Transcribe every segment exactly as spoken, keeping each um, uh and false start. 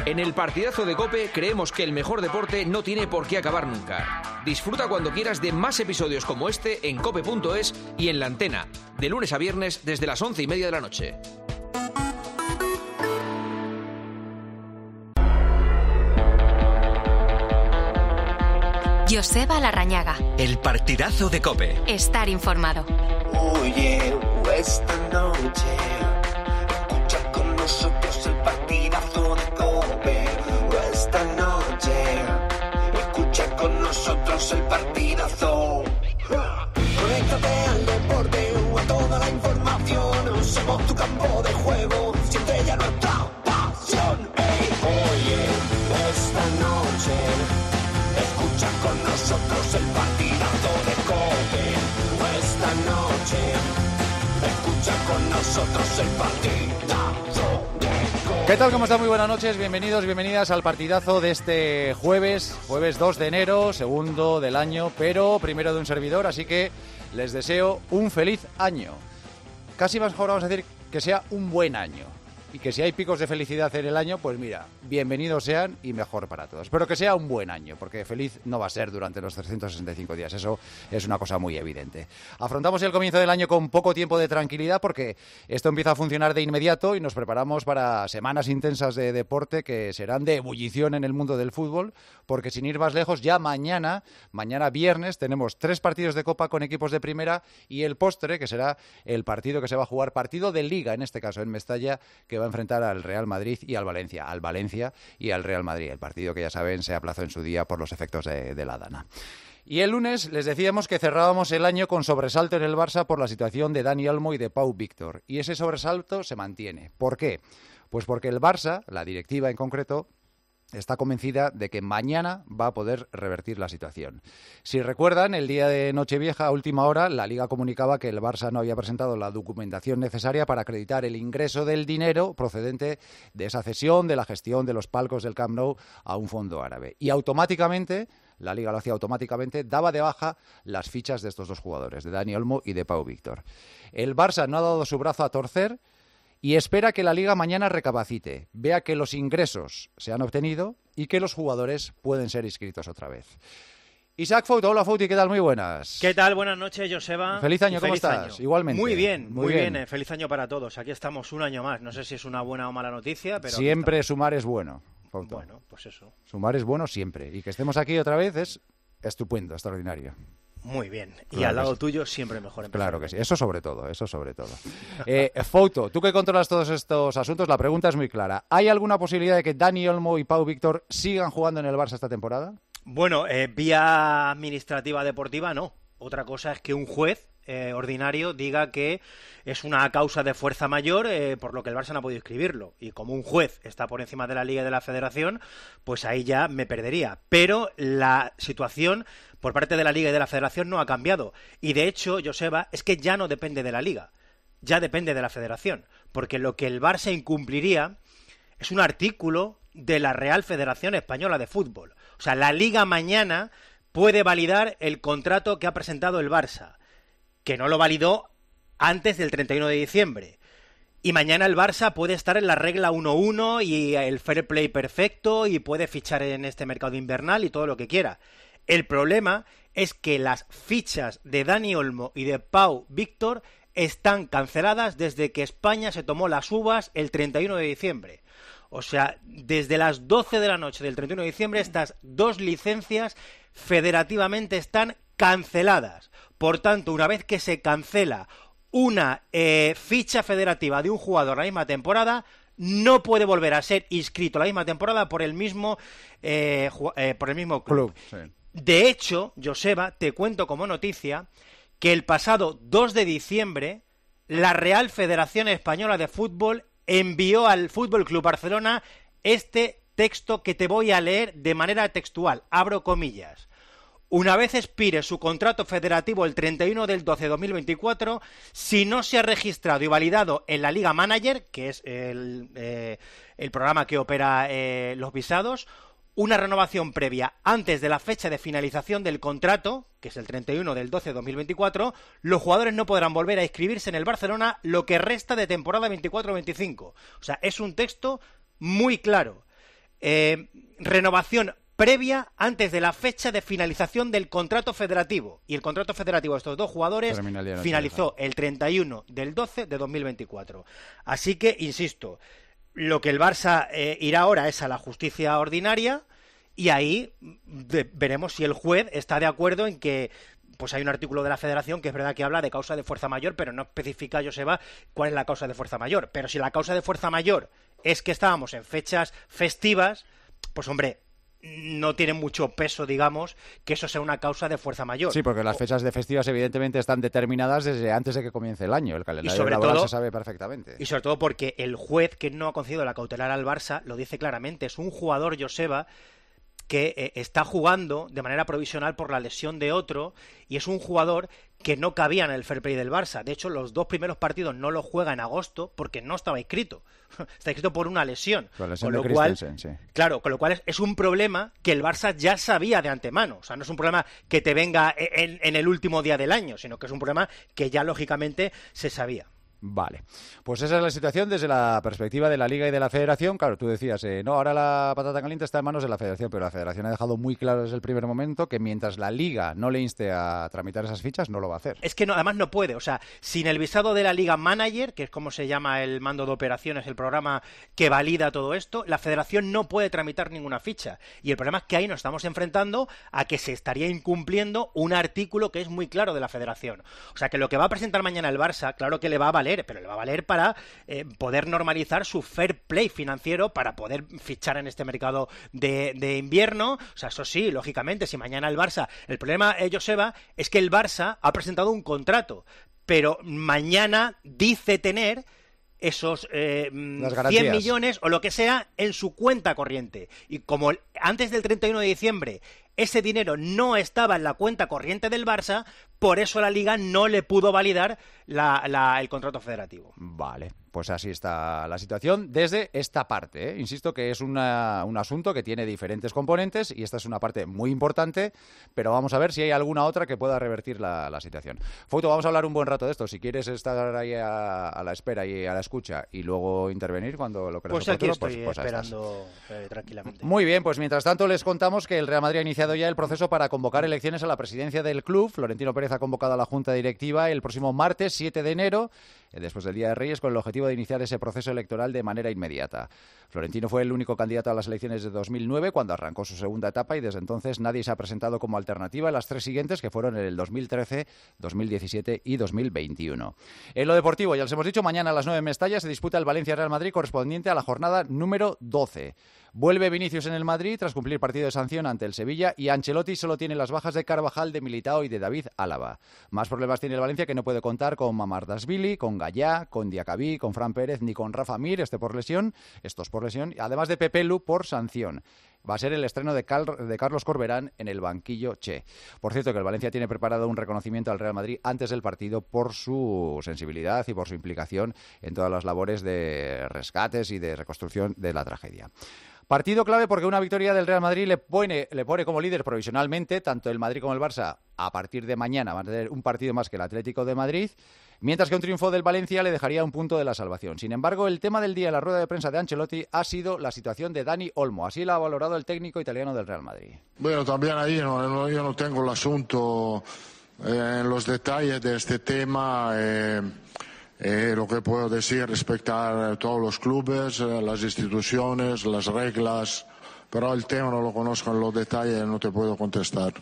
En el partidazo de COPE creemos que el mejor deporte no tiene por qué acabar nunca. Disfruta cuando quieras de más episodios como este en cope punto es y en La Antena, de lunes a viernes desde las once y media de la noche. Joseba Larrañaga. El partidazo de COPE. Estar informado. Oye, esta noche escucha con nosotros el partidazo de COPE. Esta noche escucha con nosotros el partidazo. Conéctate al deporte o a toda la información. Somos tu campo de juego, siente ya nuestra pasión. Hey, oye, esta noche escucha con nosotros el partidazo de COPE. Esta noche escucha con nosotros el partidazo de COPE. ¿Qué tal? ¿Cómo están? Muy buenas noches, bienvenidos, bienvenidas al partidazo de este jueves, jueves dos de enero, segundo del año, pero primero de un servidor, así que les deseo un feliz año. Casi mejor vamos a decir que sea un buen año. Y que si hay picos de felicidad en el año, pues mira, bienvenidos sean y mejor para todos. Pero que sea un buen año, porque feliz no va a ser durante los trescientos sesenta y cinco días. Eso es una cosa muy evidente. Afrontamos el comienzo del año con poco tiempo de tranquilidad, porque esto empieza a funcionar de inmediato y nos preparamos para semanas intensas de deporte que serán de ebullición en el mundo del fútbol, porque sin ir más lejos, ya mañana, mañana viernes, tenemos tres partidos de Copa con equipos de primera y el postre, que será el partido que se va a jugar, partido de Liga, en este caso en Mestalla, que va a enfrentar al Real Madrid y al Valencia, al Valencia y al Real Madrid, el partido que ya saben se aplazó en su día por los efectos de, de la Dana. Y el lunes les decíamos que cerrábamos el año con sobresalto en el Barça por la situación de Dani Olmo y de Pau Víctor, y ese sobresalto se mantiene. ¿Por qué? Pues porque el Barça, la directiva en concreto, está convencida de que mañana va a poder revertir la situación. Si recuerdan, el día de Nochevieja, a última hora, la Liga comunicaba que el Barça no había presentado la documentación necesaria para acreditar el ingreso del dinero procedente de esa cesión, de la gestión de los palcos del Camp Nou a un fondo árabe. Y automáticamente, la Liga lo hacía automáticamente, daba de baja las fichas de estos dos jugadores, de Dani Olmo y de Pau Víctor. El Barça no ha dado su brazo a torcer y espera que la Liga mañana recapacite, vea que los ingresos se han obtenido y que los jugadores pueden ser inscritos otra vez. Isaac Fouto, hola Fouti, ¿qué tal? Muy buenas. ¿Qué tal? Buenas noches, Joseba. Feliz año, ¿cómo feliz estás? Año. Igualmente. Muy bien, muy, muy bien. bien. Eh, feliz año para todos. Aquí estamos un año más. No sé si es una buena o mala noticia, pero... Siempre sumar es bueno, Fouto. Bueno, pues eso. Sumar es bueno siempre. Y que estemos aquí otra vez es estupendo, extraordinario. Muy bien. Y Claro al lado sí. tuyo siempre mejor empezar. Claro que sí. Eso sobre todo, eso sobre todo. Eh, Fouto, tú que controlas todos estos asuntos, la pregunta es muy clara. ¿Hay alguna posibilidad de que Dani Olmo y Pau Víctor sigan jugando en el Barça esta temporada? Bueno, eh, vía administrativa deportiva no. Otra cosa es que un juez eh, ordinario diga que es una causa de fuerza mayor eh, por lo que el Barça no ha podido inscribirlo. Y como un juez está por encima de la Liga y de la Federación, pues ahí ya me perdería. Pero la situación por parte de la Liga y de la Federación no ha cambiado. Y de hecho, Joseba, es que ya no depende de la Liga, ya depende de la Federación. Porque lo que el Barça incumpliría es un artículo de la Real Federación Española de Fútbol. O sea, la Liga mañana puede validar el contrato que ha presentado el Barça, que no lo validó antes del treinta y uno de diciembre. Y mañana el Barça puede estar en la regla uno uno y el fair play perfecto y puede fichar en este mercado invernal y todo lo que quiera. El problema es que las fichas de Dani Olmo y de Pau Víctor están canceladas desde que España se tomó las uvas el treinta y uno de diciembre. O sea, desde las doce de la noche del treinta y uno de diciembre estas dos licencias federativamente están canceladas. Por tanto, una vez que se cancela una eh, ficha federativa de un jugador la misma temporada, no puede volver a ser inscrito la misma temporada por el mismo, eh, eh, por el mismo club. club sí. De hecho, Joseba, te cuento como noticia que el pasado dos de diciembre la Real Federación Española de Fútbol envió al Fútbol Club Barcelona este texto que te voy a leer de manera textual, abro comillas. Una vez expire su contrato federativo el treinta y uno del doce de dos mil veinticuatro, si no se ha registrado y validado en la Liga Manager, que es el, eh, el programa que opera eh, los visados, una renovación previa antes de la fecha de finalización del contrato, que es el treinta y uno del doce de dos mil veinticuatro, los jugadores no podrán volver a inscribirse en el Barcelona lo que resta de temporada veinticuatro veinticinco. O sea, es un texto muy claro. eh, renovación previa antes de la fecha de finalización del contrato federativo. Y el contrato federativo de estos dos jugadores finalizó el treinta y uno del doce de dos mil veinticuatro. Así que, insisto, lo que el Barça eh, irá ahora es a la justicia ordinaria y ahí de, veremos si el juez está de acuerdo en que pues hay un artículo de la Federación que es verdad que habla de causa de fuerza mayor, pero no especifica, Joseba, cuál es la causa de fuerza mayor. Pero si la causa de fuerza mayor es que estábamos en fechas festivas, pues hombre, no tiene mucho peso, digamos, que eso sea una causa de fuerza mayor. Sí, porque las fechas de festivas evidentemente están determinadas desde antes de que comience el año. El calendario laboral se sabe perfectamente. Y sobre todo porque el juez que no ha concedido la cautelar al Barça lo dice claramente. Es un jugador, Joseba, que eh, está jugando de manera provisional por la lesión de otro y es un jugador que no cabía en el fair play del Barça. De hecho, los dos primeros partidos no lo juega en agosto porque no estaba inscrito. Está inscrito por una lesión. Con, lesión con de lo cual, sí. Claro, con lo cual es, es un problema que el Barça ya sabía de antemano. O sea, no es un problema que te venga en, en el último día del año, sino que es un problema que ya lógicamente se sabía. Vale, pues esa es la situación desde la perspectiva de la Liga y de la Federación. Claro, tú decías, eh, no, ahora la patata caliente está en manos de la Federación, pero la Federación ha dejado muy claro desde el primer momento que mientras la Liga no le inste a tramitar esas fichas, no lo va a hacer. Es que no, además no puede, o sea, sin el visado de la Liga Manager, que es como se llama el mando de operaciones, el programa que valida todo esto, la Federación no puede tramitar ninguna ficha. Y el problema es que ahí nos estamos enfrentando a que se estaría incumpliendo un artículo que es muy claro de la Federación. O sea, que lo que va a presentar mañana el Barça, claro que le va a valer, pero le va a valer para eh, poder normalizar su fair play financiero, para poder fichar en este mercado de, de invierno. O sea, eso sí, lógicamente, si mañana el Barça... El problema, eh, Joseba, es que el Barça ha presentado un contrato, pero mañana dice tener esos eh, cien millones o lo que sea en su cuenta corriente. Y como antes del treinta y uno de diciembre ese dinero no estaba en la cuenta corriente del Barça, por eso la Liga no le pudo validar la, la, el contrato federativo. Vale, pues así está la situación desde esta parte, ¿eh? Insisto que es una, un asunto que tiene diferentes componentes y esta es una parte muy importante, pero vamos a ver si hay alguna otra que pueda revertir la, la situación. Foto, vamos a hablar un buen rato de esto. Si quieres estar ahí a, a la espera y a la escucha y luego intervenir cuando lo creas pues oportuno, pues, pues esperando eh, tranquilamente. Muy bien, pues mientras tanto les contamos que el Real Madrid ha iniciado ya el proceso para convocar elecciones a la presidencia del club. Florentino Pérez ha convocado a la Junta Directiva el próximo martes siete de enero, después del Día de Reyes, con el objetivo de iniciar ese proceso electoral de manera inmediata. Florentino fue el único candidato a las elecciones de dos mil nueve, cuando arrancó su segunda etapa, y desde entonces nadie se ha presentado como alternativa en las tres siguientes, que fueron en el dos mil trece, dos mil diecisiete y dos mil veintiuno. En lo deportivo, ya les hemos dicho, mañana a las nueve en Mestalla se disputa el Valencia-Real Madrid correspondiente a la jornada número doce. Vuelve Vinicius en el Madrid tras cumplir partido de sanción ante el Sevilla, y Ancelotti solo tiene las bajas de Carvajal, de Militao y de David Álava. Más problemas tiene el Valencia, que no puede contar con Mamardashvili, con Gallá, con Diacabí, con Fran Pérez ni con Rafa Mir, este por lesión, estos por lesión, además de Pepe Lu por sanción. Va a ser el estreno de, Cal, de Carlos Corberán en el banquillo Che. Por cierto, que el Valencia tiene preparado un reconocimiento al Real Madrid antes del partido por su sensibilidad y por su implicación en todas las labores de rescates y de reconstrucción de la tragedia. Partido clave porque una victoria del Real Madrid le pone, le pone como líder provisionalmente. Tanto el Madrid como el Barça a partir de mañana van a tener un partido más que el Atlético de Madrid, mientras que un triunfo del Valencia le dejaría un punto de la salvación. Sin embargo, el tema del día en la rueda de prensa de Ancelotti ha sido la situación de Dani Olmo. Así lo ha valorado el técnico italiano del Real Madrid. Bueno, también ahí no, no, yo no tengo el asunto eh, en los detalles de este tema. Eh... Eh, lo que puedo decir, respetar todos los clubes, eh, las instituciones, las reglas, pero el tema no lo conozco en los detalles y no te puedo contestar.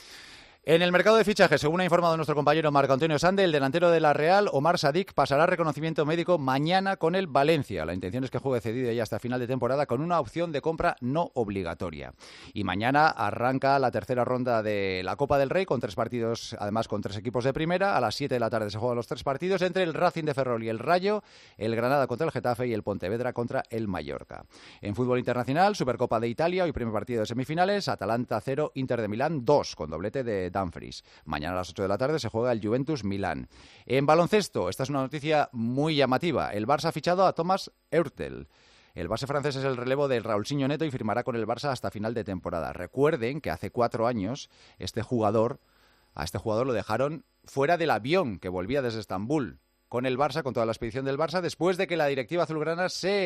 En el mercado de fichajes, según ha informado nuestro compañero Marco Antonio Sande, el delantero de la Real, Omar Sadik, pasará reconocimiento médico mañana con el Valencia. La intención es que juegue cedido ya hasta final de temporada con una opción de compra no obligatoria. Y mañana arranca la tercera ronda de la Copa del Rey con tres partidos, además con tres equipos de primera. A las siete de la tarde se juegan los tres partidos entre el Racing de Ferrol y el Rayo, el Granada contra el Getafe y el Pontevedra contra el Mallorca. En fútbol internacional, Supercopa de Italia, hoy primer partido de semifinales, Atalanta cero, Inter de Milán dos, con doblete de Dumfries. Mañana a las ocho de la tarde se juega el Juventus Milán. En baloncesto, esta es una noticia muy llamativa. El Barça ha fichado a Thomas Hürtel. El base francés es el relevo de Raúlsinho Neto y firmará con el Barça hasta final de temporada. Recuerden que hace cuatro años este jugador, a este jugador lo dejaron fuera del avión que volvía desde Estambul con el Barça, con toda la expedición del Barça, después de que la directiva azulgrana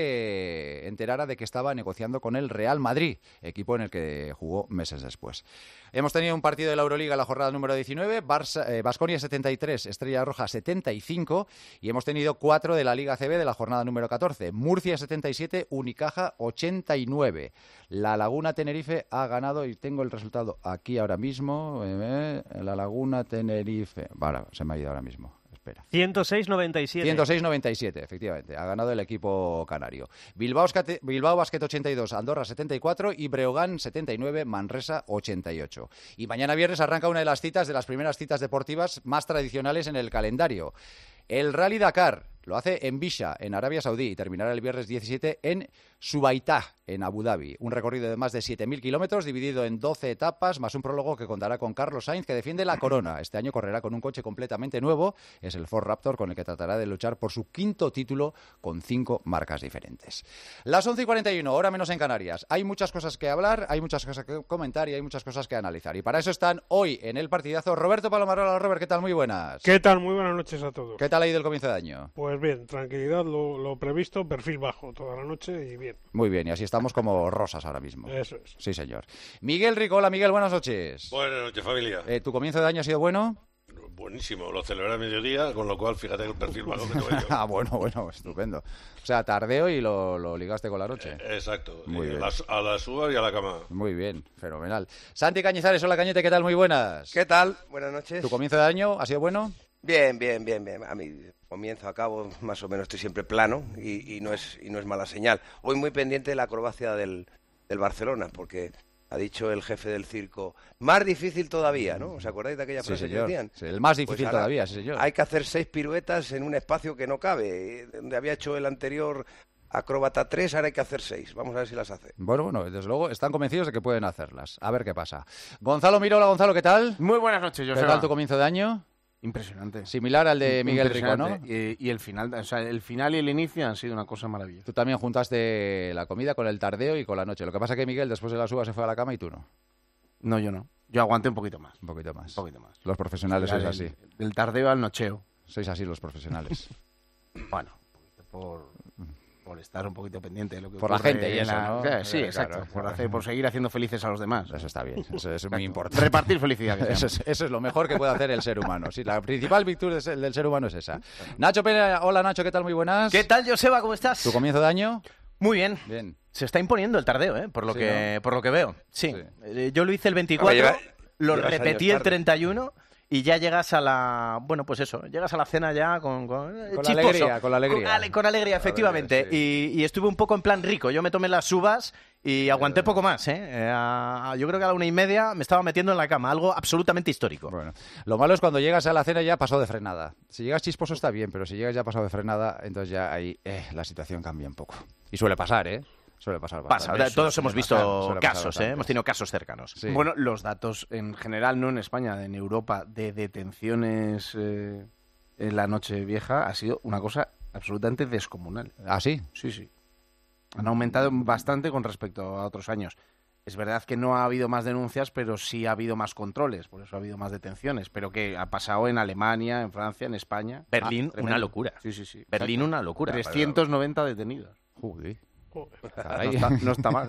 se enterara de que estaba negociando con el Real Madrid, equipo en el que jugó meses después. Hemos tenido un partido de la Euroliga, la jornada número diecinueve, Barça, eh, Baskonia setenta y tres, Estrella Roja setenta y cinco, y hemos tenido cuatro de la Liga A C B de la jornada número catorce, Murcia setenta y siete, Unicaja ochenta y nueve. La Laguna Tenerife ha ganado, y tengo el resultado aquí ahora mismo, eh, la Laguna Tenerife, vale, se me ha ido ahora mismo. Espera. ciento seis noventa y siete. ciento seis noventa y siete, efectivamente. Ha ganado el equipo canario. Bilbao, Bilbao Basket ochenta y dos, Andorra setenta y cuatro y Breogán setenta y nueve, Manresa ochenta y ocho. Y mañana viernes arranca una de las citas, de las primeras citas deportivas más tradicionales en el calendario. El Rally Dakar lo hace en Bisha, en Arabia Saudí, y terminará el viernes diecisiete en Subaitá, en Abu Dhabi. Un recorrido de más de siete mil kilómetros, dividido en doce etapas, más un prólogo que contará con Carlos Sainz, que defiende la corona. Este año correrá con un coche completamente nuevo. Es el Ford Raptor, con el que tratará de luchar por su quinto título con cinco marcas diferentes. Las once y cuarenta y uno, hora menos en Canarias. Hay muchas cosas que hablar, hay muchas cosas que comentar y hay muchas cosas que analizar. Y para eso están hoy en el partidazo Roberto Palomarola. Robert, ¿qué tal? Muy buenas. ¿Qué tal? Muy buenas noches a todos. ¿Qué tal ha ido el comienzo de año? Pues bien, tranquilidad, lo, lo previsto, perfil bajo toda la noche y bien. Muy bien, y así estamos como rosas ahora mismo. Eso es. Sí, señor. Miguel Rico, hola Miguel, buenas noches. Buenas noches, familia. Eh, ¿Tu comienzo de año ha sido bueno? Buenísimo, lo celebré a mediodía, con lo cual fíjate el perfil bajo que tuve yo. Ah, bueno, bueno, estupendo. O sea, tardeo y lo, lo ligaste con la noche. Eh, exacto, Muy eh, bien. A, las, a las uvas y a la cama. Muy bien, fenomenal. Santi Cañizares, hola Cañete, ¿qué tal? Muy buenas. ¿Qué tal? Buenas noches. ¿Tu comienzo de año ha sido bueno? Bien, bien, bien, bien. A mí, comienzo a cabo, más o menos estoy siempre plano y, y, no, es, y no es mala señal. Hoy muy pendiente de la acrobacia del, del Barcelona, porque ha dicho el jefe del circo, más difícil todavía, ¿no? ¿Os acordáis de aquella Sí, frase que señor. decían? Sí, el más difícil Pues ahora todavía, sí, señor. Hay que hacer seis piruetas en un espacio que no cabe. Donde había hecho el anterior acróbata tres, ahora hay que hacer seis. Vamos a ver si las hace. Bueno, bueno, desde luego están convencidos de que pueden hacerlas. A ver qué pasa. Gonzalo Mirola, Gonzalo, ¿qué tal? Muy buenas noches, ¿Qué Joseba. tal tu comienzo de año? Impresionante. Similar al de Miguel Rico, ¿no? Y, y el final, o sea, el final y el inicio han sido una cosa maravillosa. Tú también juntaste la comida con el tardeo y con la noche. Lo que pasa es que Miguel después de las uvas se fue a la cama y tú no. No, yo no. Yo aguanté un poquito más. Un poquito más. Un poquito más. Los profesionales sois Del- así. Del tardeo al nocheo. Sois así los profesionales. Bueno, un poquito por, por estar un poquito pendiente de lo que Por la ocurre gente y en eso, la- ¿no? Sí, sí, Claro, exacto. claro. Por, hacer, por seguir haciendo felices a los demás. Eso está bien, eso es muy Exacto. importante. Repartir felicidad. que Eso se es, eso es lo mejor que puede hacer el ser humano. Sí, la principal virtud del ser- del ser humano es esa. Nacho Pérez, hola Nacho, ¿qué tal? Muy buenas. ¿Qué tal, Joseba? ¿Cómo estás? ¿Tu comienzo de año? Muy bien. Bien. Se está imponiendo el tardeo, ¿eh? Por lo, Sí, que, ¿no? por lo que veo. Sí. Sí. Eh, Yo lo hice el veinticuatro, Lleva- lo llevas repetí años el tarde. treinta y uno y ya llegas a la... Bueno, pues eso, llegas a la cena ya con... Con, eh, Con la chisposo. alegría, con la alegría. Con, ale- con alegría, efectivamente. alegría, y, y estuve un poco en plan rico. Yo me tomé las uvas y aguanté poco más, ¿eh? Eh, a- a- yo creo que a la una y media me estaba metiendo en la cama. Algo absolutamente histórico. Bueno, lo malo es cuando llegas a la cena ya pasado de frenada. Si llegas chisposo está bien, pero si llegas ya pasado de frenada, entonces ya ahí eh, la situación cambia un poco. Y suele pasar, ¿eh? Suele pasar Pasa, bastante. todos Suele hemos visto pasar, suele pasar casos, ¿eh? bastante. Hemos tenido casos cercanos. Sí. Bueno, los datos en general, no en España, en Europa, de detenciones eh, en la noche vieja ha sido una cosa absolutamente descomunal. ¿Ah, sí? Sí, sí. Han aumentado bastante con respecto a otros años. Es verdad que no ha habido más denuncias, pero sí ha habido más controles, por eso ha habido más detenciones. Pero que ha pasado en Alemania, en Francia, en España. Berlín, Ah, tremendo. una locura. Sí, sí, sí. Berlín, una locura. trescientos noventa detenidos. Joder. Joder. No Caray. está, no está mal.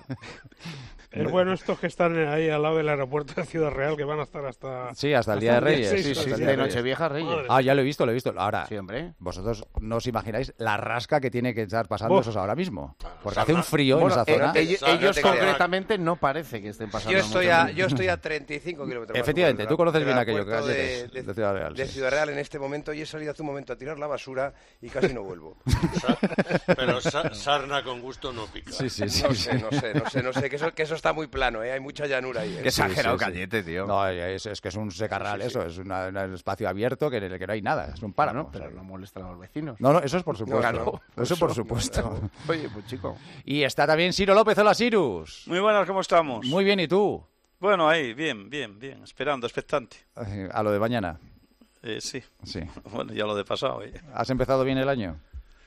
Es bueno estos que están ahí al lado del aeropuerto de Ciudad Real, que van a estar hasta... Sí, hasta el Día de Reyes. Sí, Sí, hasta sí, el de Día Reyes. Nochevieja Reyes. Madre. Ah, ya lo he visto, lo he visto. Ahora, Sí, hombre. vosotros no os imagináis la rasca que tiene que estar pasando Oh. esos ahora mismo. Porque Sarna. hace un frío Bueno, en esa eh, zona. ellos, No, no ellos te creas. concretamente no parece que estén pasando Yo estoy, mucho a, frío. yo estoy a treinta y cinco kilómetros más Efectivamente, o menos tú conoces del bien aquello, aeropuerto que de, eres de, de Ciudad Real, de sí. Ciudad Real en este momento y he salido hace un momento a tirar la basura y casi no vuelvo. Sa- Pero sa- sarna con gusto no pica. Sí, sí, sí. No sí. sé, no sé, no sé, no sé, que eso, que eso está muy plano, ¿eh? Hay mucha llanura ahí. ¿eh? Qué exagerado, sí, sí. Cañete, tío. No, es, es que es un secarral Sí, sí, sí. eso, es una- un espacio abierto que en el que no hay nada, es un páramo. Bueno, pero no molestan a los vecinos. No, no, eso es por supuesto. claro. Eso por supuesto. Oye, pues chico. Y está también Ciro López. Hola, Sirus. Muy buenas, ¿cómo estamos? Muy bien, ¿y tú? Bueno, ahí, bien, bien, bien, esperando, expectante. Eh, A lo de mañana. Eh, sí, Sí. bueno, ya lo de pasado. ¿eh? ¿Has empezado bien el año?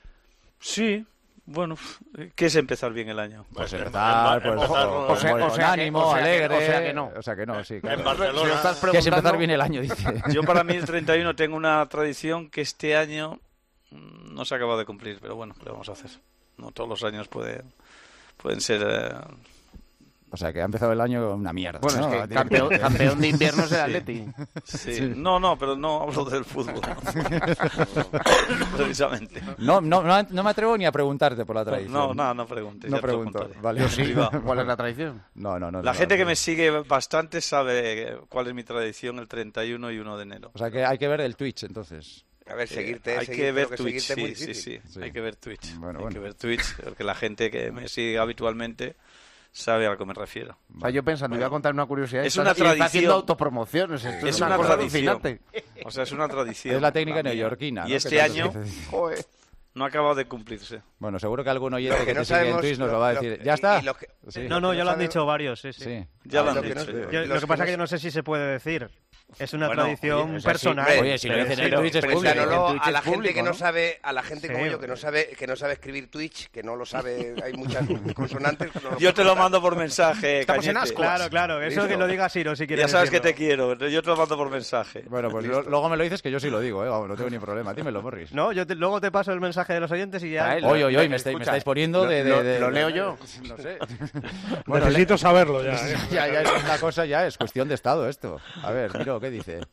Sí, bueno, ¿qué es empezar bien el año? Pues en- empezar, en- pues, empezar, con- o con- sea- con o sea que- ánimo, o sea que- alegre. o sea que no. O sea que no, sí. En Claro. Barcelona. Si lo estás ¿Qué es empezar preguntando- bien el año? Dice. Yo para mí el treinta y uno tengo una tradición que este año no se ha acabado de cumplir, pero bueno, ¿qué le vamos a hacer? No todos los años puede, pueden ser... Eh... O sea, que ha empezado el año una mierda. Bueno, ¿no? es que campeón, campeón de invierno es el Atleti. Sí. Sí. Sí. No, no, pero no hablo del fútbol. Precisamente. No, no, no, no me atrevo ni a preguntarte por la tradición. No, no, no preguntes. No pregunto. Vale. Yo sí. ¿Cuál es la tradición? No, no, no. La no, gente no, que no. me sigue bastante sabe cuál es mi tradición el treinta y uno y uno de enero. O sea, que hay que ver el Twitch, entonces. A ver, seguirte, eh, hay seguirte, que ver que Twitch, seguirte sí, muy sí, sí, sí. hay que ver Twitch. Bueno, hay bueno. que ver Twitch, porque la gente que me sigue habitualmente sabe a lo que me refiero. O sea, yo pensando, bueno, voy a contar una curiosidad. Es una tradición. Está haciendo autopromociones. Esto es, es una, una cosa tradición. alucinante. O sea, es una tradición. Es la técnica neoyorquina, ¿no? Y este año Joder. no ha acabado de cumplirse. Bueno, seguro que algún oyente que que, no te sigue en sabemos, Twitch nos lo, lo va a lo, decir. ¿Ya está? Lo que, sí. No, no, ya lo han sabe... dicho varios, sí, sí. sí. Ya ah, lo han lo dicho. que, no, Yo, lo que pasa es que yo no sé si se puede decir. Es una bueno, tradición oye, o sea, personal. sí, oye, si lo dicen en pero, Twitch es pero público. Sanolo, En Twitch a la es gente público, que no ¿no? sabe, a la gente Sí. como yo que no sabe, que no sabe escribir Twitch, que no lo sabe, hay muchas consonantes. No lo Yo te lo contar. mando por mensaje, Estamos en Cañete. ascuas. Claro, claro. Eso ¿Listo? que lo diga Siro si quieres Ya sabes decirlo. que te quiero. Yo te lo mando por mensaje. Bueno, pues lo, luego me lo dices que yo sí lo digo, ¿eh? Vamos, no tengo ni problema. Dímelo, Morris. No, yo te, luego te paso el mensaje de los oyentes y ya... Trae, Oye, oye, oye, me, Escucha, estáis, me estáis poniendo de... de, lo- de- lo de- leo yo. No sé. Necesito le- saberlo ya. ¿eh? ya, ya es una cosa, ya es cuestión de estado esto. A ver, miro, ¿qué dice?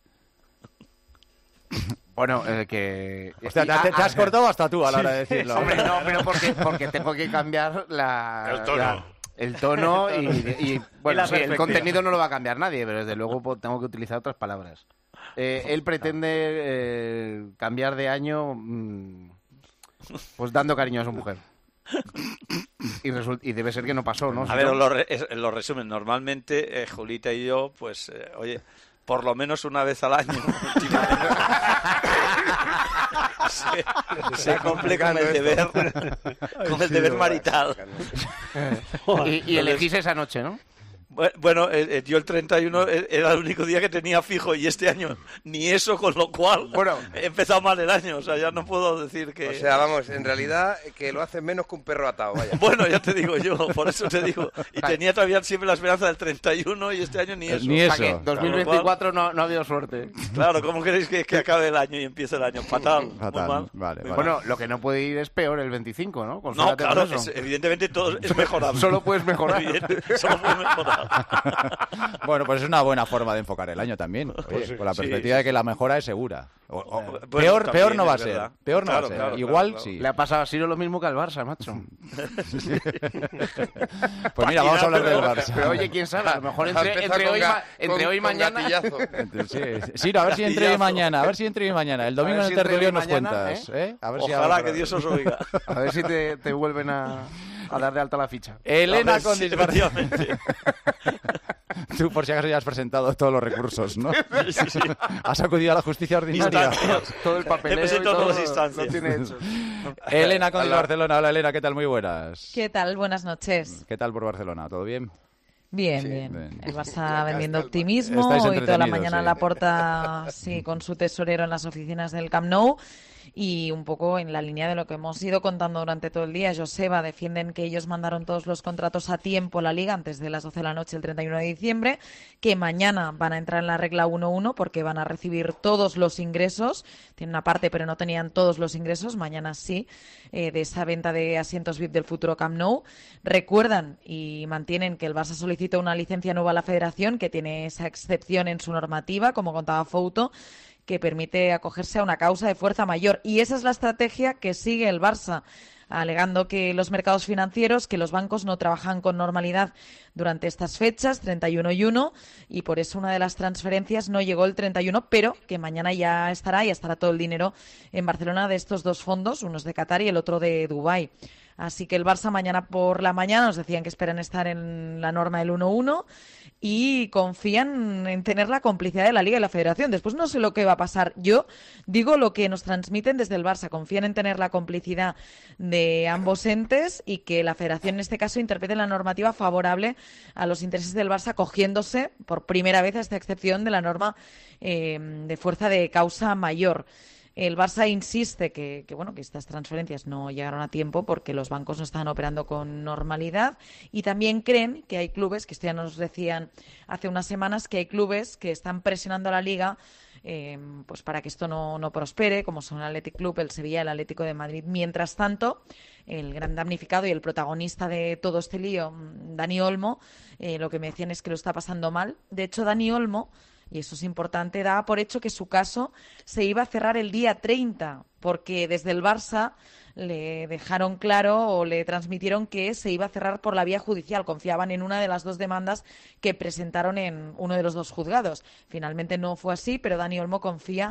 Bueno, eh, que... Hostia, te, te- te has cortado hasta tú a la hora de decirlo. Hombre, no, pero porque, porque tengo que cambiar la... El tono. la- el tono y, y, bueno, la sí, el perspectiva. contenido no lo va a cambiar nadie, pero desde luego pues, tengo que utilizar otras palabras. Eh, él pretende eh, cambiar de año mm, pues dando cariño a su mujer. Y, result- y debe ser que no pasó, ¿no? A ver, os lo, re- es- lo resumen. Normalmente, eh, Julita y yo, pues, eh, oye, por lo menos una vez al año. se, se cumple con el deber, con el deber marital. y, y elegís esa noche, ¿no? Bueno, eh, eh, yo el treinta y uno era el único día que tenía fijo y este año ni eso, con lo cual Bueno. he empezado mal el año, o sea, ya no puedo decir que... O sea, vamos, en realidad que lo hacen menos que un perro atado, vaya. Bueno, ya te digo yo, por eso te digo. Y tenía todavía siempre la esperanza del treinta y uno y este año ni eso. Ni O eso. sea que dos mil veinticuatro no, no ha habido suerte. Claro, ¿cómo queréis que, que acabe el año y empiece el año? Fatal, Fatal. muy mal. Vale, vale. Bueno, lo que no puede ir es peor el veinticinco, ¿no? No, Consúlate claro, con eso. es- evidentemente todo es mejorable. Solo puedes mejorar. Evidente, solo puedes mejorar. Bueno, pues es una buena forma de enfocar el año también. Oye, sí. con la Sí, perspectiva sí, de que la mejora es segura. O- o- Bueno, peor, también peor no va a es ser. verdad. Peor no Claro, va a ser. claro, Igual claro, sí. Le ha pasado así lo mismo que al Barça, macho. Pues mira, vamos a hablar del Barça. Pero oye, quién sabe, a lo mejor Ha entre, empezado entre con hoy, ga- ma- entre con- hoy y con mañana... gatillazo. Sí, sí, no, a ver si entre hoy y Gatillazo. mañana, a ver si entre hoy y mañana. El domingo A ver en si el entre hoy y tertulión nos mañana, cuentas. ¿eh? A ver si Ojalá ahora- que Dios os oiga. A ver si te, te vuelven a, a dar de alta la ficha. Elena A ver si- Condis, efectivamente. tú por si acaso ya has presentado todos los recursos, ¿no? Sí, sí. Has acudido a la justicia ordinaria. Instancias. Todo el papeleo He y presentado todo todas las instancias. lo tiene hecho. Elena Condis, Hola. Barcelona. Hola, Elena, ¿qué tal? Muy buenas. ¿Qué tal? Buenas noches. ¿Qué tal por Barcelona? ¿Todo bien? Bien, Sí, bien. bien. El Barça vendiendo optimismo. Estáis Hoy toda la entretenidos, mañana sí. la porta sí, con su tesorero en las oficinas del Camp Nou. Y un poco en la línea de lo que hemos ido contando durante todo el día. Joseba defienden que ellos mandaron todos los contratos a tiempo a la Liga antes de las doce de la noche el treinta y uno de diciembre, que mañana van a entrar en la regla uno uno porque van a recibir todos los ingresos. Tienen una parte, pero no tenían todos los ingresos. Mañana sí, eh, de esa venta de asientos V I P del futuro Camp Nou. Recuerdan y mantienen que el Barça solicita una licencia nueva a la Federación, que tiene esa excepción en su normativa, como contaba Fouto, que permite acogerse a una causa de fuerza mayor. Y esa es la estrategia que sigue el Barça, alegando que los mercados financieros, que los bancos no trabajan con normalidad durante estas fechas, treinta y uno y uno, y por eso una de las transferencias no llegó el treinta y uno, pero que mañana ya estará, ya estará todo el dinero en Barcelona de estos dos fondos, uno es de Qatar y el otro de Dubái. Así que el Barça mañana por la mañana nos decían que esperan estar en la norma del uno uno y confían en tener la complicidad de la Liga y la Federación. Después no sé lo que va a pasar. Yo digo lo que nos transmiten desde el Barça. Confían en tener la complicidad de ambos entes y que la Federación en este caso interprete la normativa favorable a los intereses del Barça, cogiéndose por primera vez a esta excepción de la norma eh, de fuerza de causa mayor. El Barça insiste que, que, bueno, que estas transferencias no llegaron a tiempo porque los bancos no estaban operando con normalidad y también creen que hay clubes, que esto ya nos decían hace unas semanas, que hay clubes que están presionando a la Liga eh, pues para que esto no, no prospere, como son el Athletic Club, el Sevilla, el Atlético de Madrid. Mientras tanto, el gran damnificado y el protagonista de todo este lío, Dani Olmo, eh, lo que me decían es que lo está pasando mal. De hecho, Dani Olmo, y eso es importante, daba por hecho que su caso se iba a cerrar el día treinta, porque desde el Barça le dejaron claro o le transmitieron que se iba a cerrar por la vía judicial. Confiaban en una de las dos demandas que presentaron en uno de los dos juzgados. Finalmente no fue así, pero Dani Olmo confía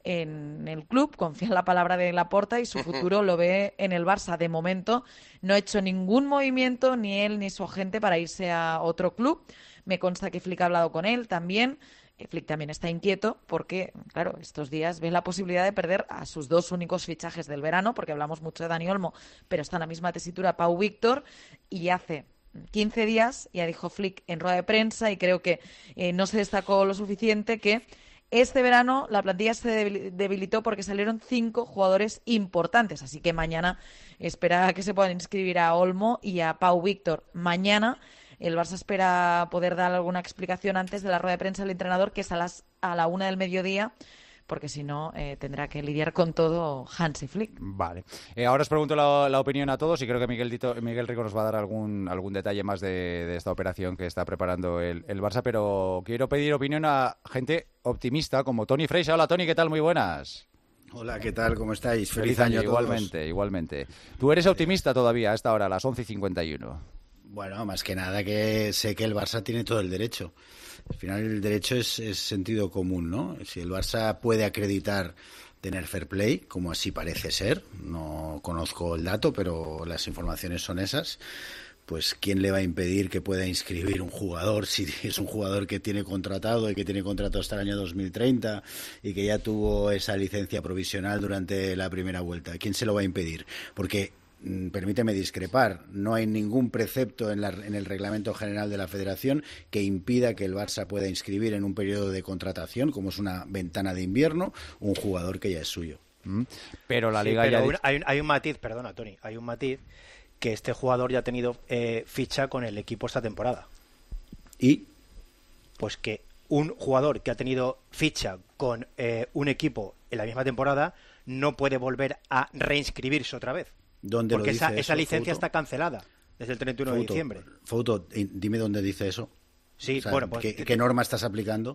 en el club, confía en la palabra de Laporta y su futuro lo ve en el Barça. De momento no ha hecho ningún movimiento, ni él ni su agente, para irse a otro club. Me consta que Flick ha hablado con él también. Flick también está inquieto porque, claro, estos días ve la posibilidad de perder a sus dos únicos fichajes del verano, porque hablamos mucho de Dani Olmo, pero está en la misma tesitura Pau Víctor, y hace quince días ya dijo Flick en rueda de prensa, y creo que eh, no se destacó lo suficiente, que este verano la plantilla se debilitó porque salieron cinco jugadores importantes, así que mañana espera que se puedan inscribir a Olmo y a Pau Víctor. Mañana el Barça espera poder dar alguna explicación antes de la rueda de prensa del entrenador, que es a las a la una del mediodía, porque si no eh, tendrá que lidiar con todo Hansi Flick. Vale. Eh, ahora os pregunto la, la opinión a todos y creo que Miguel, Dito, Miguel Rico nos va a dar algún algún detalle más de, de esta operación que está preparando el, el Barça, pero quiero pedir opinión a gente optimista como Tony Freixa. Hola, Tony, ¿qué tal? Muy buenas. Hola, ¿qué tal? ¿Cómo estáis? Feliz, Feliz año, año a todos. Igualmente, igualmente. ¿Tú eres optimista todavía a esta hora, a las once y cincuenta y uno? Bueno, más que nada que sé que el Barça tiene todo el derecho. Al final el derecho es, es sentido común, ¿no? Si el Barça puede acreditar tener fair play, como así parece ser, no conozco el dato, pero las informaciones son esas, pues ¿quién le va a impedir que pueda inscribir un jugador si es un jugador que tiene contratado y que tiene contrato hasta el año dos mil treinta y que ya tuvo esa licencia provisional durante la primera vuelta? ¿Quién se lo va a impedir? Porque permíteme discrepar, no hay ningún precepto en, la, en el reglamento general de la Federación que impida que el Barça pueda inscribir en un periodo de contratación, como es una ventana de invierno, un jugador que ya es suyo. Mm. Pero la sí, Liga pero ya... un, hay, un, hay un matiz, perdona Tony, hay un matiz que este jugador ya ha tenido eh, ficha con el equipo esta temporada. ¿Y? Pues que un jugador que ha tenido ficha con eh, un equipo en la misma temporada no puede volver a reinscribirse otra vez. ¿Dónde Porque lo dice esa, eso, esa licencia Fouto? Está cancelada desde el treinta y uno Fouto, de diciembre. Fouto, dime dónde dice eso. Sí, o sea, bueno, pues, ¿qué, te, ¿qué norma estás aplicando?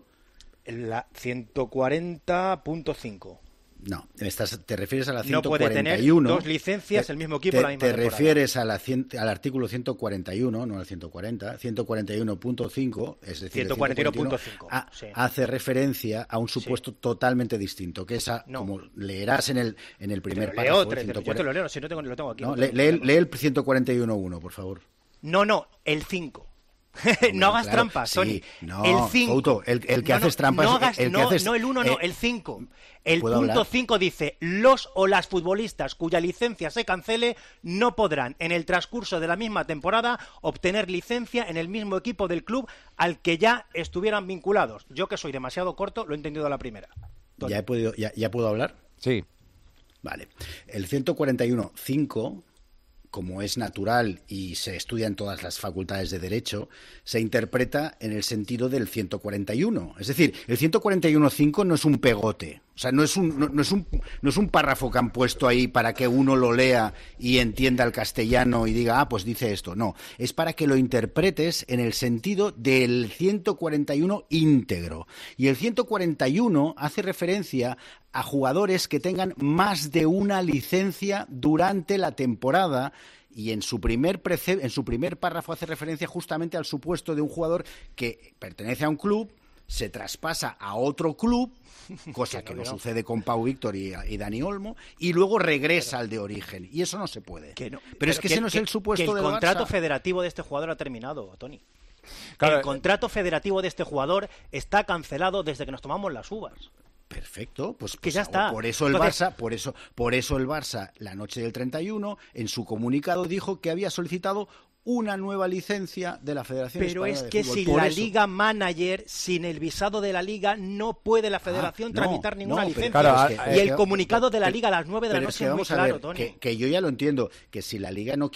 La ciento cuarenta punto cinco. No, estás, te refieres a la No ciento puede cuarenta y uno. tener dos licencias te, el mismo equipo te, la misma Te temporada. refieres a la cien, al artículo ciento cuarenta y uno, no al ciento cuarenta, ciento cuarenta y uno punto cinco, es decir, ciento cuarenta y uno punto cinco, ha, sí. hace referencia a un supuesto sí. totalmente distinto, que esa, no. como leerás en el, en el primer te párrafo. Leo, te, yo te lo leo, si no tengo, lo tengo aquí. No, no lee, lee, lee el ciento cuarenta y uno punto uno, por favor. No, no, el cinco. Hombre, no hagas claro, trampas, Tony. Sí, no, el cinco. Fouto, el, el que no, haces no, trampas... No, hagas, el que no, haces, no el uno, eh, no, el cinco. El ¿puedo punto hablar? cinco dice, los o las futbolistas cuya licencia se cancele no podrán, en el transcurso de la misma temporada, obtener licencia en el mismo equipo del club al que ya estuvieran vinculados. Yo, que soy demasiado corto, lo he entendido a la primera. ¿Ya, he podido, ya, ¿Ya puedo hablar? Sí. Vale. El ciento cuarenta y uno punto cinco... como es natural y se estudia en todas las facultades de Derecho, se interpreta en el sentido del ciento cuarenta y uno. Es decir, el ciento cuarenta y uno punto cinco no es un pegote, o sea, no es un, no, no es un, no es un párrafo que han puesto ahí para que uno lo lea y entienda el castellano y diga, ah, pues dice esto. No, es para que lo interpretes en el sentido del ciento cuarenta y uno íntegro. Y el ciento cuarenta y uno hace referencia a jugadores que tengan más de una licencia durante la temporada, y en su primer prece- en su primer párrafo hace referencia justamente al supuesto de un jugador que pertenece a un club, se traspasa a otro club, cosa que no sucede con Pau Víctor y, y Dani Olmo, y luego regresa al de origen, y eso no se puede. Que no, pero, pero es que, que ese no es el supuesto que el del contrato Barça. federativo de este jugador ha terminado, Tony. Claro, el contrato federativo de este jugador está cancelado desde que nos tomamos las uvas. Perfecto, pues, que pues ya está. Por eso el Entonces, Barça, por eso, por eso el Barça, la noche del treinta y uno, en su comunicado dijo que había solicitado una nueva licencia de la Federación Pero Española es de que Fútbol. si Por la eso. Liga Manager, sin el visado de la Liga, no puede la Federación Ah, no, tramitar ninguna no, pero licencia. claro, y es el que- comunicado de la pero- Liga a las nueve de la pero es noche que es muy vamos a claro, ver, Tony. que, que yo ya lo entiendo, que si la Liga no quiere,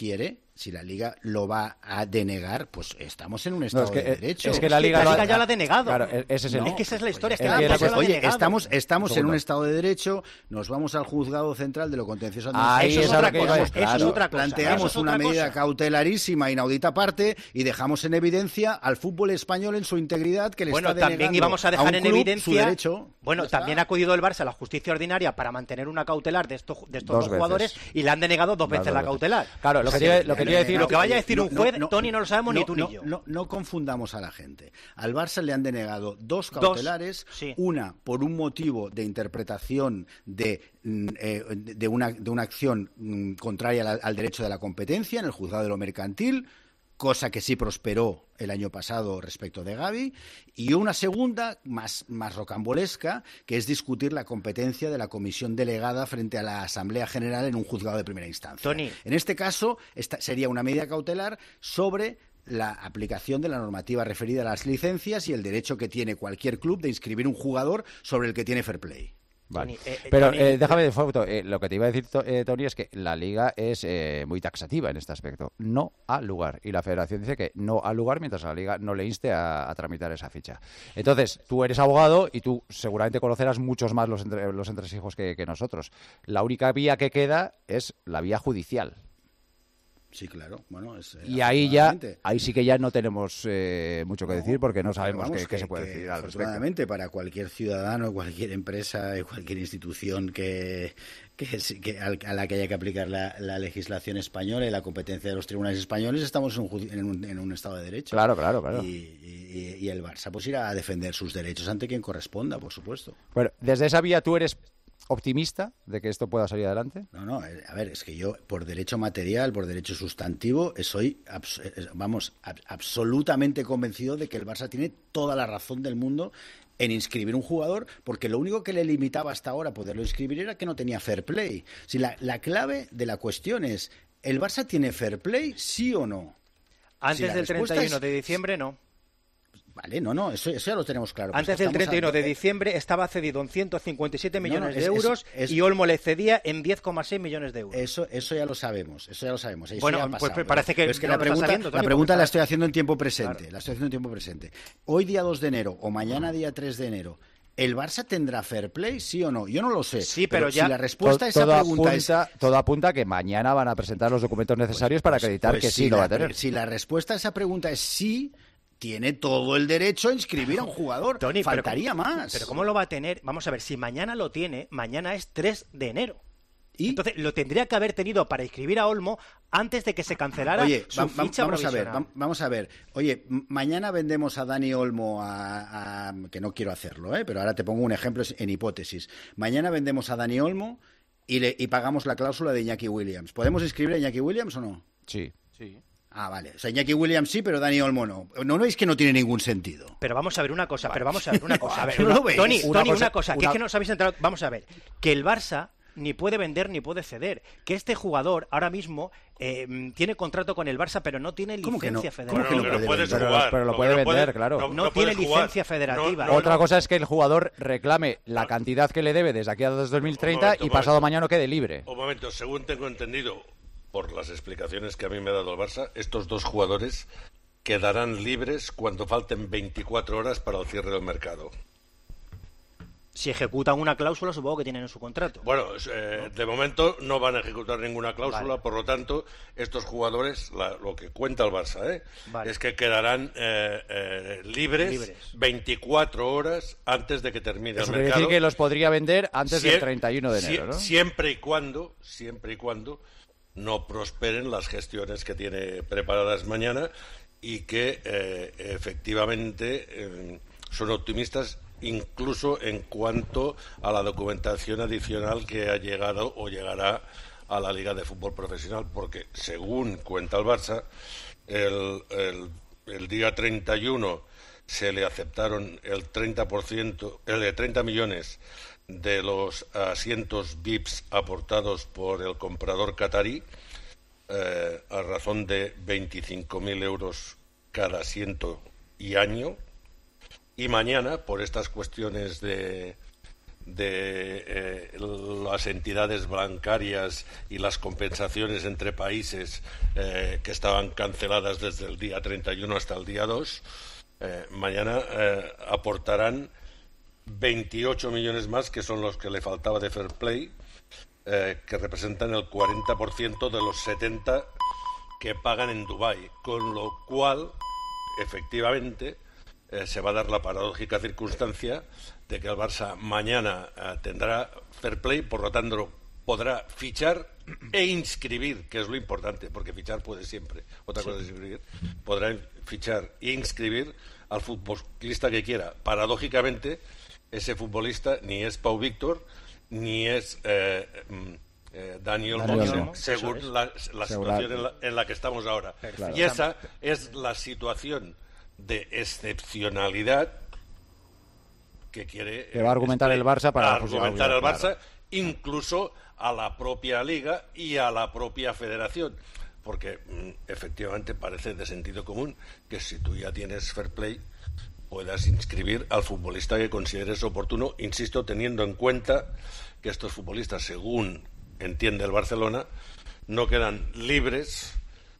si la Liga lo va a denegar, pues estamos en un estado No, es que, de derecho. es que la Liga, la Liga ya la ha denegado. Claro, ese es, el, no, es que esa es la historia. Pues Es que que la la Liga cosa- ya la ha oye, denegado. estamos, estamos Un en un segundo. estado de derecho, nos vamos al juzgado central de lo contencioso Ahí administrativo. es Eso es a lo otra que cosa. iba, Eso claro. es otra cosa. Planteamos Eso es una otra medida cosa. cautelarísima, inaudita aparte, y dejamos en evidencia al fútbol español en su integridad, que le Bueno, está también denegando íbamos a dejar un en club evidencia. su derecho. Bueno, Ya está. también ha acudido el Barça a la justicia ordinaria para mantener una cautelar de estos, de estos Dos dos, veces. jugadores y le han denegado dos Las veces dos la veces. cautelar. Claro, lo que O te sea, iba- lo que te iba a decir- lo que vaya a decir No, un no, juez, no, Tony, no lo sabemos ni no, tú ni no, yo. No, no confundamos a la gente. Al Barça le han denegado dos cautelares, sí. una por un motivo de interpretación de, mm, eh, de, una, de una acción mm, contraria al, al derecho de la competencia en el juzgado de lo mercantil, cosa que sí prosperó el año pasado respecto de Gavi, y una segunda, más, más rocambolesca, que es discutir la competencia de la comisión delegada frente a la Asamblea General en un juzgado de primera instancia. Tony. En este caso, esta sería una medida cautelar sobre la aplicación de la normativa referida a las licencias y el derecho que tiene cualquier club de inscribir un jugador sobre el que tiene fair play. Vale. Tony, eh, eh, Pero Tony, eh, déjame de foto. Eh, lo que te iba a decir, to- eh, Tony, es que la Liga es eh, muy taxativa en este aspecto. No al lugar. Y la Federación dice que no al lugar mientras la Liga no le inste a, a tramitar esa ficha. Entonces, tú eres abogado y tú seguramente conocerás muchos más los, entre, los entresijos que, que nosotros. La única vía que queda es la vía judicial. Sí, claro. Bueno, es, eh, Y ahí ya, afortunadamente. ahí sí que ya no tenemos eh, mucho que decir porque no sabemos Vamos, qué, qué que- se puede que decir al respecto. afortunadamente para cualquier ciudadano, cualquier empresa y cualquier institución que, que, sí- que al- a la que haya que aplicar la, la legislación española y la competencia de los tribunales españoles, estamos en un, judi- en un, en un estado de derecho. Claro, claro, claro. Y, y- y el Barça pues irá a defender sus derechos ante quien corresponda, por supuesto. Bueno, desde esa vía tú eres optimista de que esto pueda salir adelante. No, no, eh, a ver, es que yo por derecho material, por derecho sustantivo, eh, soy, abs- eh, vamos, ab- absolutamente convencido de que el Barça tiene toda la razón del mundo en inscribir un jugador, porque lo único que le limitaba hasta ahora poderlo inscribir era que no tenía fair play. Si la, la clave de la cuestión es, ¿el Barça tiene fair play, sí o no? Antes Si la del respuesta treinta y uno es- de diciembre, no. Vale, no, no, eso, eso ya lo tenemos claro. Antes Pues del estamos treinta y uno de hablando- diciembre estaba cedido en ciento cincuenta y siete No, millones no, de es- es- euros es- y Olmo le cedía en diez coma seis millones de euros. Eso, eso ya lo sabemos, eso ya lo sabemos. eso Bueno, ya ha pues pasado. parece que Pero es que no la lo está pregunta, sabiendo, Tony, la pregunta porque la está- estoy haciendo en tiempo presente. Claro. La estoy haciendo en tiempo presente. Hoy día dos de enero o mañana día tres de enero, ¿el Barça tendrá fair play, sí o no? Yo no lo sé. Sí, pero ya- si la respuesta a To- esa todo pregunta es apunta, todo apunta que mañana van a presentar los documentos necesarios para acreditar pues que si sí lo va la a tener. pre- Si la respuesta a esa pregunta es sí, tiene todo el derecho a inscribir a un jugador. Tony, pero Faltaría ¿cómo- más. Pero ¿cómo lo va a tener? Vamos a ver, si mañana lo tiene, mañana es tres de enero. Entonces, lo tendría que haber tenido para inscribir a Olmo antes de que se cancelara Oye, su va- va- ficha vamos a ver, provisional. vam- vamos a ver. Oye, m- mañana vendemos a Dani Olmo a, a- que no quiero hacerlo, ¿eh? Pero ahora te pongo un ejemplo en hipótesis. Mañana vendemos a Dani Olmo y, le, y pagamos la cláusula de Iñaki Williams. ¿Podemos inscribir a Iñaki Williams o no? Sí. Sí. Ah, vale. O sea, Iñaki Williams sí, pero Dani Olmo no. ¿No veis que no tiene ningún sentido? Pero vamos a ver una cosa, pero vamos a ver una cosa. A ver, ¿No una- lo veis? Tony, Una Tony, cosa- una cosa, que una- es que no os habéis enterado. Vamos a ver, que el Barça ni puede vender ni puede ceder. Que este jugador ahora mismo eh, tiene contrato con el Barça, pero no tiene ¿Cómo que no? licencia ¿Cómo federativa. que no Pero puede puedes vender? jugar. Pero lo que puede no vender, puede- claro. No, No no tiene puedes jugar. licencia federativa. No, no, Otra no. cosa es que el jugador reclame la cantidad que le debe desde aquí a dos mil treinta momento, y un pasado momento. mañana quede libre. Un momento, según tengo entendido, por las explicaciones que a mí me ha dado el Barça, estos dos jugadores quedarán libres cuando falten veinticuatro horas para el cierre del mercado. Si ejecutan una cláusula, supongo que tienen en su contrato. Bueno, eh, de momento no van a ejecutar ninguna cláusula, Vale. por lo tanto, estos jugadores, la- lo que cuenta el Barça, ¿eh? Vale. es que quedarán eh, eh, libres, Libres. veinticuatro horas antes de que termine Eso el quiere mercado. decir que los podría vender antes Sie- del treinta y uno de enero, sie- ¿no? Siempre y cuando, siempre y cuando no prosperen las gestiones que tiene preparadas mañana y que eh, efectivamente eh, son optimistas incluso en cuanto a la documentación adicional que ha llegado o llegará a la Liga de Fútbol Profesional, porque según cuenta el Barça, el, el, el día treinta y uno se le aceptaron el treinta por ciento, el de treinta millones de los asientos V I Ps aportados por el comprador catarí, eh, a razón de veinticinco mil euros cada asiento y año. Y mañana, por estas cuestiones de, de eh, las entidades bancarias y las compensaciones entre países eh, que estaban canceladas desde el día treinta y uno hasta el día dos, eh, mañana eh, aportarán veintiocho millones más, que son los que le faltaba de Fair Play, eh, que representan el cuarenta por ciento de los setenta que pagan en Dubái, con lo cual, efectivamente, eh, se va a dar la paradójica circunstancia de que el Barça mañana eh, tendrá Fair Play, por lo tanto podrá fichar e inscribir, que es lo importante, porque fichar puede siempre, otra cosa es inscribir, podrá fichar e inscribir al futbolista que quiera. Paradójicamente, ese futbolista ni es Pau Víctor, ni es eh, eh, Daniel Olmo, según es. la, la situación en la, en la que estamos ahora. Claro. Y esa es la situación de excepcionalidad que quiere que va a argumentar el Barça para argumentar el Barça, claro, incluso a la propia Liga y a la propia Federación, porque mm, efectivamente parece de sentido común que si tú ya tienes Fair Play puedas inscribir al futbolista que consideres oportuno, insisto, teniendo en cuenta que estos futbolistas, según entiende el Barcelona, no quedan libres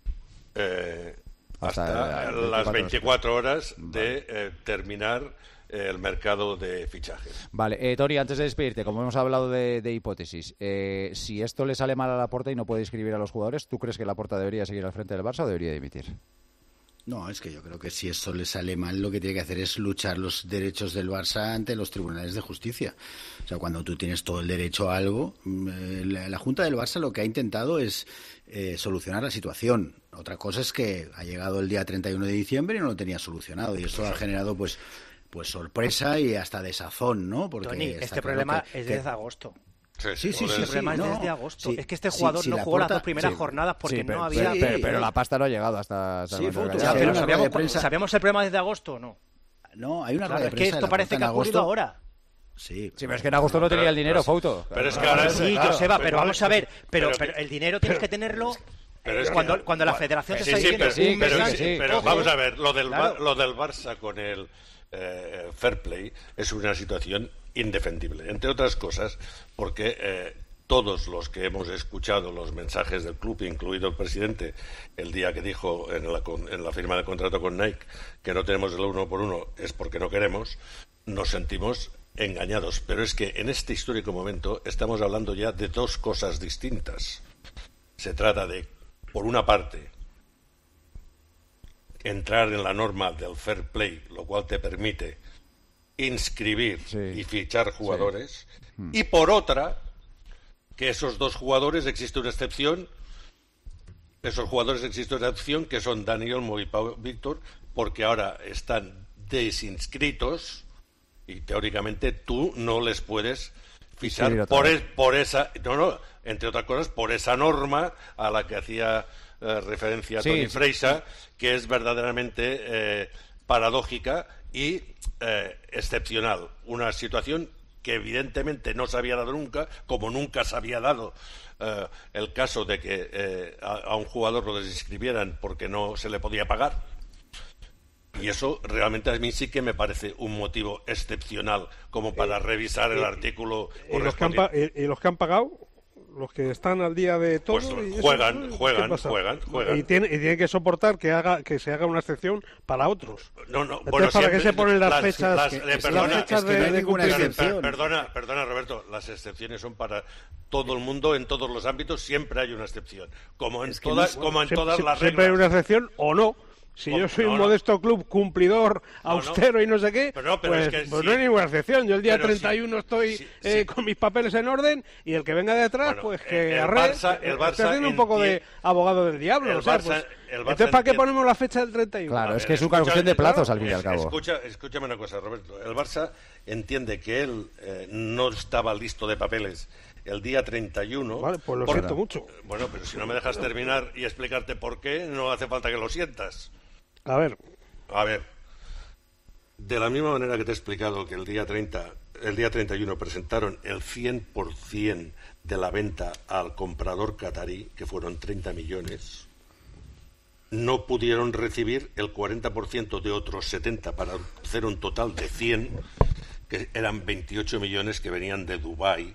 eh, hasta, hasta las veinticuatro horas de eh, terminar el mercado de fichajes. Vale, eh, Toni, antes de despedirte, como hemos hablado de, de hipótesis, eh, si esto le sale mal a Laporta y no puede inscribir a los jugadores, ¿tú crees que Laporta debería seguir al frente del Barça o debería dimitir? No, es que yo creo que si esto le sale mal, lo que tiene que hacer es luchar los derechos del Barça ante los tribunales de justicia. O sea, cuando tú tienes todo el derecho a algo, eh, la, la Junta del Barça lo que ha intentado es eh, solucionar la situación. Otra cosa es que ha llegado el día treinta y uno de diciembre y no lo tenía solucionado, y esto ha generado pues pues sorpresa y hasta desazón, ¿no? Porque Toni, este problema que, es desde que... agosto. Sí, sí, sí, sí, el problema sí, es no, desde agosto. Sí, es que este jugador sí, no sí, jugó Laporta, las dos primeras sí, jornadas porque sí, pero, no había... Sí, pero, pero la pasta no ha llegado hasta... hasta sí, el fue, momento. ya, pero una sabíamos, de prensa... ¿sabíamos el problema desde agosto o no? No, hay una claro, rueda de es prensa que esto parece que ha ocurrido agosto... ahora. Sí, sí, pero es que en agosto no tenía el dinero, Fouto. Pero es que ahora... Sí, claro, Joseba, pero, pero vamos a ver, pero, pero, pero el dinero tienes pero, que tenerlo... Pero es cuando, que, cuando la federación te sí, está sí, diciendo... pero, un mes pero, antes, sí, pero ojo, vamos a ver, lo del, claro. lo del Barça con el eh, Fair Play es una situación indefendible, entre otras cosas, porque eh, todos los que hemos escuchado los mensajes del club, incluido el presidente, el día que dijo en la, en la firma del contrato con Nike que no tenemos el uno por uno es porque no queremos, nos sentimos engañados. Pero es que en este histórico momento estamos hablando ya de dos cosas distintas. Se trata de, por una parte, entrar en la norma del fair play, lo cual te permite inscribir sí. y fichar jugadores, sí. y por otra, que esos dos jugadores existe una excepción, esos jugadores existe una excepción que son Dani Olmo y Pau Víctor, porque ahora están desinscritos y teóricamente tú no les puedes fichar por, es, por esa, no, no, entre otras cosas, por esa norma a la que hacía eh, referencia sí, Toni sí, Freixa, sí. que es verdaderamente eh, paradójica y eh, excepcional. Una situación que evidentemente no se había dado nunca, como nunca se había dado eh, el caso de que eh, a, a un jugador lo desinscribieran porque no se le podía pagar. Y eso realmente a mí sí que me parece un motivo excepcional como para eh, revisar el eh, artículo ¿Y los, que han pa- y, y los que han pagado? Los que están al día de todo. Pues y juegan, eso, juegan, juegan, juegan. Y tienen, y tienen que soportar que haga que se haga una excepción para otros. No, no, Entonces, bueno, ¿para siempre, qué se ponen las, las fechas? Las, que, eh, perdona, las fechas es que de, no hay de ninguna excepción. Perdona, perdona, Roberto, las excepciones son para todo el mundo, en todos los ámbitos siempre hay una excepción. Como en, todas, no, como en siempre, todas las siempre reglas. Siempre hay una excepción o no. Si yo soy no, un no. modesto club cumplidor, no, austero no. y no sé qué, pero no, pero pues, es que pues sí. no hay ninguna excepción. Yo el día pero treinta y uno sí, estoy sí, eh, sí. con mis papeles en orden y el que venga detrás, bueno, pues que el arre, Barça, el Barça estoy haciendo un poco de abogado del diablo. El o sea, Barça, pues, el Barça entonces, ¿para qué entiende... ponemos la fecha del treinta y uno? Claro, ver, es que es escucha, una cuestión de plazos claro, al fin y al cabo. Escucha, escúchame una cosa, Roberto. El Barça entiende que él eh, no estaba listo de papeles el día treinta y uno. Vale, pues lo por... siento mucho. Bueno, pero si no me dejas terminar y explicarte por qué, no hace falta que lo sientas. A ver. A ver. De la misma manera que te he explicado que el día treinta, el día treinta y uno presentaron el cien por ciento de la venta al comprador catarí, que fueron treinta millones, no pudieron recibir el cuarenta por ciento de otros setenta para hacer un total de cien, que eran veintiocho millones que venían de Dubái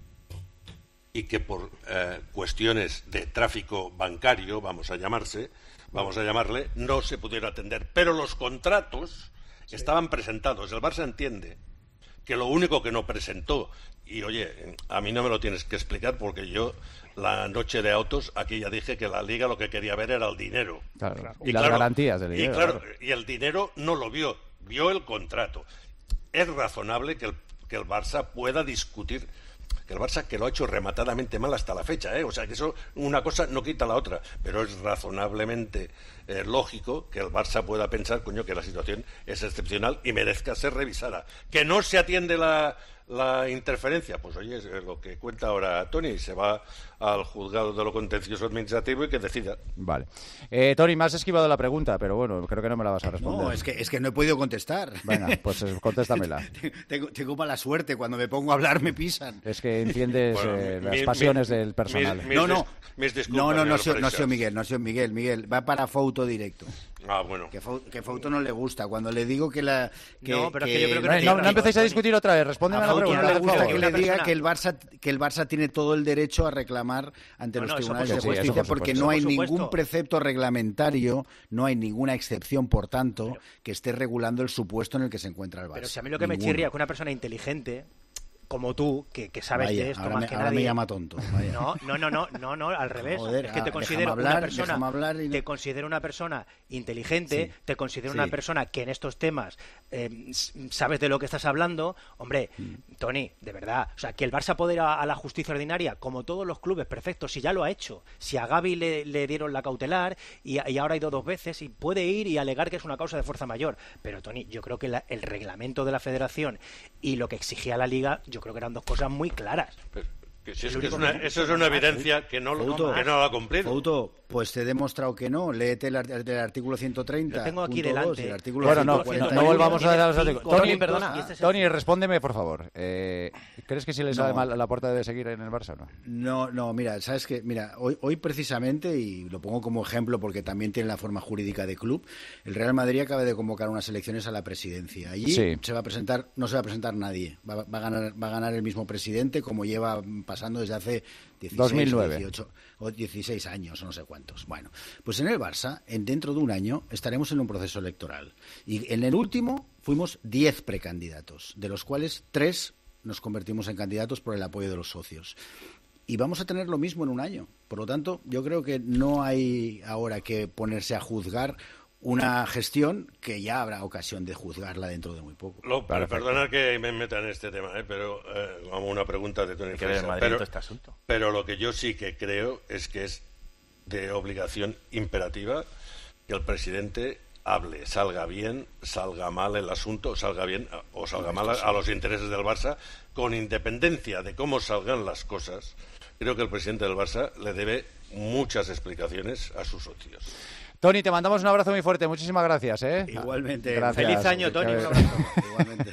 y que por eh, cuestiones de tráfico bancario, vamos a llamarse, vamos a llamarle, no se pudieron atender. Pero los contratos sí. estaban presentados. El Barça entiende que lo único que no presentó, y oye, a mí no me lo tienes que explicar porque yo la noche de autos aquí ya dije que la Liga lo que quería ver era el dinero. Claro. Y, y las claro, garantías del dinero. Y claro, claro, y el dinero no lo vio, vio el contrato. Es razonable que el, que el Barça pueda discutir, que el Barça que lo ha hecho rematadamente mal hasta la fecha, ¿eh? O sea que eso, una cosa no quita la otra, pero es razonablemente eh, lógico que el Barça pueda pensar, coño, que la situación es excepcional y merezca ser revisada. Que no se atiende la, la interferencia, pues oye, es lo que cuenta ahora Tony, se va al juzgado de lo contencioso administrativo y que decida. Vale. Eh, Tony, me has esquivado la pregunta, pero bueno, creo que no me la vas a responder. No, es que, es que no he podido contestar. Venga, pues contéstamela. tengo, tengo mala suerte, cuando me pongo a hablar me pisan. Es que entiendes bueno, eh, las mi, pasiones mi, del personal. Mis, no, no, mis no, no, no, no, no soy Miguel, no soy Miguel, Miguel, va para Fouto directo. Ah, bueno. Que, Fou, que Fouto no le gusta. Cuando le digo que la... Que, no, pero que, que yo creo que no, no, no, no empecéis a discutir otra vez. Respóndeme a, a la pregunta. No le gusta que le diga que el, Barça, que el Barça tiene todo el derecho a reclamar ante no, los no, tribunales de justicia sí, porque no hay ningún precepto reglamentario, no hay ninguna excepción, por tanto, pero, que esté regulando el supuesto en el que se encuentra el Barça. Pero si a mí lo que Ninguno. me chirría es que una persona inteligente... como tú, que, que sabes vaya, de esto ahora más me, que ahora nadie. me llama tonto. Vaya. No, no, no, no, no, no, al revés. Joder, es que te ah, considero hablar, una persona, no... te considero una persona inteligente, sí, te considero sí. una persona que en estos temas eh, sabes de lo que estás hablando. Hombre, mm. Tony, de verdad, o sea, que el Barça puede ir a, a la justicia ordinaria, como todos los clubes, perfecto, si ya lo ha hecho. Si a Gavi le, le dieron la cautelar y, y ahora ha ido dos veces y puede ir y alegar que es una causa de fuerza mayor. Pero Tony, yo creo que la, el reglamento de la Federación y lo que exigía la Liga, yo creo que eran dos cosas muy claras. Pero, que si es que es una, eso es una evidencia que no, Fouto, que no lo ha cumplido. Fouto, pues te he demostrado que no. Léete el, el, el artículo ciento treinta. Lo tengo aquí delante. dos, el artículo bueno, no, no, no volvamos a dar los artículos. Tony, perdona. Este Tony, respóndeme, por favor. Eh, ¿Crees que si le sale no. mal la puerta debe seguir en el Barça o no? No, no, mira, sabes que, mira, hoy, hoy precisamente, y lo pongo como ejemplo porque también tiene la forma jurídica de club, el Real Madrid acaba de convocar unas elecciones a la presidencia. Allí sí. se va a presentar, no se va a presentar nadie. Va, va, a ganar, va a ganar el mismo presidente como lleva pasando desde hace dieciséis, dos mil nueve. dieciocho o dieciséis años o no sé cuántos. Bueno, pues en el Barça, en dentro de un año, estaremos en un proceso electoral. Y en el último fuimos diez precandidatos, de los cuales tres nos convertimos en candidatos por el apoyo de los socios. Y vamos a tener lo mismo en un año. Por lo tanto, yo creo que no hay ahora que ponerse a juzgar una gestión que ya habrá ocasión de juzgarla dentro de muy poco. Lo, perdona que me meta en este tema, ¿eh? pero eh, como una pregunta de Tony Fresa, pero, este asunto. pero lo que yo sí que creo es que es de obligación imperativa que el presidente hable, salga bien, salga mal el asunto, salga bien o salga mal a, a los intereses del Barça, con independencia de cómo salgan las cosas. Creo que el presidente del Barça le debe muchas explicaciones a sus socios. Tony, te mandamos un abrazo muy fuerte. Muchísimas gracias, ¿eh? Igualmente. Gracias. Feliz año, Tony. Un abrazo. Igualmente.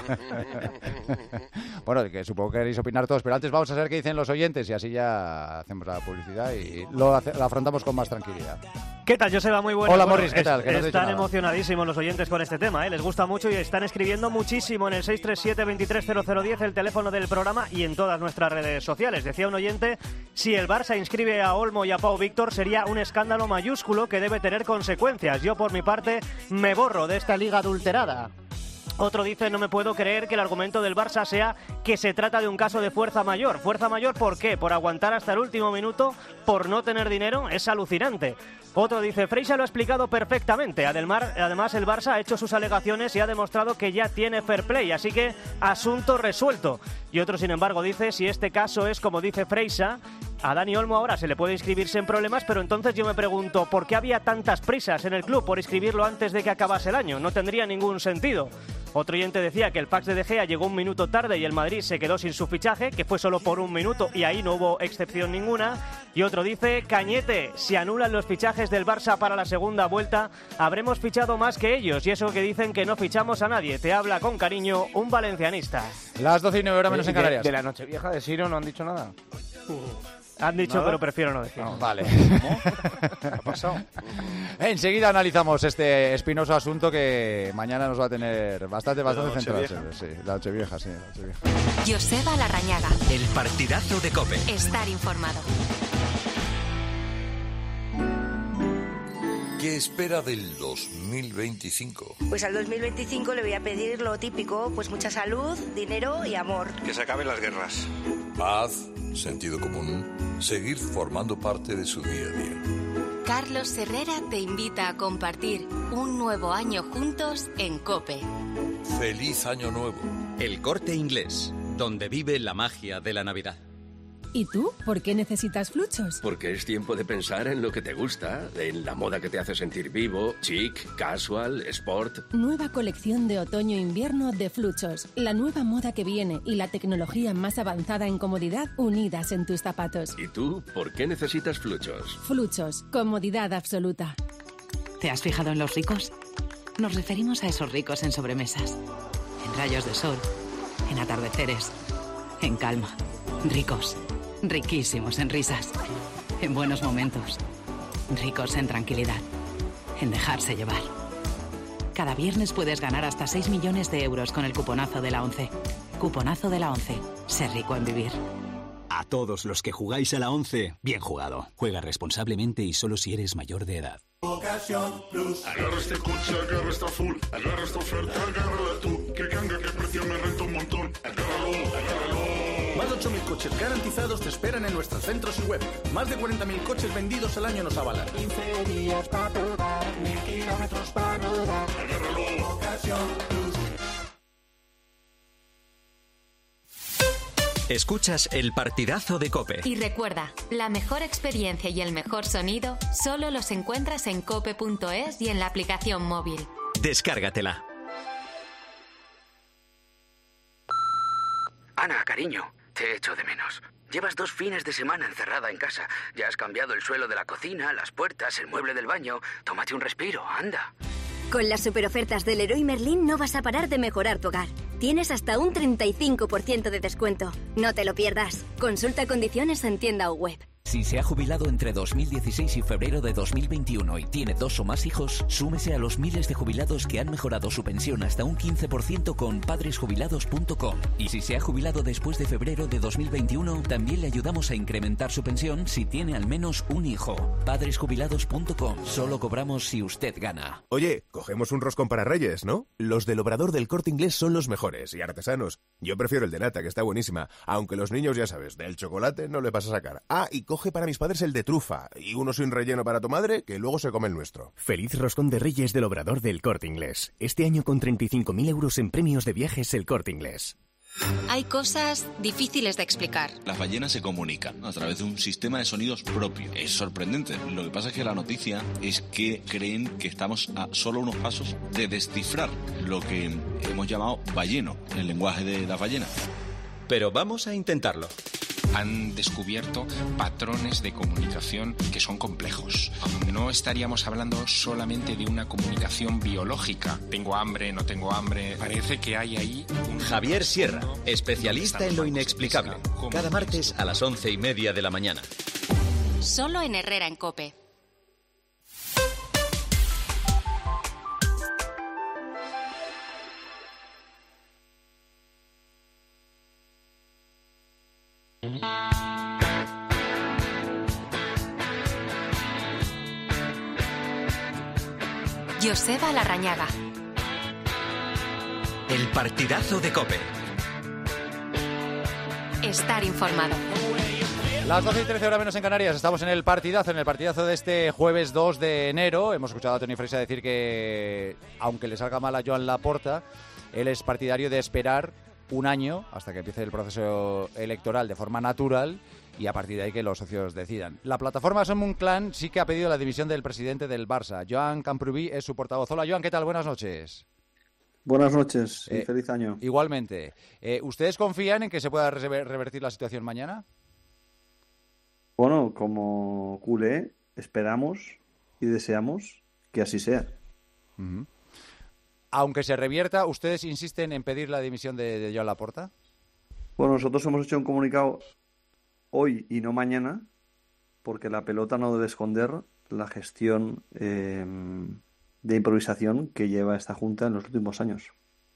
Bueno, que supongo que queréis opinar todos, pero antes vamos a ver qué dicen los oyentes y así ya hacemos la publicidad y lo, hace, lo afrontamos con más tranquilidad. ¿Qué tal, Joseba? Muy bueno. Hola, bueno, Morris, ¿qué tal? Que no están emocionadísimos los oyentes con este tema, ¿eh? Les gusta mucho y están escribiendo muchísimo en el seis tres siete, veintitrés cero cero diez, el teléfono del programa y en todas nuestras redes sociales. Decía un oyente, si el Barça inscribe a Olmo y a Pau Víctor sería un escándalo mayúsculo que debe tener consecuencias. Yo, por mi parte, me borro de esta liga adulterada. Otro dice, no me puedo creer que el argumento del Barça sea que se trata de un caso de fuerza mayor. ¿Fuerza mayor por qué? ¿Por aguantar hasta el último minuto? ¿Por no tener dinero? Es alucinante. Otro dice, Freixa lo ha explicado perfectamente. Además, el Barça ha hecho sus alegaciones y ha demostrado que ya tiene fair play, así que asunto resuelto. Y otro, sin embargo, dice, si este caso es como dice Freixa, a Dani Olmo ahora se le puede inscribirse en problemas, pero entonces yo me pregunto, ¿por qué había tantas prisas en el club por inscribirlo antes de que acabase el año? No tendría ningún sentido. Otro oyente decía que el fax de De Gea llegó un minuto tarde y el Madrid se quedó sin su fichaje, que fue solo por un minuto y ahí no hubo excepción ninguna. Y otro dice, Cañete, si anulan los fichajes del Barça para la segunda vuelta, habremos fichado más que ellos. Y eso que dicen que no fichamos a nadie. Te habla con cariño un valencianista. Las doce y nueve horas menos en Canarias. De, de la Nochevieja de Siro no han dicho nada. Uh. Han dicho, ¿nada? Pero prefiero no decir. No, vale. ¿Cómo? ¿Qué ha pasado? Enseguida analizamos este espinoso asunto que mañana nos va a tener bastante, bastante centrado. Sí, la Nochevieja, sí, la Nochevieja. Joseba Larrañaga. El partidazo de COPE. Estar informado. ¿Qué espera del dos mil veinticinco? Pues al dos mil veinticinco le voy a pedir lo típico, pues mucha salud, dinero y amor. Que se acaben las guerras. Paz, sentido común, seguir formando parte de su día a día. Carlos Herrera te invita a compartir un nuevo año juntos en COPE. ¡Feliz Año Nuevo! El Corte Inglés, donde vive la magia de la Navidad. ¿Y tú? ¿Por qué necesitas Fluchos? Porque es tiempo de pensar en lo que te gusta, en la moda que te hace sentir vivo, chic, casual, sport. Nueva colección de otoño-invierno de Fluchos. La nueva moda que viene y la tecnología más avanzada en comodidad unidas en tus zapatos. ¿Y tú? ¿Por qué necesitas Fluchos? Fluchos. Comodidad absoluta. ¿Te has fijado en los ricos? Nos referimos a esos ricos en sobremesas, en rayos de sol, en atardeceres, en calma. Ricos. Riquísimos en risas, en buenos momentos, ricos en tranquilidad, en dejarse llevar. Cada viernes puedes ganar hasta seis millones de euros con el cuponazo de la ONCE. Cuponazo de la ONCE. Ser rico en vivir. A todos los que jugáis a la ONCE, bien jugado. Juega responsablemente y solo si eres mayor de edad. Ocasión Plus. Agarra este coche, agarra esta full, agarra esta oferta, agárrala tú. Que ganga, que precio me renta un montón. Agárralo, agárralo. Más de ocho mil coches garantizados te esperan en nuestros centros y web. Más de cuarenta mil coches vendidos al año nos avalan. quince días para probar, mil kilómetros para rodar. Agárralo. Ocasión Plus. Escuchas el partidazo de COPE. Y recuerda, la mejor experiencia y el mejor sonido solo los encuentras en cope punto es y en la aplicación móvil. Descárgatela. Ana, cariño, te echo de menos. Llevas dos fines de semana encerrada en casa. Ya has cambiado el suelo de la cocina, las puertas, el mueble del baño. Tómate un respiro, anda. Con las superofertas del Leroy Merlin no vas a parar de mejorar tu hogar. Tienes hasta un treinta y cinco por ciento de descuento. No te lo pierdas. Consulta condiciones en tienda o web. Si se ha jubilado entre dos mil dieciséis y febrero de dos mil veintiuno y tiene dos o más hijos, súmese a los miles de jubilados que han mejorado su pensión hasta un quince por ciento con padres jubilados punto com. Y si se ha jubilado después de febrero de dos mil veintiuno, también le ayudamos a incrementar su pensión si tiene al menos un hijo. padres jubilados punto com. Solo cobramos si usted gana. Oye, cogemos un roscón para Reyes, ¿no? Los del Obrador del Corte Inglés son los mejores y artesanos. Yo prefiero el de nata, que está buenísima. Aunque los niños, ya sabes, del chocolate no le vas a sacar. Ah, y coge para mis padres el de trufa y uno sin relleno para tu madre, que luego se come el nuestro. Feliz roscón de Reyes del Obrador del Corte Inglés. Este año con treinta y cinco mil euros en premios de viajes El Corte Inglés. Hay cosas difíciles de explicar. Las ballenas se comunican a través de un sistema de sonidos propio. Es sorprendente. Lo que pasa es que la noticia es que creen que estamos a solo unos pasos de descifrar lo que hemos llamado balleno, el lenguaje de las ballenas. Pero vamos a intentarlo. Han descubierto patrones de comunicación que son complejos. No estaríamos hablando solamente de una comunicación biológica. Tengo hambre, no tengo hambre. Parece que hay ahí un... Javier Sierra, especialista en lo inexplicable. Cada martes a las once y media de la mañana. Solo en Herrera en COPE. Joseba Larrañaga. El partidazo de COPE. Estar informado. Las doce y trece horas menos en Canarias, estamos en el partidazo, en el partidazo de este jueves dos de enero. Hemos escuchado a Toni Freixas decir que, aunque le salga mal a Joan Laporta, él es partidario de esperar un año hasta que empiece el proceso electoral de forma natural y a partir de ahí que los socios decidan. La plataforma Som un Clan sí que ha pedido la dimisión del presidente del Barça. Joan Camprubí es su portavoz. Hola, Joan, ¿qué tal? Buenas noches. Buenas noches y eh, feliz año. Igualmente. Eh, ¿Ustedes confían en que se pueda revertir la situación mañana? Bueno, como culé, esperamos y deseamos que así sea. Uh-huh. Aunque se revierta, ¿ustedes insisten en pedir la dimisión de, de Joan Laporta? Bueno, nosotros hemos hecho un comunicado hoy y no mañana, porque la pelota no debe esconder la gestión eh, de improvisación que lleva esta Junta en los últimos años.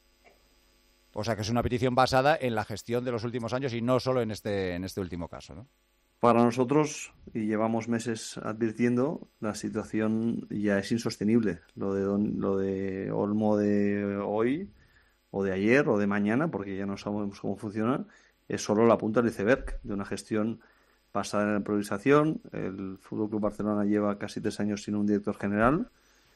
O sea, que es una petición basada en la gestión de los últimos años y no solo en este, en este último caso, ¿no? Para nosotros, y llevamos meses advirtiendo, la situación ya es insostenible. Lo de, don, lo de Olmo de hoy, o de ayer, o de mañana, porque ya no sabemos cómo funciona, es solo la punta del iceberg de una gestión basada en la improvisación. El F C Barcelona lleva casi tres años sin un director general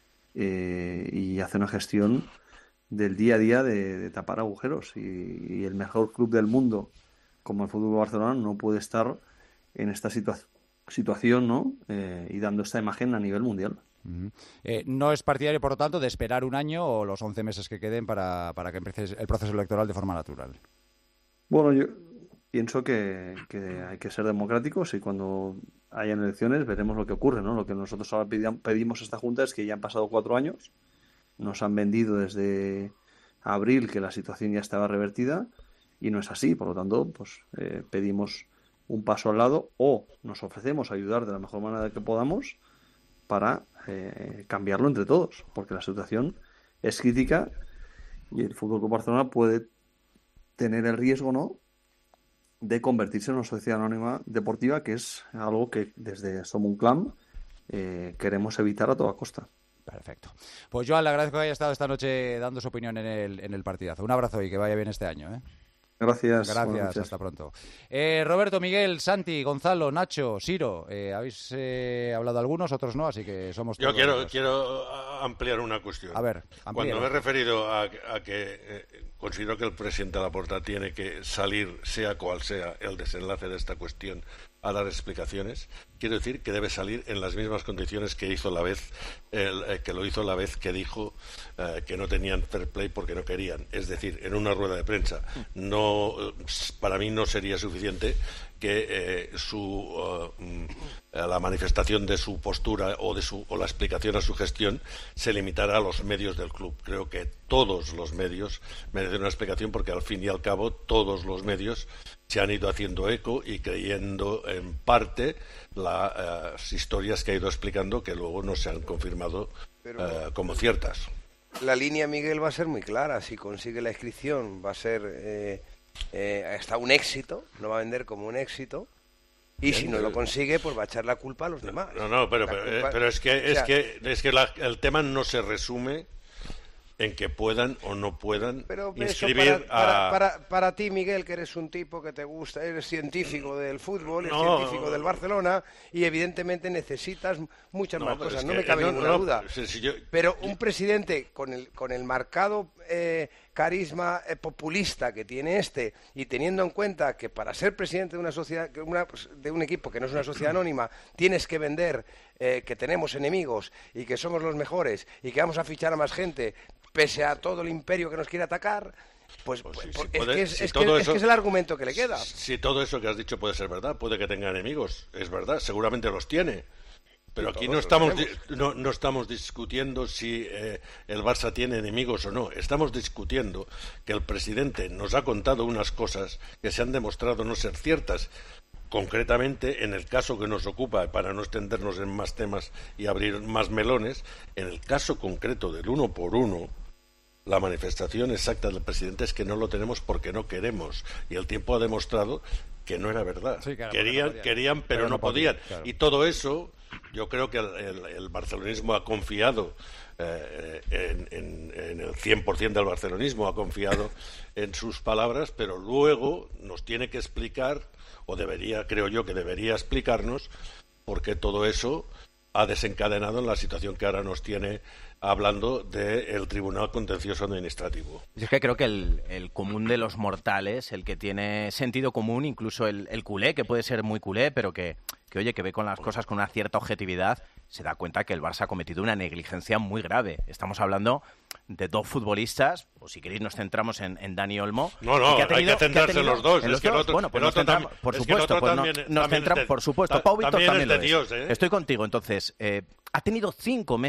eh, y hace una gestión del día a día de, de tapar agujeros. Y, y el mejor club del mundo, como el F C Barcelona, no puede estar en esta situa- situación, ¿no? Eh, y dando esta imagen a nivel mundial. Uh-huh. Eh, no es partidario, por lo tanto, de esperar un año o los once meses que queden para, para que empiece el proceso electoral de forma natural. Bueno, yo pienso que, que hay que ser democráticos y cuando hayan elecciones veremos lo que ocurre, ¿no? Lo que nosotros ahora pedimos a esta Junta es que ya han pasado cuatro años, nos han vendido desde abril que la situación ya estaba revertida y no es así, por lo tanto, pues eh, pedimos un paso al lado o nos ofrecemos a ayudar de la mejor manera que podamos para eh, cambiarlo entre todos, porque la situación es crítica y el F C Barcelona puede tener el riesgo, ¿no?, de convertirse en una sociedad anónima deportiva, que es algo que desde Somos un Clan eh, queremos evitar a toda costa. Perfecto. Pues Joan, le agradezco que haya estado esta noche dando su opinión en el, en el partidazo. Un abrazo y que vaya bien este año, ¿eh? Gracias. Gracias, hasta pronto. Eh, Roberto, Miguel, Santi, Gonzalo, Nacho, Siro, eh, habéis eh, hablado algunos, otros no, así que somos todos. Yo quiero, quiero ampliar una cuestión. A ver, amplía. Cuando me he referido a, a que eh, considero que el presidente Laporta tiene que salir, sea cual sea el desenlace de esta cuestión, a dar explicaciones, quiero decir que debe salir en las mismas condiciones que hizo la vez el, eh, que lo hizo la vez que dijo eh, que no tenían fair play porque no querían, es decir, en una rueda de prensa. No, para mí no sería suficiente que eh, su uh, la manifestación de su postura o de su o la explicación a su gestión se limitara a los medios del club. Creo que todos los medios merecen una explicación porque al fin y al cabo todos los medios se han ido haciendo eco y creyendo en parte las uh, historias que ha ido explicando que luego no se han confirmado uh, como ciertas. La línea, Miguel, va a ser muy clara. Si consigue la inscripción va a ser eh, eh, hasta un éxito, no va a vender como un éxito. Y si no lo consigue, pues va a echar la culpa a los demás. No, no, pero, pero, culpa... pero es que, es o sea, que, es que la, el tema no se resume en que puedan o no puedan pero inscribir para, para, a... Para, para ti, Miguel, que eres un tipo que te gusta, eres científico del fútbol, eres no, científico del Barcelona y evidentemente necesitas muchas no, más cosas, no que, me cabe no, ninguna no, duda. Si, si yo... Pero un presidente con el, con el marcado eh, carisma eh, populista que tiene este y teniendo en cuenta que para ser presidente de una sociedad, una, de un equipo que no es una sociedad anónima, tienes que vender eh, que tenemos enemigos y que somos los mejores y que vamos a fichar a más gente pese a todo el imperio que nos quiere atacar, pues, pues, sí, pues sí, es, puede, que es, si es, que, eso, es que es el argumento que le queda. Si todo eso que has dicho puede ser verdad, puede que tenga enemigos, es verdad, seguramente los tiene. Pero aquí no estamos, no, no estamos discutiendo si eh, el Barça tiene enemigos o no. Estamos discutiendo que el presidente nos ha contado unas cosas que se han demostrado no ser ciertas. Concretamente, en el caso que nos ocupa, para no extendernos en más temas y abrir más melones, en el caso concreto del uno por uno, la manifestación exacta del presidente es que no lo tenemos porque no queremos. Y el tiempo ha demostrado que no era verdad. Sí, claro, querían, no podían. querían, pero, pero no, no podían. podían claro. Y todo eso, yo creo que el, el, el barcelonismo ha confiado eh, en, en, en el cien por ciento del barcelonismo, ha confiado en sus palabras, pero luego nos tiene que explicar, o debería, creo yo que debería explicarnos, por qué todo eso ha desencadenado en la situación que ahora nos tiene hablando del Tribunal Contencioso Administrativo. Yo es que creo que el, el común de los mortales, el que tiene sentido común, incluso el, el culé, que puede ser muy culé, pero que, que, oye, que ve con las cosas con una cierta objetividad, se da cuenta que el Barça ha cometido una negligencia muy grave. Estamos hablando de dos futbolistas, o si queréis nos centramos en, en Dani Olmo. No, no, que ha tenido, hay que centrarse en los dos. En los es que dos. Otro, bueno, pues nos centramos, por supuesto, pues también, no, nos centramos, de, por supuesto. Pau Víctor también, también lo Dios, es. ¿eh? Estoy contigo, entonces, eh, ha tenido cinco meses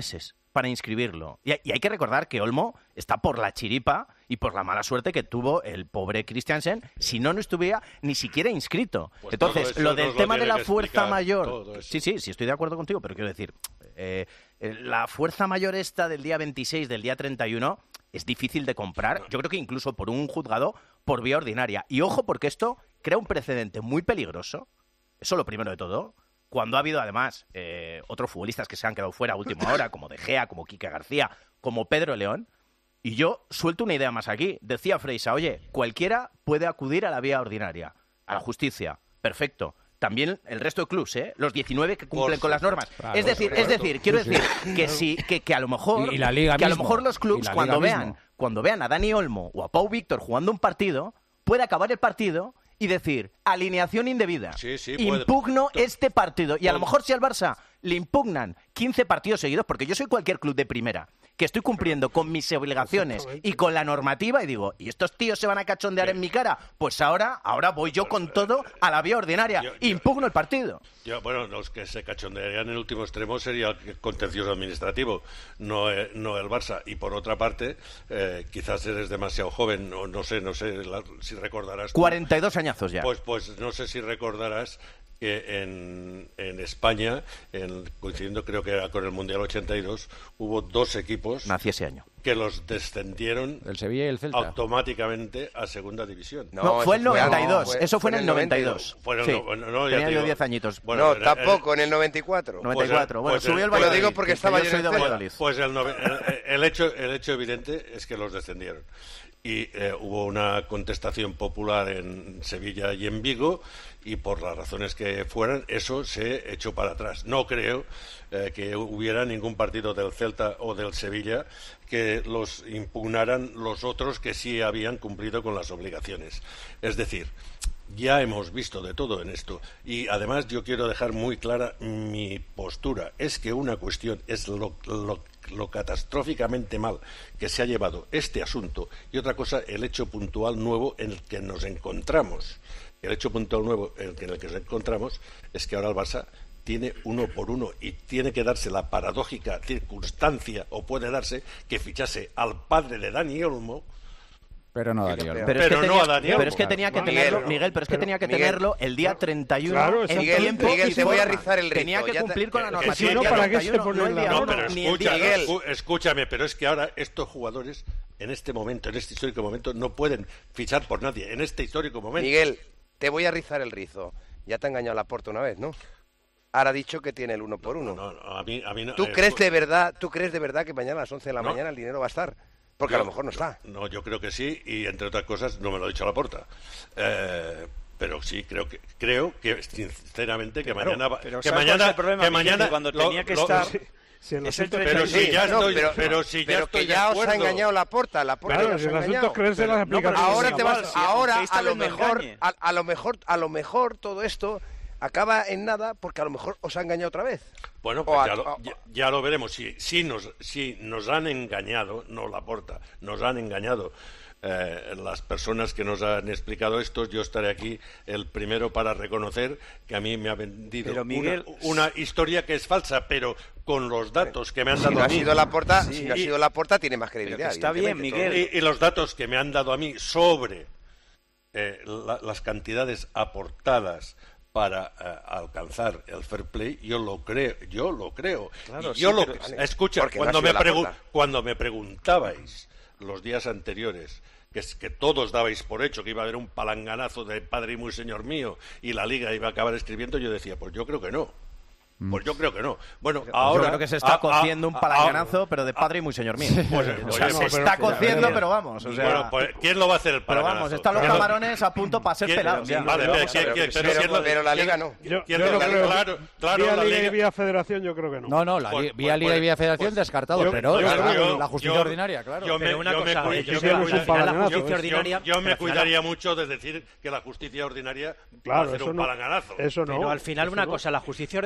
para inscribirlo. Y, y hay que recordar que Olmo está por la chiripa y por la mala suerte que tuvo el pobre Christiansen, si no, no estuviera ni siquiera inscrito. Pues Entonces, lo del lo tema de la explicar, fuerza mayor... Sí, sí, sí, estoy de acuerdo contigo, pero quiero decir, eh, la fuerza mayor esta del día veintiséis, del día treinta y uno, es difícil de comprar. Yo creo que incluso por un juzgado por vía ordinaria. Y ojo, porque esto crea un precedente muy peligroso. Eso lo primero de todo. Cuando ha habido, además, eh, otros futbolistas que se han quedado fuera a última hora, como De Gea, como Quique García, como Pedro León. Y yo suelto una idea más aquí. Decía Freisa, oye, cualquiera puede acudir a la vía ordinaria, a la justicia. Perfecto. También el resto de clubs, ¿eh? Los diecinueve que cumplen con las normas. Claro, es decir, es decir, quiero decir que sí, que, que a lo mejor, y, y la Liga que a lo mismo. mejor los clubs cuando vean, mismo. cuando vean a Dani Olmo o a Pau Víctor jugando un partido, puede acabar el partido y decir, alineación indebida, sí, sí, puede. impugno este partido. Y a lo mejor si al Barça le impugnan quince partidos seguidos, porque yo soy cualquier club de primera, que estoy cumpliendo con mis obligaciones y con la normativa, y digo, ¿y estos tíos se van a cachondear en mi cara? Pues ahora, ahora voy yo con todo a la vía ordinaria, yo, yo, impugno el partido. Yo, bueno, los que se cachondearían en el último extremo sería el contencioso administrativo, no, eh, no el Barça. Y por otra parte, eh, quizás eres demasiado joven, no, no sé, no sé la, si recordarás. Tú, cuarenta y dos añazos ya. Pues, pues no sé si recordarás que en, en España, en, coincidiendo creo que era con el Mundial ochenta y dos, hubo dos equipos Nací ese año. que los descendieron el Sevilla y el Celta automáticamente a segunda división. No, no fue el noventa y dos, fue, eso fue en el noventa y dos. Fue sí. no, no, Tenía digo, yo diez añitos. Bueno, no, tampoco, en el noventa y cuatro. noventa y cuatro, pues, bueno, pues subió el Valladolid. Te lo digo porque estaba yo soy de Valladolid. Pues el, el, el, hecho, el hecho evidente es que los descendieron. Y eh, hubo una contestación popular en Sevilla y en Vigo, y por las razones que fueran, eso se echó para atrás. No creo eh, que hubiera ningún partido del Celta o del Sevilla que los impugnaran los otros que sí habían cumplido con las obligaciones. Es decir, ya hemos visto de todo en esto. Y además yo quiero dejar muy clara mi postura. Es que una cuestión es lo, lo, lo catastróficamente mal que se ha llevado este asunto, y otra cosa el hecho puntual nuevo en el que nos encontramos. El hecho puntual nuevo en el que, en el que nos encontramos es que ahora el Barça tiene uno por uno y tiene que darse la paradójica circunstancia, o puede darse, que fichase al padre de Dani Olmo. Pero no Dani Olmo. Pero, pero es que no tenía, a Dani Olmo. Pero es que tenía que Miguel, tenerlo, no. Miguel, pero es que Pero, tenía que Miguel, tenerlo el día treinta y uno claro, en Miguel, tiempo Miguel, y te voy a forma. rizar el rizo. Tenía que Ya cumplir te, con la que normativa. si no, el ¿para qué treinta y uno, se pone no el día la No, uno, pero ni el escucha, día dos. escu- escúchame, pero es que ahora estos jugadores, en este momento, en este histórico momento, no pueden fichar por nadie. En este histórico momento. Miguel, te voy a rizar el rizo. Ya te ha engañado Laporta una vez, ¿no? Ahora ha dicho que tiene el uno por uno. No, no, a mí, a mí no, ¿Tú eh, crees de verdad, tú crees de verdad que mañana a las once de la No. mañana el dinero va a estar? Porque yo- a lo mejor no está. No, yo creo que sí, y entre otras cosas, no me lo ha dicho Laporta. Eh, pero sí, creo que, creo que sinceramente, que Claro, mañana va, pero que ¿sabes cuál mañana, es el problema, que Miguel? mañana Que cuando lo- tenía que lo- estar- sí, Si el Es el asunto treinta y pero seis. si ya No, estoy, pero, pero si ya pero estoy que de ya os ha acuerdo. engañado Laporta, Laporta Claro, ya os si ha el asunto engañado. es creerse las No, pero explicaciones. Ahora es te igual, vas, si ahora aunque esta a lo vez me mejor, engañe. a, a lo mejor, a lo mejor todo esto acaba en nada porque a lo mejor os ha engañado otra vez. Bueno, O pues a- ya, lo, o- ya, ya lo veremos. Si, si, nos, si nos han engañado, no Laporta, nos han engañado eh, las personas que nos han explicado esto, yo estaré aquí el primero para reconocer que a mí me ha vendido Pero, Miguel, una, una historia que es falsa, pero con los datos que me han Si dado no a ha mí. sido Laporta, Sí. si no ha Y- sido Laporta tiene más credibilidad. está bien, evidentemente, Miguel. Y, y los datos que me han dado a mí sobre eh, la- las cantidades aportadas para eh, alcanzar el fair play, yo lo creo, yo lo creo. Claro, Y yo sí, lo pero- cre- escucha, porque no cuando ha sido me pregu- Laporta. cuando me preguntabais los días anteriores que, es- que todos dabais por hecho que iba a haber un palanganazo de padre y muy señor mío y la liga iba a acabar escribiendo, yo decía, pues yo creo que no. Pues yo creo que no. Bueno, ahora... Yo creo que se está a- a- cociendo un a- palanganazo, pero de padre y muy señor mío. Pues, O sea, oye, se pues, está pero- cociendo, pero- pero vamos. O sea, bueno, pues, ¿quién lo va a hacer el pero palanganazo? vamos, están los ¿Quién lo- camarones a punto para ser ¿Quién- pelados. ya. Vale, Pero pero, vamos a ¿quién- ver, quién- pero pero sí, ¿quién lo- pero la quién- Liga no. Yo, quién yo lo- no creo. Claro, claro, vía la Liga y Liga... vía Federación yo creo que no. No, no, la Pues- li- pues- vía Liga y pues- vía Federación pues- descartado, yo- pero yo- claro, yo- la justicia yo- ordinaria, claro. Yo me, Pero una yo me cosa, cu- yo yo sé me que cuida- al final la yo- justicia yo- ordinaria... yo me pero al final- cuidaría mucho de decir que la justicia ordinaria va a Claro, hacer eso un no. palanganazo. Eso no. Pero al final eso una no. cosa, la justicia ordinaria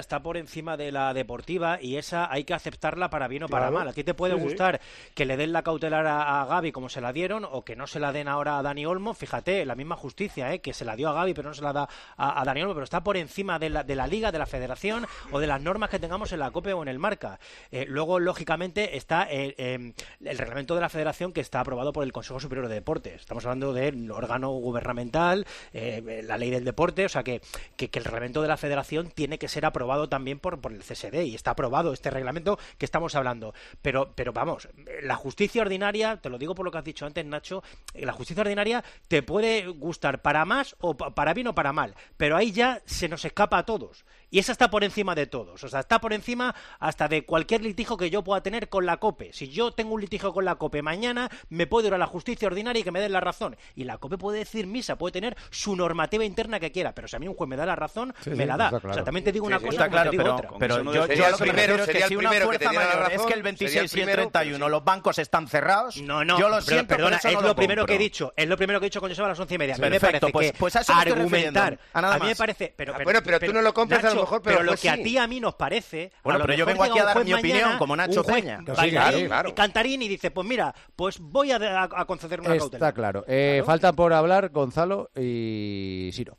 está por encima de la deportiva y esa hay que aceptarla para bien o para Claro. mal. A ti te puede Sí, sí. gustar que le den la cautelar a, a Gavi como se la dieron o que no se la den ahora a Dani Olmo. Fíjate, la misma justicia, ¿eh? Que se la dio a Gavi pero no se la da a, a Dani Olmo, pero está por encima de la, de la Liga, de la Federación o de las normas que tengamos en la COPE o en el Marca. Eh, luego, lógicamente, está eh, eh, el reglamento de la Federación que está aprobado por el Consejo Superior de Deportes. Estamos hablando del órgano gubernamental, eh, la ley del deporte, o sea que, que, que el reglamento de la Federación tiene que ser aprobado también por, por el C S D y está aprobado este reglamento que estamos hablando. Pero, pero vamos, la justicia ordinaria, te lo digo por lo que has dicho antes, Nacho, la justicia ordinaria te puede gustar para más o pa- para bien o para mal, pero ahí ya se nos escapa a todos. Y esa está por encima de todos, o sea, está por encima hasta de cualquier litigio que yo pueda tener con la COPE. Si yo tengo un litigio con la COPE mañana, me puedo ir a la justicia ordinaria y que me den la razón. Y la COPE puede decir misa, puede tener su normativa interna que quiera, pero si a mí un juez me da la razón, Sí, me sí, la da. está claro. O sea, también te digo una Sí, sí, cosa, está como te claro, digo pero- otra. pero Pero yo- yo, yo yo el lo que me primero, refiero es sería que el si una primero que fuerza te diera la mayor razón, es que el sería el veintiséis y el primero, treinta y uno los bancos están cerrados, No, no, yo lo pero, siento, perdona, pero eso es no lo, lo primero que he compro. dicho, es lo primero que he dicho con Joseba a las once y media. A mí me Perfecto, parece pues- que pues a eso me estoy refiriendo, argumentar, a nada a mí me más. parece, pero, Ah, bueno, pero tú no lo compras a lo Nacho, mejor, pero lo pues que a sí. ti y a mí nos parece. Bueno, a lo pero yo mejor vengo aquí llega a un dar juez mi opinión, mañana, como Nacho un juez Peña. va Sí, claro, ahí, claro. Cantarín y dice, pues mira, pues voy a, a, a conceder una Está cautela. claro. Eh, Faltan por hablar Gonzalo y Siro.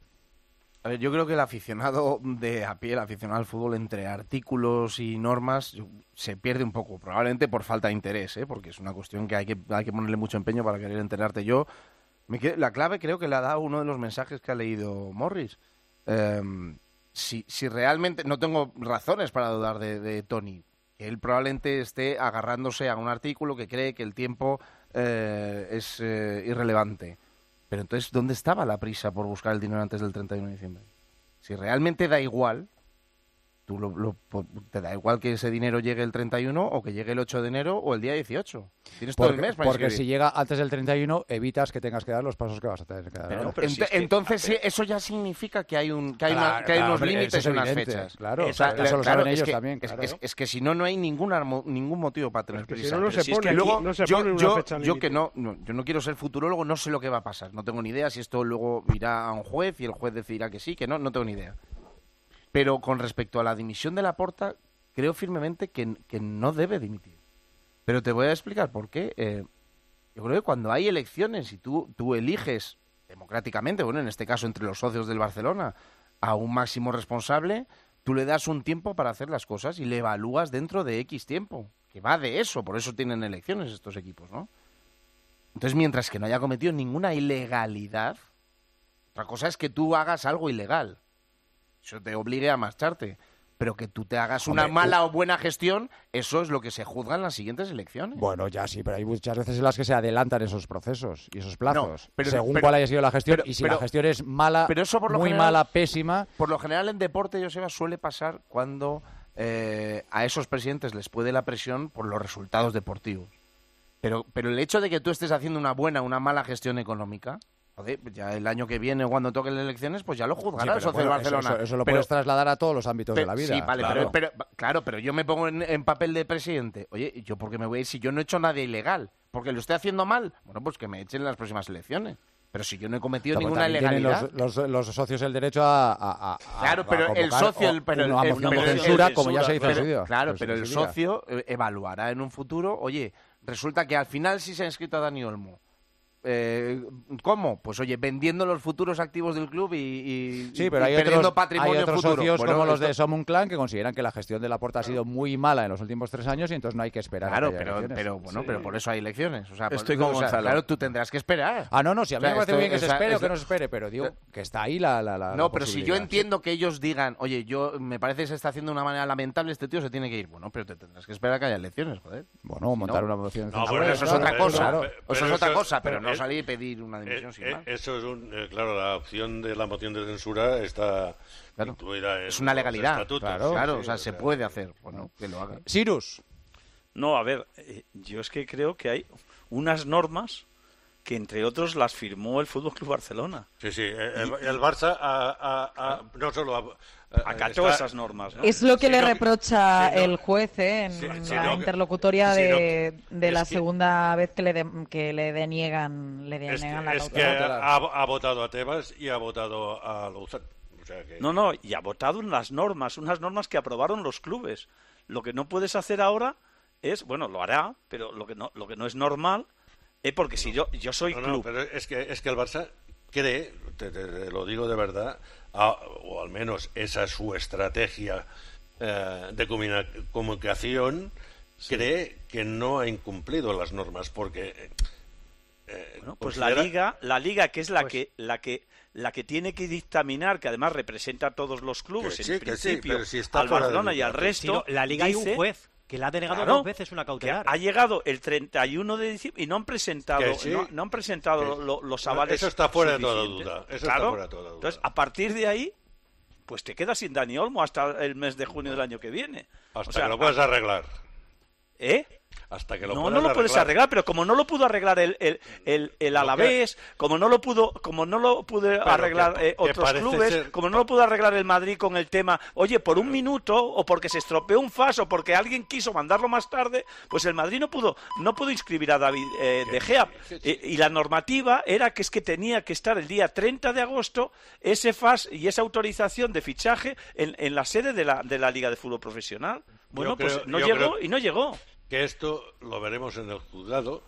A ver, yo creo que el aficionado de a pie, el aficionado al fútbol, entre artículos y normas, yo- se pierde un poco, probablemente por falta de interés, ¿eh? Porque es una cuestión que hay que hay que ponerle mucho empeño para querer enterarte. Yo, me qued- la clave creo que le ha dado uno de los mensajes que ha leído Morris. Em, si, si realmente, no tengo razones para dudar de, de Tony, que él probablemente esté agarrándose a un artículo que cree que el tiempo eh, es eh, irrelevante. Pero entonces, ¿dónde estaba la prisa por buscar el dinero antes del treinta y uno de diciembre? Si realmente da igual, tú lo, lo- po- te da igual que ese dinero llegue el treinta y uno o que llegue el ocho de enero o el día dieciocho. Tienes todo el Porque, mes para porque inscribir. si llega antes del treinta y uno, evitas que tengas que dar los pasos que vas a tener que dar. Pero- ¿no? ent- entonces sí, eso ya significa que hay un que hay, Claro, una- que hay claro, unos hombre, límites eso es y unas evidente, fechas. claro. O sea, Eso lo claro, saben es ellos que- también, es, claro. es- es que si no no hay ningún armo- ningún motivo para tener Es que si prisa. no, no Pero se es que pone, luego no se yo, pone una yo- fecha yo límite. que no, no yo no quiero ser futurólogo, no sé lo que va a pasar, no tengo ni idea si esto luego irá a un juez y el juez decidirá que sí, que no, no tengo ni idea. Pero con respecto a la dimisión de Laporta, creo firmemente que, que no debe dimitir. Pero te voy a explicar por qué. Eh, yo creo que cuando hay elecciones y tú, tú eliges democráticamente, bueno, en este caso entre los socios del Barcelona, a un máximo responsable, tú le das un tiempo para hacer las cosas y le evalúas dentro de X tiempo. Que va de eso, por eso tienen elecciones estos equipos, ¿no? Entonces, mientras que no haya cometido ninguna ilegalidad, otra cosa es que tú hagas algo ilegal. Eso te obligue a marcharte. Pero que tú te hagas una Hombre, mala tú- o buena gestión, eso es lo que se juzga en las siguientes elecciones. Bueno, ya sí, pero hay muchas veces en las que se adelantan esos procesos y esos plazos, No, pero- según pero- cuál haya sido la gestión. pero- y si pero- la gestión es mala, pero eso por lo muy general- mala, pésima... Por lo general en deporte, Joseba, suele pasar cuando eh, a esos presidentes les puede la presión por los resultados deportivos. Pero, pero el hecho de que tú estés haciendo una buena o una mala gestión económica, joder, ya el año que viene o cuando toquen las elecciones, pues ya lo Sí, juzgará el pero socio del bueno, eso- Barcelona. Eso, eso lo Pero- puedes trasladar a todos los ámbitos de Pero- la vida. Sí, vale, claro. pero, pero- claro, pero yo me pongo en, en papel de presidente. Oye, ¿yo por qué me voy a ir si yo no he hecho nada ilegal? ¿Porque lo estoy haciendo mal? Bueno, pues que me echen en las próximas elecciones. Pero si yo no he cometido Pero ninguna también tienen ilegalidad... los, los- los socios el derecho a, a- a- Claro, a pero el convocar socio, o el, pero el- una el- moción pero de el- censura, el- como ya se hizo en pero- su día. Claro, Pues pero en el su día. socio eh, evaluará en un futuro, oye, resulta que al final sí se ha inscrito a Dani Olmo. Eh, ¿Cómo? Pues oye, vendiendo los futuros activos del club y, y- Sí, pero y hay perdiendo otros, patrimonio hay otros futuro. socios Bueno, como los esto- de Somun Clan que consideran que la gestión de Laporta ha sido muy mala en los últimos tres años y entonces no hay que esperar. a Claro, que haya pero, elecciones. pero bueno, pero por eso hay elecciones. O sea, por- Estoy con o sea, Gonzalo. Claro, tú tendrás que esperar. Ah, no, no, si a mí O sea, me parece esto- bien que se o sea, espere o es- que no se espere, pero digo que está ahí la, la, la No, la pero si yo posibilidad. entiendo que ellos digan, oye, yo me parece que se está haciendo de una manera lamentable, este tío se tiene que ir. Bueno, pero te tendrás que esperar a que haya elecciones, joder. Bueno, Si montar no- una moción de No, censura, bueno, eso es claro, otra cosa. claro. Eso Pero es otra eso- cosa, pero no eh, salir y pedir una dimisión sin Eh, más. Eso es un, eh, claro, la opción de la moción de censura está incluida en Es una los legalidad. estatutos. Claro, Sí, claro, sí, o sea, se puede hacer. Bueno, que lo hagan. Sirus. No, a ver, eh, yo es que creo que hay unas normas que entre otros las firmó el Fútbol Club Barcelona. Sí, sí, el, el Barça ha, ha- ha- no solo ha- Acató está- esas normas, ¿no? Es lo que Sí, le no, reprocha sí, no. el juez ¿eh? en Sí, sí, la no, interlocutoria sí, no, de, de es la que- segunda vez que le, de- que le deniegan, le Es deniegan que, la es que cautelar. ha, ha votado a Tebas y ha votado a Louzán. sea que... No, no, y ha votado unas normas, unas normas que aprobaron los clubes. Lo que no puedes hacer ahora es, bueno, lo hará, pero lo que no, lo que no es normal es porque si yo, yo soy no, club... No, pero es que, es que el Barça cree, te, te, te lo digo de verdad, a, o al menos esa es su estrategia eh, de comunica- comunicación, sí. cree que no ha incumplido las normas, porque... Eh, bueno, pues considera... la Liga, la Liga que es la pues... que... la que la que tiene que dictaminar, que además representa a todos los clubes, que en sí, principio, sí, si al Barcelona y al resto, sí, la Liga dice, hay un juez que le ha denegado claro, dos veces una cautelar. Ha llegado el treinta y uno de diciembre y no han presentado, sí, no, no han presentado que, lo, los avales. Eso está fuera de toda duda. Eso claro, está fuera de toda duda. Entonces, a partir de ahí, pues te quedas sin Dani Olmo hasta el mes de junio del año que viene. Hasta o sea, que lo puedas arreglar. ¿Eh? Hasta que lo no, no lo puedes arreglar, pero como no lo pudo arreglar el, el, el, el Alavés, como no lo pudo, como no lo pudo pero arreglar que, eh, otros clubes, ser... como no lo pudo arreglar el Madrid con el tema, oye, por un minuto, o porque se estropeó un F A S, o porque alguien quiso mandarlo más tarde, pues el Madrid no pudo, no pudo inscribir a David eh, De Gea. Y, y la normativa era que es que tenía que estar el día treinta de agosto ese F A S y esa autorización de fichaje en, en la sede de la, de la Liga de Fútbol Profesional. Bueno, yo pues creo, no llegó creo... y no llegó. Que esto lo veremos en el juzgado.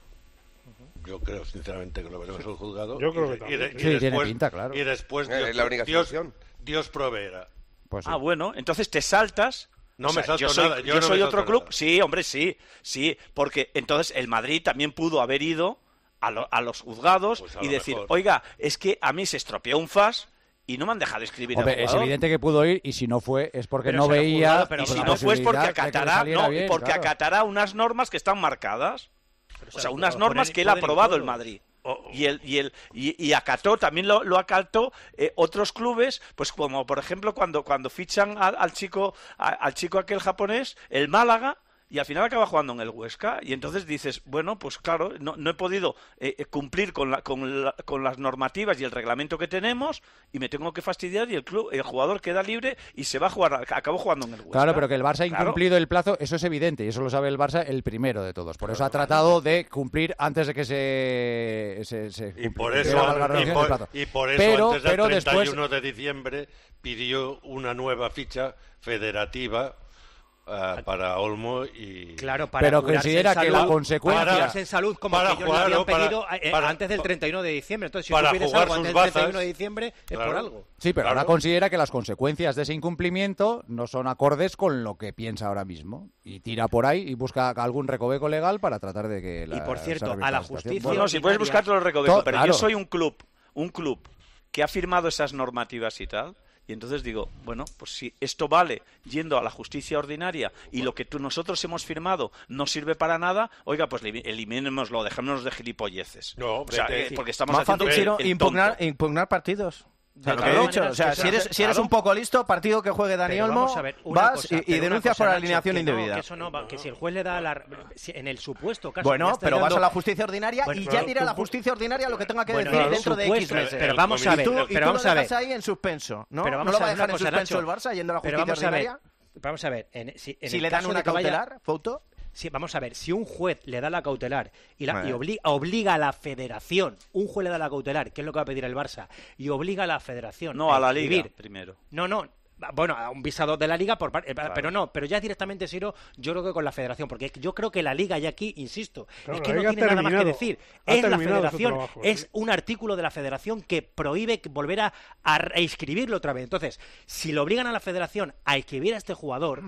Yo creo sinceramente que lo veremos en el juzgado. Yo creo y, que y, y, sí, y después, tiene pinta, claro. Y después Dios, Dios, la única Dios, solución. Dios proveerá. Pues sí. Ah, bueno, entonces te saltas. No o sea, me salto yo soy, nada. Yo, yo no soy me otro salto club. Nada. Sí, hombre, sí, sí, porque entonces el Madrid también pudo haber ido a, lo, a los juzgados pues a y decir, mejor. oiga, es que a mí se estropeó un F A S y no me han dejado escribir. Hombre, es evidente que pudo ir y si no fue es porque pero no veía. Juzgado, pero y si no fue es porque acatará, no, bien, porque claro. acatará unas normas que están marcadas. Pero, o sea, unas normas poner, que él ha aprobado el Madrid. Y, el, y, el, y, y acató, también lo, lo acató eh, otros clubes, pues como por ejemplo cuando, cuando fichan al, al chico a, al chico aquel japonés, el Málaga, y al final acaba jugando en el Huesca, y entonces dices, bueno, pues claro, no, no he podido eh, cumplir con, la, con, la, con las normativas y el reglamento que tenemos, y me tengo que fastidiar, y el club, el jugador queda libre y se va a jugar, acabo jugando en el Huesca. Claro, pero que el Barça ha incumplido claro. el plazo, eso es evidente, y eso lo sabe el Barça el primero de todos. Por eso ha tratado de cumplir antes de que se... se, se y, por eso, y, por, y por eso pero, antes del pero treinta y uno después... de diciembre pidió una nueva ficha federativa Uh, para Olmo y claro, para pero considera que la consecuencia para en salud como para que ellos jugar, lo habían pedido para, eh, para, antes del treinta y uno de diciembre. Entonces, si para tú pides jugar algo sus antes bazas, del treinta y uno de diciembre es claro, por algo. Sí, pero claro. ahora considera que las consecuencias de ese incumplimiento no son acordes con lo que piensa ahora mismo y tira por ahí y busca algún recoveco legal para tratar de que la, y por cierto, a la justicia. Bueno, si puedes buscar todos los recovecos, todo, pero claro. yo soy un club, un club que ha firmado esas normativas y tal. Y entonces digo, bueno, pues si esto vale yendo a la justicia ordinaria y lo que tú, nosotros hemos firmado no sirve para nada, oiga, pues eliminémoslo, dejémonos de gilipolleces. No, o sea, vete, eh, porque estamos más haciendo fácil el, el impugnar, impugnar partidos. O sea, lo que he dicho, o sea, si eres, si eres claro. un poco listo, partido que juegue Dani Olmo, vas cosa, y, y denuncias cosa, por Nacho, alineación que indebida. No, que eso no, que si el juez le da la... Si en el supuesto caso... Bueno, pero dando... vas a la justicia ordinaria bueno, y claro, ya dirá la supu... justicia ordinaria lo que tenga que bueno, decir claro, dentro de supuesto, X meses. Pero vamos a ver, y tú, pero y tú vamos lo a ver. dejas ahí en suspenso, ¿no? Pero vamos ¿No lo a va a ver dejar una en cosa, suspenso Nacho, el Barça yendo a la pero justicia vamos ordinaria? A ver, vamos a ver, en, si, en si el le dan caso una de que vaya... cautelar, ¿foto? Sí, vamos a ver, si un juez le da la cautelar y, la, vale. y obliga, obliga a la federación, un juez le da la cautelar, que es lo que va a pedir el Barça, y obliga a la federación no, a, a la escribir, liga primero. No, no, bueno, a un visado de la liga, por parte, claro. pero no, pero ya directamente, Siro, yo creo que con la federación, porque yo creo que la liga ya aquí, insisto, claro, es que no tiene nada más que decir. Ha es la federación, trabajo, es ¿sí? un artículo de la federación que prohíbe volver a, a reescribirlo otra vez. Entonces, si lo obligan a la federación a escribir a este jugador...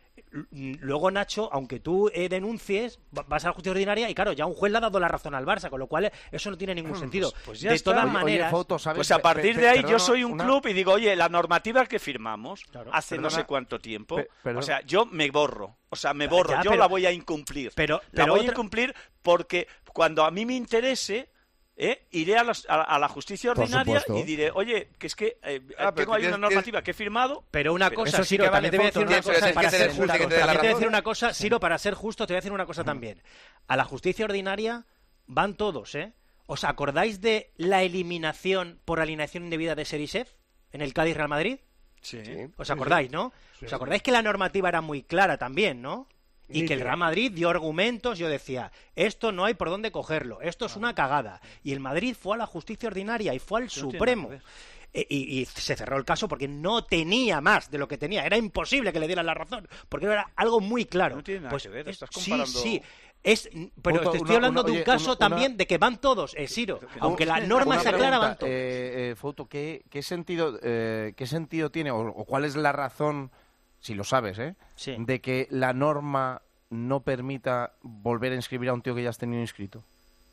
Luego, Nacho, aunque tú eh, denuncies, vas a la justicia ordinaria y claro, ya un juez le ha dado la razón al Barça, con lo cual eso no tiene ningún sentido. Pues, pues ya de está. todas Oye, maneras, oye, Foto, pues a partir de ahí yo soy un una... club y digo, oye, la normativa que firmamos claro, hace perdona, no sé cuánto tiempo, pe o sea, yo me borro, o sea, me borro, ya, yo pero, la voy a incumplir. Pero, la pero voy otra... a incumplir porque cuando a mí me interese... ¿Eh? Iré a, los, a, a la justicia ordinaria y diré, oye, que es que eh, ah, tengo ahí una normativa que he firmado. Pero una cosa, eso sí Siro, también te voy a decir una cosa para ser justo. También te voy a decir una cosa, Siro, para ser justo, te voy a decir una cosa también. A la justicia ordinaria van todos, ¿eh? ¿Os acordáis de la eliminación por alineación indebida de Serisev en el Cádiz Real Madrid? Sí. ¿Os acordáis, no? Sí. ¿Os acordáis que la normativa era muy clara también, no? Y que el Real Madrid dio argumentos, yo decía, esto no hay por dónde cogerlo, esto es una cagada. Y el Madrid fue a la justicia ordinaria y fue al Supremo. eh, y, y se cerró el caso porque no tenía más de lo que tenía. Era imposible que le dieran la razón, porque era algo muy claro. No tiene nada pues, que ver, estás sí, comparando... sí. Es, pero Punto, te estoy una, hablando una, de un oye, caso una, también una... de que van todos, eh, Siro. Aunque la Una norma se aclara, van todos. Eh, eh, Fouto, ¿qué, qué, sentido, eh, ¿qué sentido tiene o, o cuál es la razón, si lo sabes, eh, sí. de que la norma no permita volver a inscribir a un tío que ya has tenido inscrito?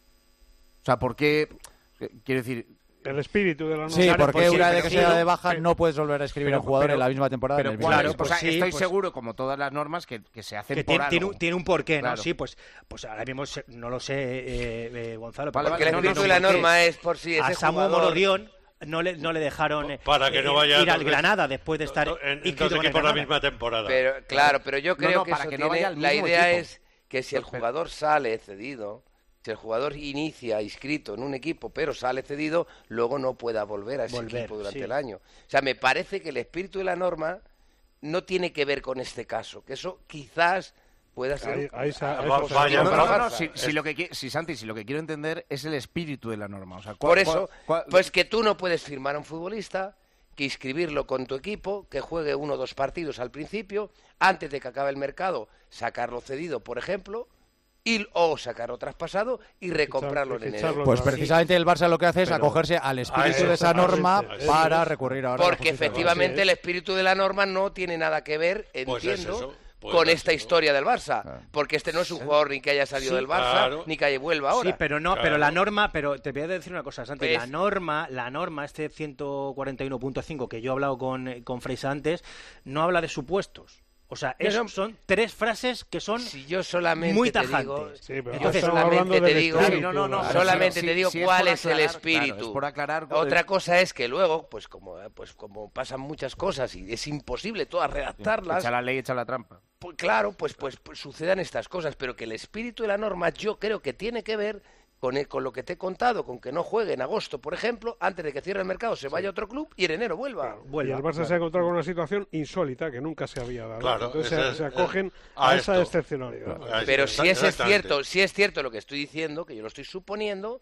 O sea, ¿por qué? Quiero decir... El espíritu de la norma. Sí, claro, porque pues una sí, vez que sí, se da de pero, baja pero, no puedes volver a escribir a un jugador pero, en la misma temporada. Pero, en el mismo claro, equipo. pues, o sea, sí, estoy pues, seguro, como todas las normas, que, que se hacen que por tiene, algo. tiene, un, tiene un porqué, claro. ¿no? Sí, pues, pues ahora mismo no lo sé, eh, eh, Gonzalo. Vale, porque vale, el no, espíritu no, de la no, norma es por si ese a Samu jugador... Morodión no le, no le dejaron eh, para que no vaya ir al dos Granada después de estar en, inscrito en dos equipos la misma temporada. temporada. Pero, claro, pero yo creo no, no, que para eso que no tiene... vaya al la mismo idea equipo. es que si el jugador sale cedido, si el jugador inicia inscrito en un equipo pero sale cedido, luego no pueda volver a ese Volver, equipo durante sí. el año. O sea, me parece que el espíritu de la norma no tiene que ver con este caso, que eso quizás pueda ser... Ahí, ahí se- Ah, ahí va- se- vaya, No, pero- no, no, si, si lo que qui- si Santi, si lo que quiero entender es el espíritu de la norma. O sea, ¿cuál- Por eso, cuál- cuál- pues que tú no puedes firmar a un futbolista, que inscribirlo con tu equipo, que juegue uno o dos partidos al principio, antes de que acabe el mercado, sacarlo cedido, por ejemplo, y, o sacarlo traspasado y recomprarlo en enero. Pues precisamente el Barça lo que hace es Pero- acogerse al espíritu eso, de esa norma eso, para eso. recurrir ahora a la Porque justicia. efectivamente el espíritu de la norma no tiene nada que ver, Pues es entiendo, eso, pues con es esta eso. historia del Barça. Porque este no es un jugador ni que haya salido Sí, del Barça, claro. ni que vuelva ahora. Sí, pero no, pero la norma, pero te voy a decir una cosa, Santi, Pues- la norma, la norma, este ciento cuarenta y uno punto cinco que yo he hablado con, con Freisa antes, no habla de supuestos. O sea, es- Pero- son tres frases que son Si yo solamente muy te tajantes. digo- Sí, pero Entonces, estamos hablando solamente te del digo, espíritu, no, no, no, claro. solamente si- te digo si es cuál por es el aclarar, espíritu. claro, es por aclarar, Otra eh, cosa es que luego, pues como, pues como pasan muchas cosas y es imposible todas redactarlas, Echa la ley, echa la trampa. pues claro, pues, pues, pues sucedan estas cosas, pero que el espíritu de la norma yo creo que tiene que ver con, el- con lo que te he contado, con que no juegue en agosto, por ejemplo, antes de que cierre el mercado, se vaya a otro club y en enero vuelva. Y el Barça se ha encontrado con una situación insólita que nunca se había dado. Claro, Entonces ese se, es- se acogen a a esa esto. excepcionalidad. A Pero esto, si eso es exactamente. cierto, si es cierto lo que estoy diciendo, que yo lo estoy suponiendo,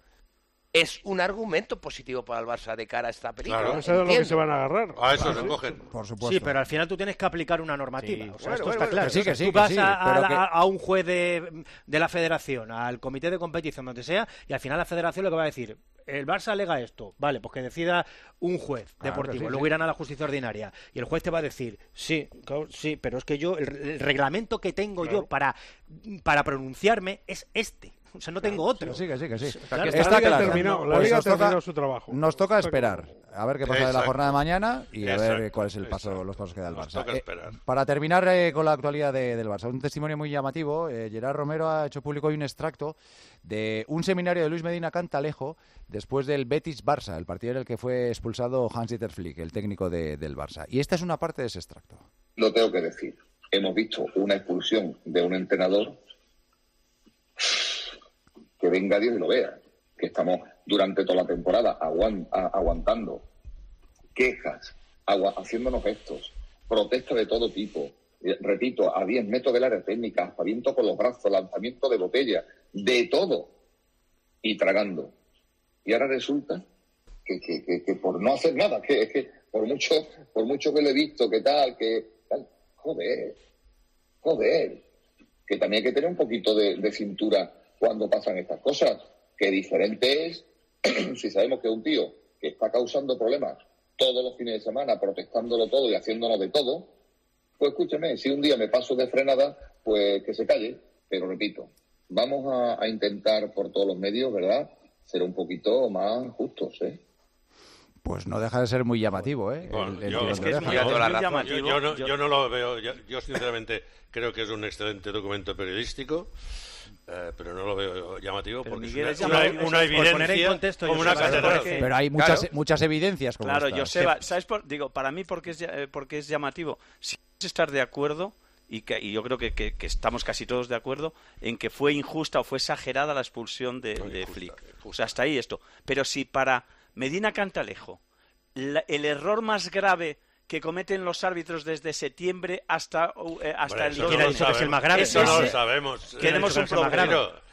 es un argumento positivo para el Barça de cara a esta película. Claro. Eso es a lo que entiendo. se van a agarrar. A eso Claro, se sí. cogen. Por supuesto. Sí, pero al final tú tienes que aplicar una normativa. Sí. O sea, Bueno, esto bueno, está bueno, claro. que sí, que sí, Tú que vas sí, a, a pero la- que- a un juez de, de la federación, al comité de competición, donde sea, y al final la federación lo que va a decir, el Barça alega esto, vale, pues que decida un juez Claro, deportivo, sí, luego sí. irán a la justicia ordinaria, y el juez te va a decir, sí, claro, sí, pero es que yo, el, el reglamento que tengo Claro. yo para, para pronunciarme es este. O sea, no tengo otro. Que sí, que sí, que sí. Claro. La Está Liga ha claro. terminado, la Pues Liga ha nos toca- terminado su trabajo. Nos toca Está esperar claro. a ver qué pasa de la Exacto. jornada de mañana y a ver Exacto, cuál es el paso, exacto. los pasos que da el Nos Barça. toca Eh, esperar. para terminar eh, con la actualidad de- del Barça, un testimonio muy llamativo. Eh, Gerard Romero ha hecho público hoy un extracto de un seminario de Luis Medina Cantalejo después del Betis-Barça, el partido en el que fue expulsado Hans-Dieter Flick, el técnico de- del Barça. Y esta es una parte de ese extracto. Lo tengo que decir. Hemos visto una expulsión de un entrenador que venga Dios y lo vea. Que estamos durante toda la temporada aguan- a- aguantando quejas, agua- haciéndonos gestos, protestas de todo tipo. Eh, repito, a diez metros del área técnica, aspaviento con los brazos, lanzamiento de botella, de todo. Y tragando. Y ahora resulta que, que, que, que por no hacer nada, que es que por mucho, por mucho que lo he visto, que tal, que tal, joder, joder, que también hay que tener un poquito de, de cintura cuando pasan estas cosas, que diferente es si sabemos que un tío que está causando problemas todos los fines de semana, protestándolo todo y haciéndonos de todo, pues escúcheme, si un día me paso de frenada, pues que se calle, pero repito, vamos a, a intentar por todos los medios, ¿verdad?, ser un poquito más justos, ¿eh? Pues no deja de ser muy llamativo, ¿eh? Bueno, El- el yo, tirón es de que es orejas. muy- toda la yo- razón. yo- yo no, yo no lo veo. Yo, yo sinceramente creo que es un excelente documento periodístico, eh, pero no lo veo llamativo Pero porque Miguel, es es una, llamativo. una Por poner en evidencia contexto, como Joseba, una ¿sabes por catedral. qué? Pero hay muchas, Claro. muchas evidencias como Claro, estas. Joseba, ¿sabes por, digo, para mí porque es, eh, porque es llamativo? Si quieres estar de acuerdo, y, que, y yo creo que, que, que estamos casi todos de acuerdo, en que fue injusta o fue exagerada la expulsión de, No, de injusta, Flick. injusta. O sea, hasta ahí esto. Pero si para Medina Cantalejo la- el error más grave que cometen los árbitros desde septiembre hasta, uh, eh, hasta Hombre, el eso dos no de lo dicho que es el sabemos. más grave? Eso Eso no lo es- sabemos. Tenemos Eso un es el más problema. grave.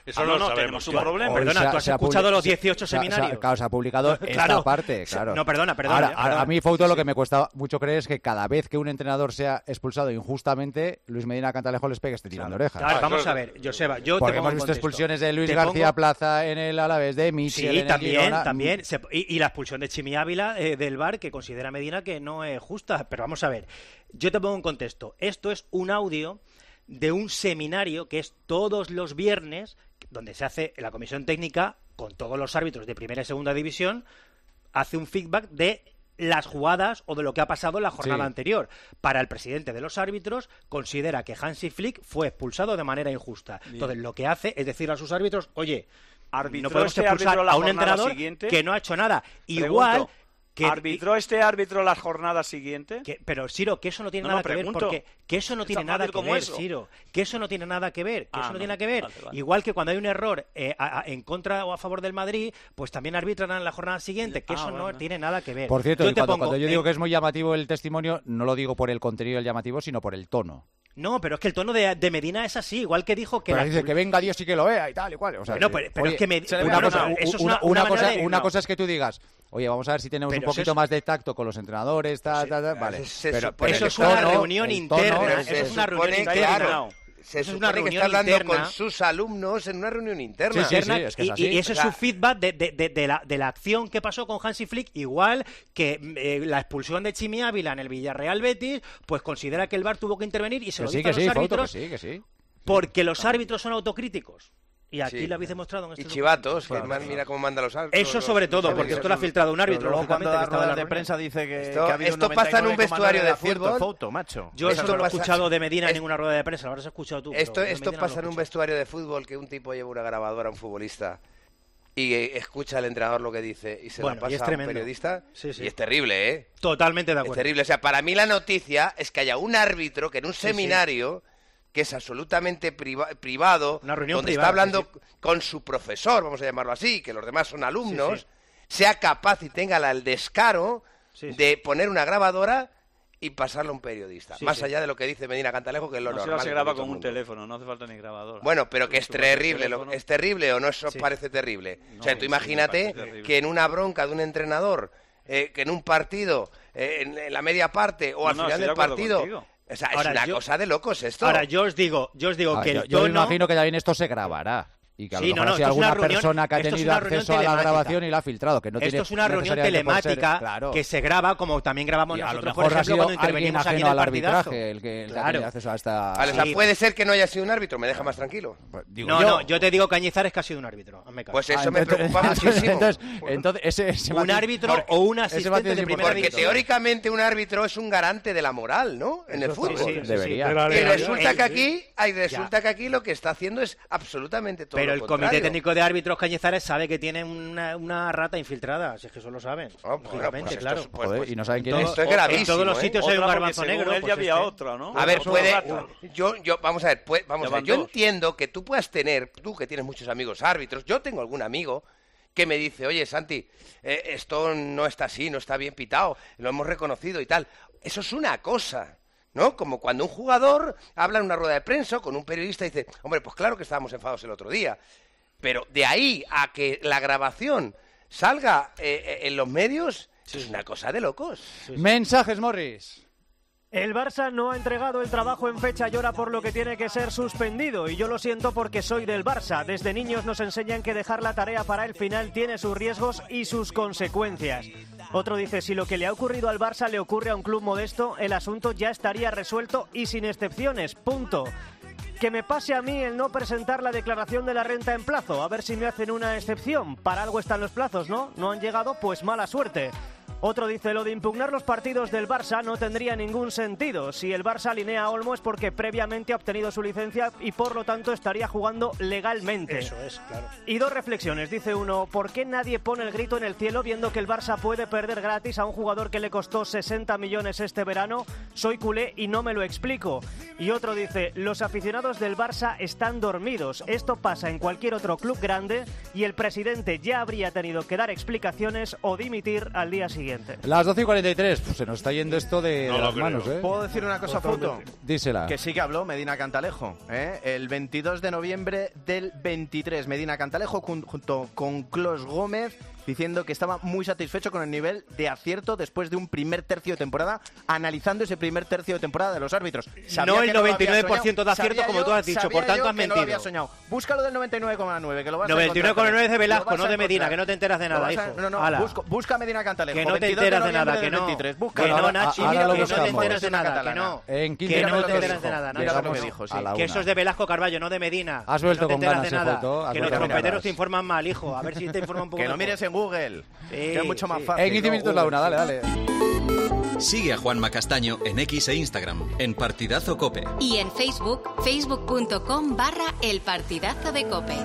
Eso ah, no, no, no sabemos. tenemos un problema. Perdona, ¿tú has escuchado los dieciocho se ha, seminarios? Se ha, claro, se ha publicado claro, esta parte, claro. No, perdona, perdona. Ahora, ya, ahora, perdona. a mí, Fouto, sí, lo sí. que me cuesta mucho creer es que cada vez que un entrenador sea expulsado injustamente, Luis Medina Cantalejo les pegue este tirón claro, de orejas. Claro, vamos a ver, Joseba, yo Porque te pongo hemos visto en expulsiones de Luis te García pongo... Plaza en el Alavés, de Michel Sí, en también, el Girona. también. Se... Y, y la expulsión de Chimi Ávila eh, del V A R, que considera Medina que no es justa. Pero vamos a ver, yo te pongo en contexto. Esto es un audio de un seminario que es todos los viernes, donde se hace la comisión técnica con todos los árbitros de primera y segunda división, hace un feedback de las jugadas o de lo que ha pasado en la jornada Sí. anterior. Para el presidente de los árbitros, considera que Hansi Flick fue expulsado de manera injusta. Bien. Entonces, lo que hace es decir a sus árbitros, oye, ¿Arbitró no podemos este expulsar árbitro la a un jornada entrenador siguiente? que no ha hecho nada. Pregunto, Igual que... ¿arbitró este árbitro la jornada siguiente? Que, pero, Ciro, que eso no tiene No, nada no, que pregunto. ver, porque que eso no Es tiene tan nada fácil que como ver, eso. Ciro. Que eso no tiene nada que ver, que Ah, eso no, no. tiene nada que ver. Vale, vale. Igual que cuando hay un error eh, a- a- en contra o a favor del Madrid, pues también arbitran en la jornada siguiente, que Ah, eso bueno. no tiene nada que ver. Por cierto, Yo y te cuando, pongo cuando yo digo en- que es muy llamativo el testimonio, no lo digo por el contenido del llamativo, sino por el tono. No, pero es que el tono de, de Medina es así, igual que dijo que... Pero la dice expul- que venga Dios y que lo vea y tal y cual. O sea, Pero, que, pero- pero oye, es que me- una, bueno, cosa, no, eso es una- una- una una cosa, manera de- una no. cosa es que tú digas, oye, vamos a ver si tenemos Pero un eso poquito es- más de tacto con los entrenadores, ta, ta, ta, vale. se- se Pero, supone pero eso el es una tono, reunión el interna, tono- Pero eso se es una reunión supone, interna. claro, se Eso es una supone que reunión está hablando interna. con sus alumnos en una reunión interna. Sí, sí, interna, es que es y, así. y eso O sea, es su feedback de, de- de- de la, de la acción que pasó con Hansi Flick, igual que eh, la expulsión de Chimi Ávila en el Villarreal Betis, pues considera que el V A R tuvo que intervenir y se Que lo sí, dice a que los sí, Fouto, que árbitros sí, que sí. porque los árbitros son autocríticos. Y aquí Sí. lo habéis demostrado en este Y chivatos, que documento. man- mira cómo manda los árbitros. Eso sobre todo, porque esto lo ha filtrado un árbitro, Pero luego cuando lógicamente, da que estaba en la ruedas de reunión. prensa dice que, Esto- que ha habido esto un pasa en un noventa y nueve coma nueve vestuario de acierto, fútbol. Fouto, macho. Yo Esto eso no lo he pasa- escuchado de Medina en es- ninguna rueda de prensa, lo habrás escuchado tú. pero Esto, de esto Medina no pasa lo en un escucho. vestuario de fútbol, que un tipo lleva una grabadora a un futbolista y eh, escucha al entrenador lo que dice y se Bueno, la y es pasa a un tremendo. periodista. Sí, sí. Y es terrible, ¿eh? Totalmente de Es acuerdo. terrible. O sea, para mí la noticia es que haya un árbitro que en un Sí, sí. seminario que es absolutamente priva- privado, Una reunión donde privada, está hablando sí, con su profesor, vamos a llamarlo así, que los demás son alumnos, Sí, sea capaz y tenga la- el descaro Sí, sí. de poner una grabadora y pasarlo a un periodista. Sí, Más sí. allá de lo que dice Medina Cantalejo, que es lo No se, normal. se que graba todo con el un mundo. teléfono, no hace falta ni grabadora. Bueno, pero que es Tú vas al terrible. lo- teléfono. ¿Es terrible o no os Sí. parece terrible? No, o sea, tú sí, imagínate me parece terrible. que en una bronca de un entrenador, eh, que en un partido, eh, en, en la media parte o al No, no, final estoy de del acuerdo partido... contigo. O sea, es Ahora, una yo- cosa de locos esto. Ahora, yo os digo, yo os digo Ah, que yo, el yo me tono... imagino que también esto se grabará. Y que a lo Sí, mejor no, no, ha sido esto es una alguna reunión- persona que ha esto es tenido una reunión acceso a la telemática. grabación y la ha filtrado. Que no Esto tiene es una reunión necesariamente por ser- telemática claro. que se graba como también grabamos Y a lo nosotros, por mejor ha ejemplo, sido cuando alguien intervenimos aquí en ajeno el al partidazo. arbitraje el que, el que ha Claro. tenido acceso a esta... Vale, o sea, Sí. puede ser que no haya sido un árbitro, me deja más tranquilo. Digo No, yo. no, yo te digo Cañizares que ha sido un árbitro. Hazme caso. Pues eso Ah, me entonces- preocupa muchísimo. Entonces, entonces ese, ese un matiz- árbitro porque- o un ese asistente matiz es de primera Porque división. teóricamente un árbitro es un garante de la moral, ¿no? En el Eso fútbol. sí, sí, debería. De la Y legalidad. resulta El- que aquí, ay, resulta que aquí lo que está haciendo es absolutamente todo Pero lo el contrario. Comité Técnico de Árbitros Cañizares sabe que tiene una, una rata infiltrada, si es que eso lo saben. Ah, bueno, lógicamente, pues esto claro. es- pues- Joder, pues- y no saben quién Todo- es. Esto es o- gravísimo, En todos los ¿eh? sitios hay Otra un porque garbanzo según negro. él ya pues había este. otra, ¿no? A ver, Otra puede, rata. yo, yo, vamos a ver, pues, vamos Ya a ver, van yo dos. entiendo que tú puedas tener, tú que tienes muchos amigos árbitros, yo tengo algún amigo que me dice, oye, Santi, eh, esto no está así, no está bien pitado, lo hemos reconocido y tal. Eso es una cosa, ¿no? Como cuando un jugador habla en una rueda de prensa con un periodista y dice, hombre, pues claro que estábamos enfadados el otro día. Pero de ahí a que la grabación salga eh, en los medios, es una cosa de locos. Mensajes, Morris. El Barça no ha entregado el trabajo en fecha y hora por lo que tiene que ser suspendido y yo lo siento porque soy del Barça. Desde niños nos enseñan que dejar la tarea para el final tiene sus riesgos y sus consecuencias. Otro dice, si lo que le ha ocurrido al Barça le ocurre a un club modesto, el asunto ya estaría resuelto y sin excepciones, punto. Que me pase a mí el no presentar la declaración de la renta en plazo, a ver si me hacen una excepción. Para algo están los plazos, ¿no? No han llegado, pues mala suerte. Otro dice, lo de impugnar los partidos del Barça no tendría ningún sentido. Si el Barça alinea a Olmo es porque previamente ha obtenido su licencia y por lo tanto estaría jugando legalmente. Eso es, claro. Y dos reflexiones. Dice uno, ¿por qué nadie pone el grito en el cielo viendo que el Barça puede perder gratis a un jugador que le costó sesenta millones este verano? Soy culé y no me lo explico. Y otro dice, los aficionados del Barça están dormidos. Esto pasa en cualquier otro club grande y el presidente ya habría tenido que dar explicaciones o dimitir al día siguiente. siguiente. Las doce y cuarenta y tres, pues se nos está yendo esto de, No de lo las creo. manos, ¿eh? ¿Puedo decir una cosa, Fouto? Dísela. Que sí que habló Medina Cantalejo, ¿eh? El veintidós de noviembre del veintitrés. Medina Cantalejo jun- junto con Clos Gómez diciendo que estaba muy satisfecho con el nivel de acierto después de un primer tercio de temporada, analizando ese primer tercio de temporada de los árbitros. Sabía No que el lo había noventa y nueve por ciento soñado. de acierto, Sabía como yo- tú has dicho, sabía por tanto yo has que no lo mentido. había soñado. Búscalo del noventa y nueve coma nueve, que lo vas a noventa y nueve coma nueve es de encontrar. Velasco, Lo vas no a de Medina, encontrar. que no te enteras de Lo nada, vas a- hijo. No, no, Ala. busca, busca Medina Cantalejo. Que no te veintidós enteras de noviembre nada, que del no. veintitrés. Que Búscalo. no, Nachi, ahora mira, lo que no te buscamos. enteras de nada, que no. En quince Que no minutos te enteras de nada, Mira lo que llegamos me dijo, sí. a la Que una. eso es de Velasco Carballo, no de Medina. Has Que vuelto no te con enteras ganas, de eh, nada. Fouto, has Que vuelto los con trompeteros ganas. te informan mal, hijo. A ver si te informan un poco Que lo mejor. mires en Google. Sí, que es mucho más sí. fácil. En quince ¿no? minutos la una, dale, dale. Sigue a Juanma Castaño en X e Instagram, en Partidazo Cope. Y en Facebook, facebook.com barra el partidazo de COPE.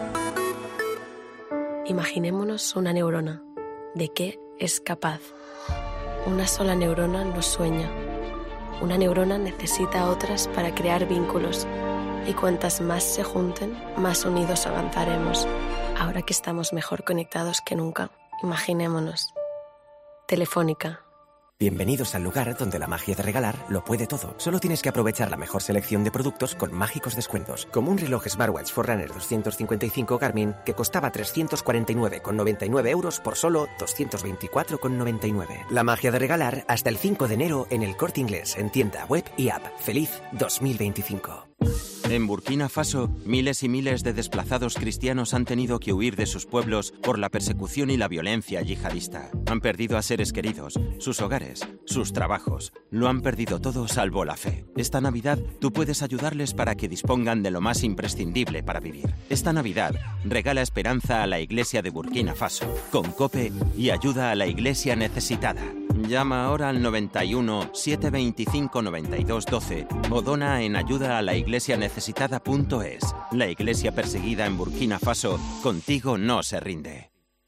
Imaginémonos una neurona. ¿De qué es capaz? Una sola neurona no sueña. Una neurona necesita otras para crear vínculos. Y cuantas más se junten, más unidos avanzaremos. Ahora que estamos mejor conectados que nunca, imaginémonos. Telefónica. Bienvenidos al lugar donde la magia de regalar lo puede todo. Solo tienes que aprovechar la mejor selección de productos con mágicos descuentos, como un reloj Smartwatch Forerunner doscientos cincuenta y cinco Garmin que costaba trescientos cuarenta y nueve con noventa y nueve euros por solo doscientos veinticuatro con noventa y nueve. La magia de regalar hasta el cinco de enero en el Corte Inglés, en tienda, web y app. ¡Feliz dos mil veinticinco! En Burkina Faso, miles y miles de desplazados cristianos han tenido que huir de sus pueblos por la persecución y la violencia yihadista. Han perdido a seres queridos, sus hogares, sus trabajos. Lo han perdido todo salvo la fe. Esta Navidad tú puedes ayudarles para que dispongan de lo más imprescindible para vivir. Esta Navidad regala esperanza a la Iglesia de Burkina Faso con COPE y ayuda a la Iglesia necesitada. Llama ahora al noventa y uno, setecientos veinticinco, noventa y dos, doce o dona en ayuda a la iglesia necesitada punto es. La iglesia perseguida en Burkina Faso contigo no se rinde.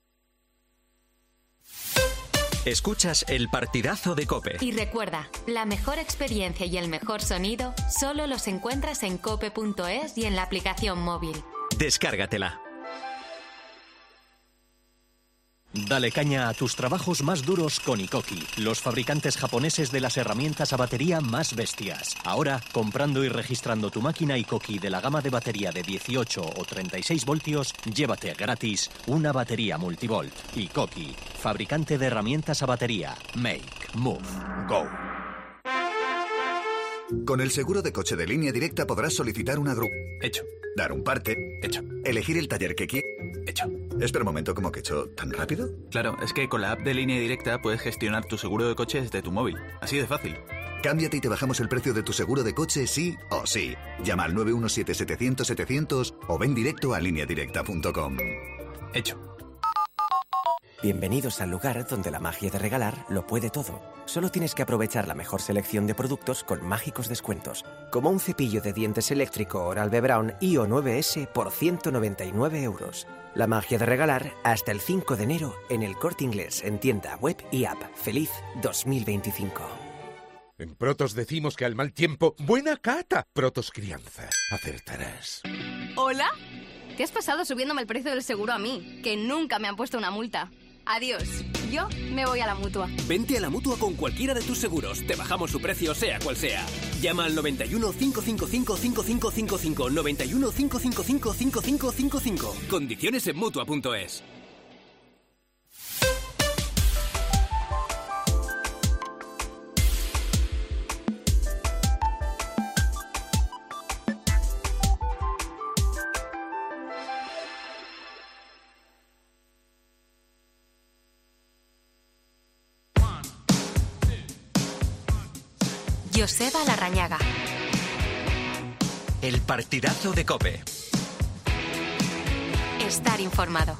Escuchas el partidazo de COPE. Y recuerda, la mejor experiencia y el mejor sonido solo los encuentras en cope punto es y en la aplicación móvil. Descárgatela. Dale caña a tus trabajos más duros con Ikoki, los fabricantes japoneses de las herramientas a batería más bestias. Ahora, comprando y registrando tu máquina Ikoki de la gama de batería de dieciocho o treinta y seis voltios, llévate gratis una batería multivolt. Ikoki, fabricante de herramientas a batería. Make, move, go. Con el seguro de coche de Línea Directa podrás solicitar una grúa. Hecho. Dar un parte. Hecho. Elegir el taller que quieres. Hecho. Espera un momento, ¿cómo que hecho? ¿Tan rápido? Claro, es que con la app de Línea Directa puedes gestionar tu seguro de coche desde tu móvil. Así de fácil. Cámbiate y te bajamos el precio de tu seguro de coche sí o sí. Llama al nueve uno siete, setecientos, setecientos o ven directo a línea directa punto com. Hecho. Bienvenidos al lugar donde la magia de regalar lo puede todo. Solo tienes que aprovechar la mejor selección de productos con mágicos descuentos, como un cepillo de dientes eléctrico Oral-B Brown I O nueve ese por ciento noventa y nueve euros. La magia de regalar hasta el cinco de enero en el Corte Inglés, en tienda, web y app. ¡Feliz dos mil veinticinco! En Protos decimos que al mal tiempo, buena cata. Protos Crianza, acertarás. ¿Hola? ¿Qué has pasado subiéndome el precio del seguro a mí? Que nunca me han puesto una multa. Adiós. Yo me voy a la Mutua. Vente a la Mutua con cualquiera de tus seguros. Te bajamos su precio, sea cual sea. Llama al noventa y uno, cinco cinco cinco, cinco cinco cinco cinco. noventa y uno, cinco cinco cinco, cinco cinco cinco cinco. Condiciones en Mutua punto es. Joseba Larrañaga. El partidazo de COPE. Estar informado.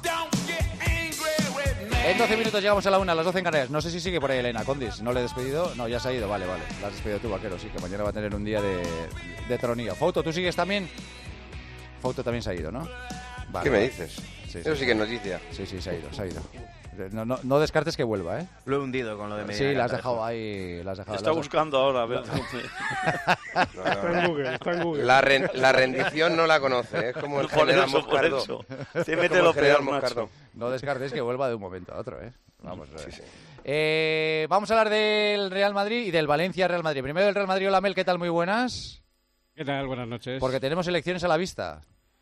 En doce minutos llegamos a la una, a las doce en Canarias. No sé si sigue por ahí Elena Condis. ¿No le he despedido? No, ya se ha ido. Vale, vale. La has despedido tú, vaquero. Sí, que mañana va a tener un día de, de tronillo. Fouto, ¿tú sigues también? Fouto también se ha ido, ¿no? Vale, ¿Qué me vale. dices? Sí, Eso sí. sí que es noticia. Sí, sí, se ha ido, se ha ido. No, no, no descartes que vuelva, ¿eh? Lo he hundido con lo de Medina Sí, la has Cantalejo. dejado ahí. La has dejado, Está la has- buscando ahora, a ver dónde. Está en Google, está en Google. La, ren- la rendición no la conoce, es como el Por general eso, por Moscardo. eso. Es Sí, como mete el lo general peor, Moscardo. macho. No descartes que vuelva de un momento a otro, ¿eh? Vamos, sí, sí. Eh, vamos a hablar del Real Madrid y del Valencia-Real Madrid. Primero del Real Madrid, hola Mel, ¿qué tal? Muy buenas. ¿Qué tal? Buenas noches. Porque tenemos elecciones a la vista.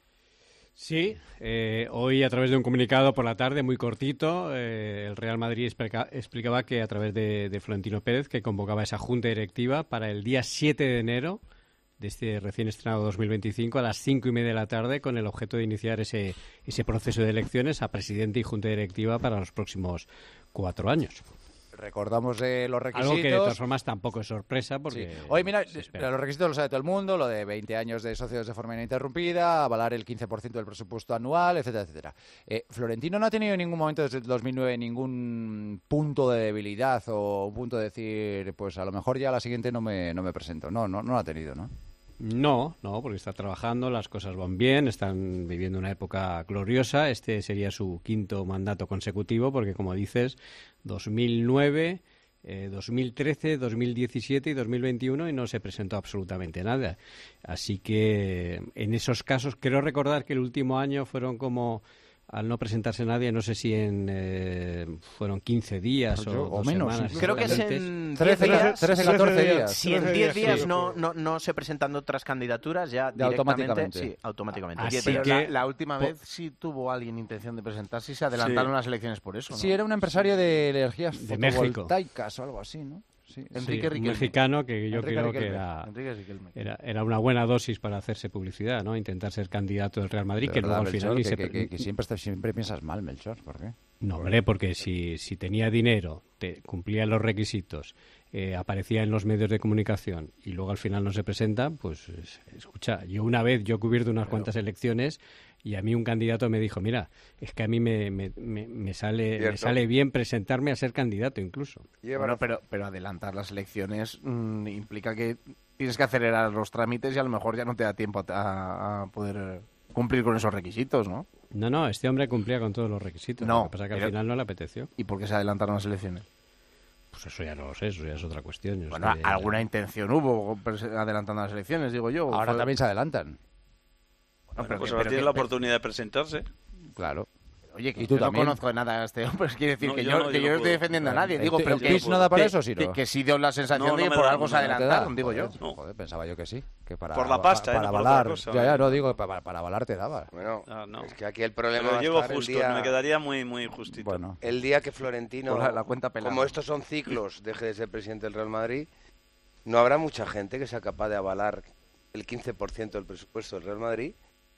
Sí, eh, hoy a través de un comunicado por la tarde muy cortito, eh, el Real Madrid explica, explicaba que a través de, de Florentino Pérez, que convocaba esa junta directiva para el día siete de enero de este recién estrenado dos mil veinticinco a las cinco y media de la tarde, con el objeto de iniciar ese, ese proceso de elecciones a presidente y junta directiva para los próximos cuatro años. Recordamos eh, los requisitos. Algo que de todas formas tampoco es sorpresa porque... Sí. Oye, mira, los requisitos los sabe todo el mundo, lo de veinte años de socios de forma ininterrumpida, avalar el quince por ciento del presupuesto anual, etcétera, etcétera. Eh, Florentino no ha tenido en ningún momento desde el dos mil nueve ningún punto de debilidad o un punto de decir, pues a lo mejor ya a la siguiente no me, no me presento. No, no, no lo ha tenido, ¿no? No, no, porque está trabajando, las cosas van bien, están viviendo una época gloriosa. Este sería su quinto mandato consecutivo, porque como dices, dos mil nueve, eh, dos mil trece, dos mil diecisiete y dos mil veintiuno y no se presentó absolutamente nada. Así que en esos casos, creo recordar que el último año fueron como... Al no presentarse nadie, no sé si en eh, fueron quince días o, o menos. Semanas, creo que es en trece, trece, catorce días. Si en diez días sí. no, no, no se presentan otras candidaturas, ya de directamente, automáticamente. Sí, automáticamente. Así Pero que, la, la última vez sí tuvo alguien intención de presentarse y se adelantaron sí. las elecciones por eso, ¿no? Sí, era un empresario de energías de fotovoltaicas o algo así, ¿no? Sí, Enrique sí, un mexicano que yo Enrique creo Riquelme. que era, era, era una buena dosis para hacerse publicidad, ¿no? Intentar ser candidato del Real Madrid, de que verdad, luego al final... Melchor, ni que, se... que, que, que siempre, siempre piensas mal, Melchor, ¿por qué? No, hombre, porque si, si tenía dinero, te, cumplía los requisitos, eh, aparecía en los medios de comunicación y luego al final no se presenta, pues escucha, yo una vez, yo he cubierto unas Pero... cuantas elecciones y a mí un candidato me dijo, mira, es que a mí me, me, me, me, sale, me sale bien presentarme a ser candidato incluso. Bueno, pero, pero adelantar las elecciones mmm, implica que tienes que acelerar los trámites y a lo mejor ya no te da tiempo a, a poder cumplir con esos requisitos, ¿no? No, no, este hombre cumplía con todos los requisitos. No, lo que pasa es que al pero... final no le apeteció. ¿Y por qué se adelantaron las elecciones? Pues eso ya no lo sé, eso ya es otra cuestión. Yo bueno, estoy... alguna intención hubo adelantando las elecciones, digo yo. Ahora fue... también se adelantan. Bueno, pero pues ahora tiene la oportunidad de presentarse. Claro. Oye, que ¿Y tú yo también? no conozco de nada a este hombre, quiere decir no, que yo, yo, no, que yo yo no no estoy defendiendo a nadie. Digo, pero que, no da para que, eso, sí, que, no. que sí dio la sensación no, de que no por da, algo no, se no adelantaron, no digo yo. No. Joder, pensaba yo que sí. Que para, por la pasta, para, ¿eh? para no avalar. cosa, ya, ya, no digo, para, para avalar te daba. Bueno, ah, no. es que aquí el problema Pero va a llego estar justo, el día... me quedaría muy, muy justito. Bueno. El día que Florentino, la, la cuenta como estos son ciclos, deje de ser presidente del Real Madrid, no habrá mucha gente que sea capaz de avalar el quince por ciento del presupuesto del Real Madrid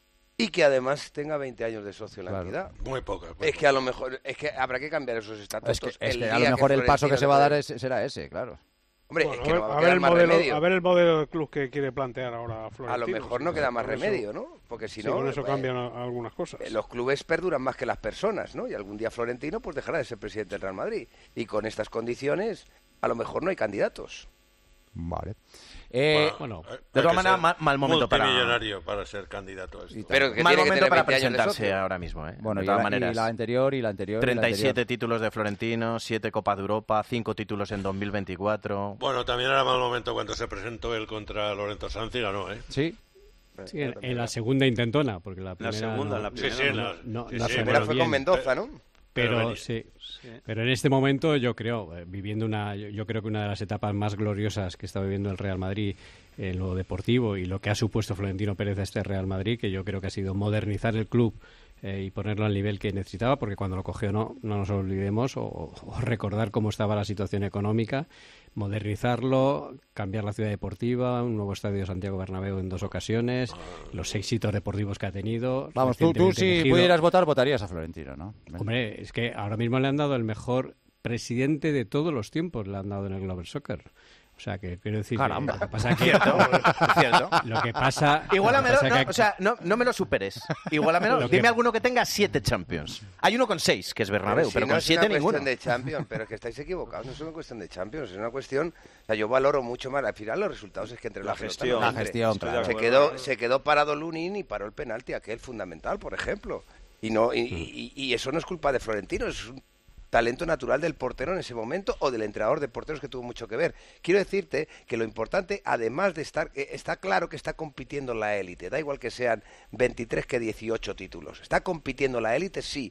y que además tenga veinte años de socio en la Claro. entidad. Muy poca. Muy Es poca. que a lo mejor, es que habrá que cambiar esos estatutos. Es que, es el que a día lo mejor el paso que se Florentino va a dar le- es, será ese, claro. Hombre, Bueno, es que a no ver, va a a ver quedar el más modelo, remedio. a ver el modelo del club que quiere plantear ahora Florentino. A lo mejor no sí, queda más por eso- remedio, ¿no? Porque si sí, no, con eso eh, cambian a- algunas cosas. eh, los clubes perduran más que las personas, ¿no? Y algún día Florentino pues dejará de ser presidente del Real Madrid. Y con estas condiciones, a lo mejor no hay candidatos. Vale. Eh, Bueno, eh, de hay todas que maneras, ser mal, mal momento para... multimillonario para ser candidato a esto. Pero que Mal tiene que momento tener para veinte años de presentarse socio. ahora mismo, ¿eh? bueno, de y todas la, maneras. y la anterior y la anterior. y la treinta y siete anterior. títulos de Florentino, siete Copas de Europa, cinco títulos en dos mil veinticuatro. Bueno, también era mal momento cuando se presentó él contra Lorenzo Sanz y ganó, ¿eh? Sí. Sí, en, en la segunda intentona, porque la primera segunda, no, la Sí, sí, no, la- no, sí, no sí, se La vio primera fue bien. con Mendoza, ¿no? Pero Pero sí, Sí. pero en este momento yo creo, eh, viviendo una, yo, yo creo que una de las etapas más gloriosas que está viviendo el Real Madrid en lo deportivo y lo que ha supuesto Florentino Pérez a este Real Madrid, que yo creo que ha sido modernizar el club eh, y ponerlo al nivel que necesitaba, porque cuando lo cogió no, no nos olvidemos o, o recordar cómo estaba la situación económica, modernizarlo, cambiar la ciudad deportiva, un nuevo estadio Santiago Bernabéu en dos ocasiones, los éxitos deportivos que ha tenido. Vamos, tú, tú recientemente si elegido. pudieras votar, votarías a Florentino, ¿no? Hombre, es que ahora mismo le han dado el mejor presidente de todos los tiempos, le han dado en el Global Soccer. O sea, que quiero decir... Caramba. Que, lo que pasa que... Cierto, cierto. Lo que pasa... Igualamelo, lo que pasa no, que- o sea, no, no me lo superes. Igualamelo, Lo que- dime alguno que tenga siete Champions. Hay uno con seis, que es Bernabéu, si pero no con es siete una ninguno. cuestión de Champions, pero es que estáis equivocados, no es una cuestión de Champions, es una cuestión, o sea, yo valoro mucho más, al final los resultados es que entre La la, pelota gestión. no La entre. gestión, Estoy de claro. Se acuerdo. quedó, se quedó parado Lunin y paró el penalti, aquel fundamental, por ejemplo. Y no y, y- y eso no es culpa de Florentino, es un talento natural del portero en ese momento o del entrenador de porteros que tuvo mucho que ver. Quiero decirte que lo importante, además de estar, eh, está claro que está compitiendo la élite, da igual que sean veintitrés que dieciocho títulos. Está compitiendo la élite, sí.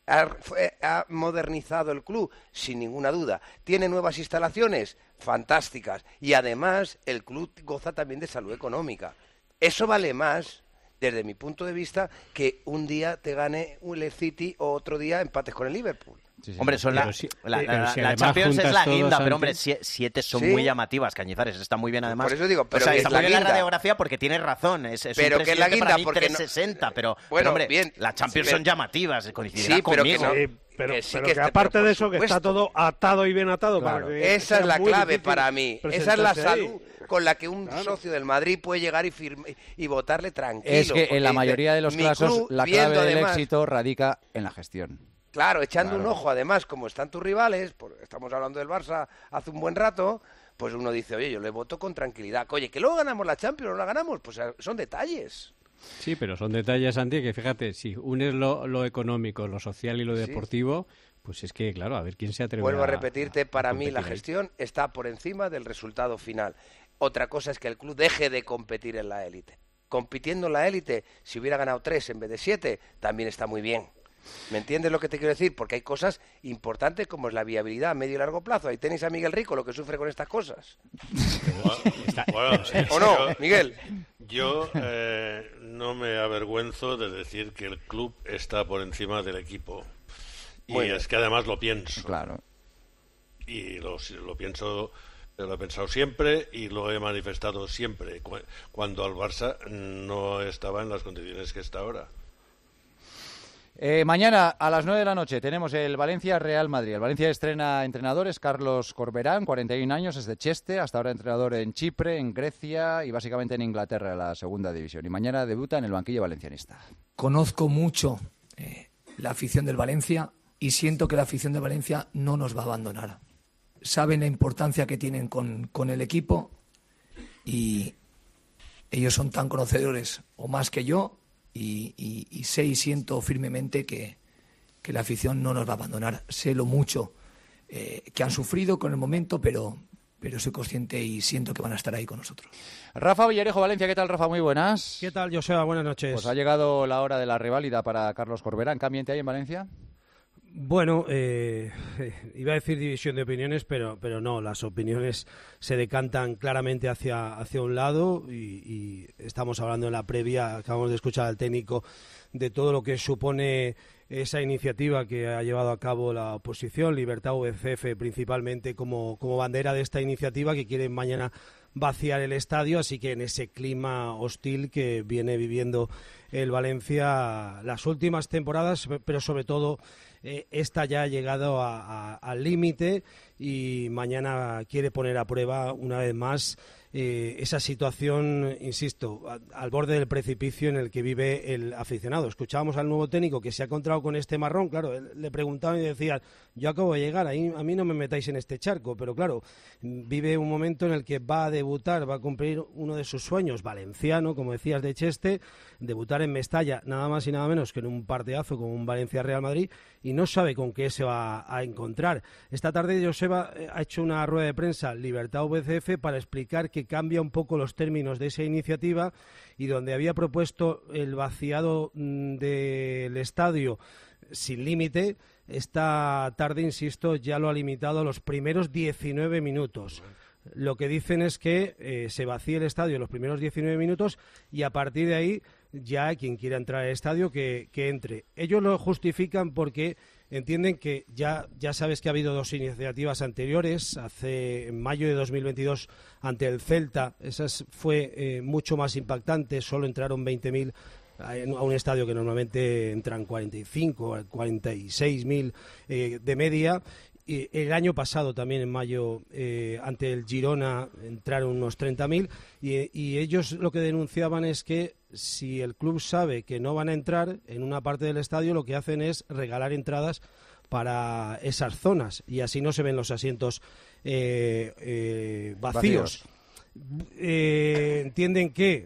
ha, fue, ha modernizado el club, sin ninguna duda. Tiene nuevas instalaciones, fantásticas. Y además el club goza también de salud económica. Eso vale más, desde mi punto de vista, que un día te gane el City o otro día empates con el Liverpool. Sí, sí, hombre, son la, si, la, la, si la Champions es la guinda, antes... pero hombre, siete son ¿Sí? muy llamativas, Cañizares, está muy bien además. Por eso digo, pero o sea, que está es la muy bien guinda. la radiografía porque tienes razón, es, es pero un que es la guinda para mí porque trescientos sesenta, no... pero, bueno, pero hombre, bien, las Champions pero... son llamativas, coincidirá sí, pero conmigo. Que no... Sí, pero que, sí pero que, que este, aparte pero de eso, supuesto. que está todo atado y bien atado. Claro. Para que esa es la clave para mí, esa es la ahí. salud con la que un claro. socio del Madrid puede llegar y, firme, y votarle tranquilo. Es que en la mayoría de los casos la clave del además, éxito radica en la gestión. Claro, echando claro. un ojo, además, como están tus rivales, por, estamos hablando del Barça hace un buen rato, pues uno dice, oye, yo le voto con tranquilidad. Oye, que luego ganamos la Champions o no la ganamos, pues son detalles. Sí, pero son detalles, Santi, que fíjate, si unes lo, lo económico, lo social y lo deportivo, sí. pues es que, claro, a ver quién se atreve Vuelvo a a repetirte, para a mí la gestión ahí. Está por encima del resultado final. Otra cosa es que el club deje de competir en la élite. Compitiendo en la élite, si hubiera ganado tres en vez de siete, también está muy bien. ¿Me entiendes lo que te quiero decir? Porque hay cosas importantes como es la viabilidad a medio y largo plazo. Ahí tenéis a Miguel Rico, lo que sufre con estas cosas. Bueno, ¿o no, yo, Miguel? Yo eh, no me avergüenzo de decir que el club está por encima del equipo. Y bueno, es que además lo pienso. Claro. Y lo, lo pienso... Lo he pensado siempre y lo he manifestado siempre, cuando el Barça no estaba en las condiciones que está ahora. Eh, mañana a las nueve de la noche tenemos el Valencia-Real Madrid. El Valencia estrena entrenadores. Carlos Corberán, cuarenta y un años, es de Cheste, hasta ahora entrenador en Chipre, en Grecia y básicamente en Inglaterra, en la segunda división. Y mañana debuta en el banquillo valencianista. Conozco mucho eh, la afición del Valencia y siento que la afición de Valencia no nos va a abandonar. Saben la importancia que tienen con, con el equipo y ellos son tan conocedores o más que yo y, y, y sé y siento firmemente que, que la afición no nos va a abandonar. Sé lo mucho eh, que han sufrido con el momento, pero, pero soy consciente y siento que van a estar ahí con nosotros. Rafa Villarejo, Valencia. ¿Qué tal, Rafa? Muy buenas. ¿Qué tal, Joseba? Buenas noches. Pues ha llegado la hora de la reválida para Carlos Corberán. ¿Qué ambiente hay en Valencia? Bueno, eh, iba a decir división de opiniones, pero, pero no, las opiniones se decantan claramente hacia, hacia un lado y, y estamos hablando en la previa, acabamos de escuchar al técnico, de todo lo que supone esa iniciativa que ha llevado a cabo la oposición, Libertad V C F principalmente como, como bandera de esta iniciativa que quieren mañana vaciar el estadio, así que en ese clima hostil que viene viviendo el Valencia las últimas temporadas, pero sobre todo eh, esta ya ha llegado a, a, al límite y mañana quiere poner a prueba una vez más eh, esa situación, insisto, a, al borde del precipicio en el que vive el aficionado. Escuchábamos al nuevo técnico que se ha encontrado con este marrón, claro, él, le preguntaban y decían, yo acabo de llegar, ahí, a mí no me metáis en este charco, pero claro, vive un momento en el que va a debutar, va a cumplir uno de sus sueños, valenciano, como decías, de Cheste, debutar en Mestalla, nada más y nada menos que en un partidazo como un Valencia-Real Madrid, y no sabe con qué se va a encontrar. Esta tarde Joseba ha hecho una rueda de prensa, Libertad V C F, para explicar que cambia un poco los términos de esa iniciativa y donde había propuesto el vaciado del estadio sin límite, esta tarde, insisto, ya lo ha limitado a los primeros diecinueve minutos. Lo que dicen es que eh, se vacíe el estadio en los primeros diecinueve minutos y a partir de ahí ya quien quiera entrar al estadio que, que entre. Ellos lo justifican porque entienden que ya, ya sabes que ha habido dos iniciativas anteriores, hace en mayo de dos mil veintidós ante el Celta, esa fue eh, mucho más impactante, solo entraron veinte mil a un estadio que normalmente entran cuarenta y cinco, cuarenta y seis mil eh, de media. Y el año pasado también en mayo eh, ante el Girona entraron unos treinta mil y, y ellos lo que denunciaban es que si el club sabe que no van a entrar en una parte del estadio, lo que hacen es regalar entradas para esas zonas y así no se ven los asientos eh, eh, vacíos. vacíos. Eh, entienden que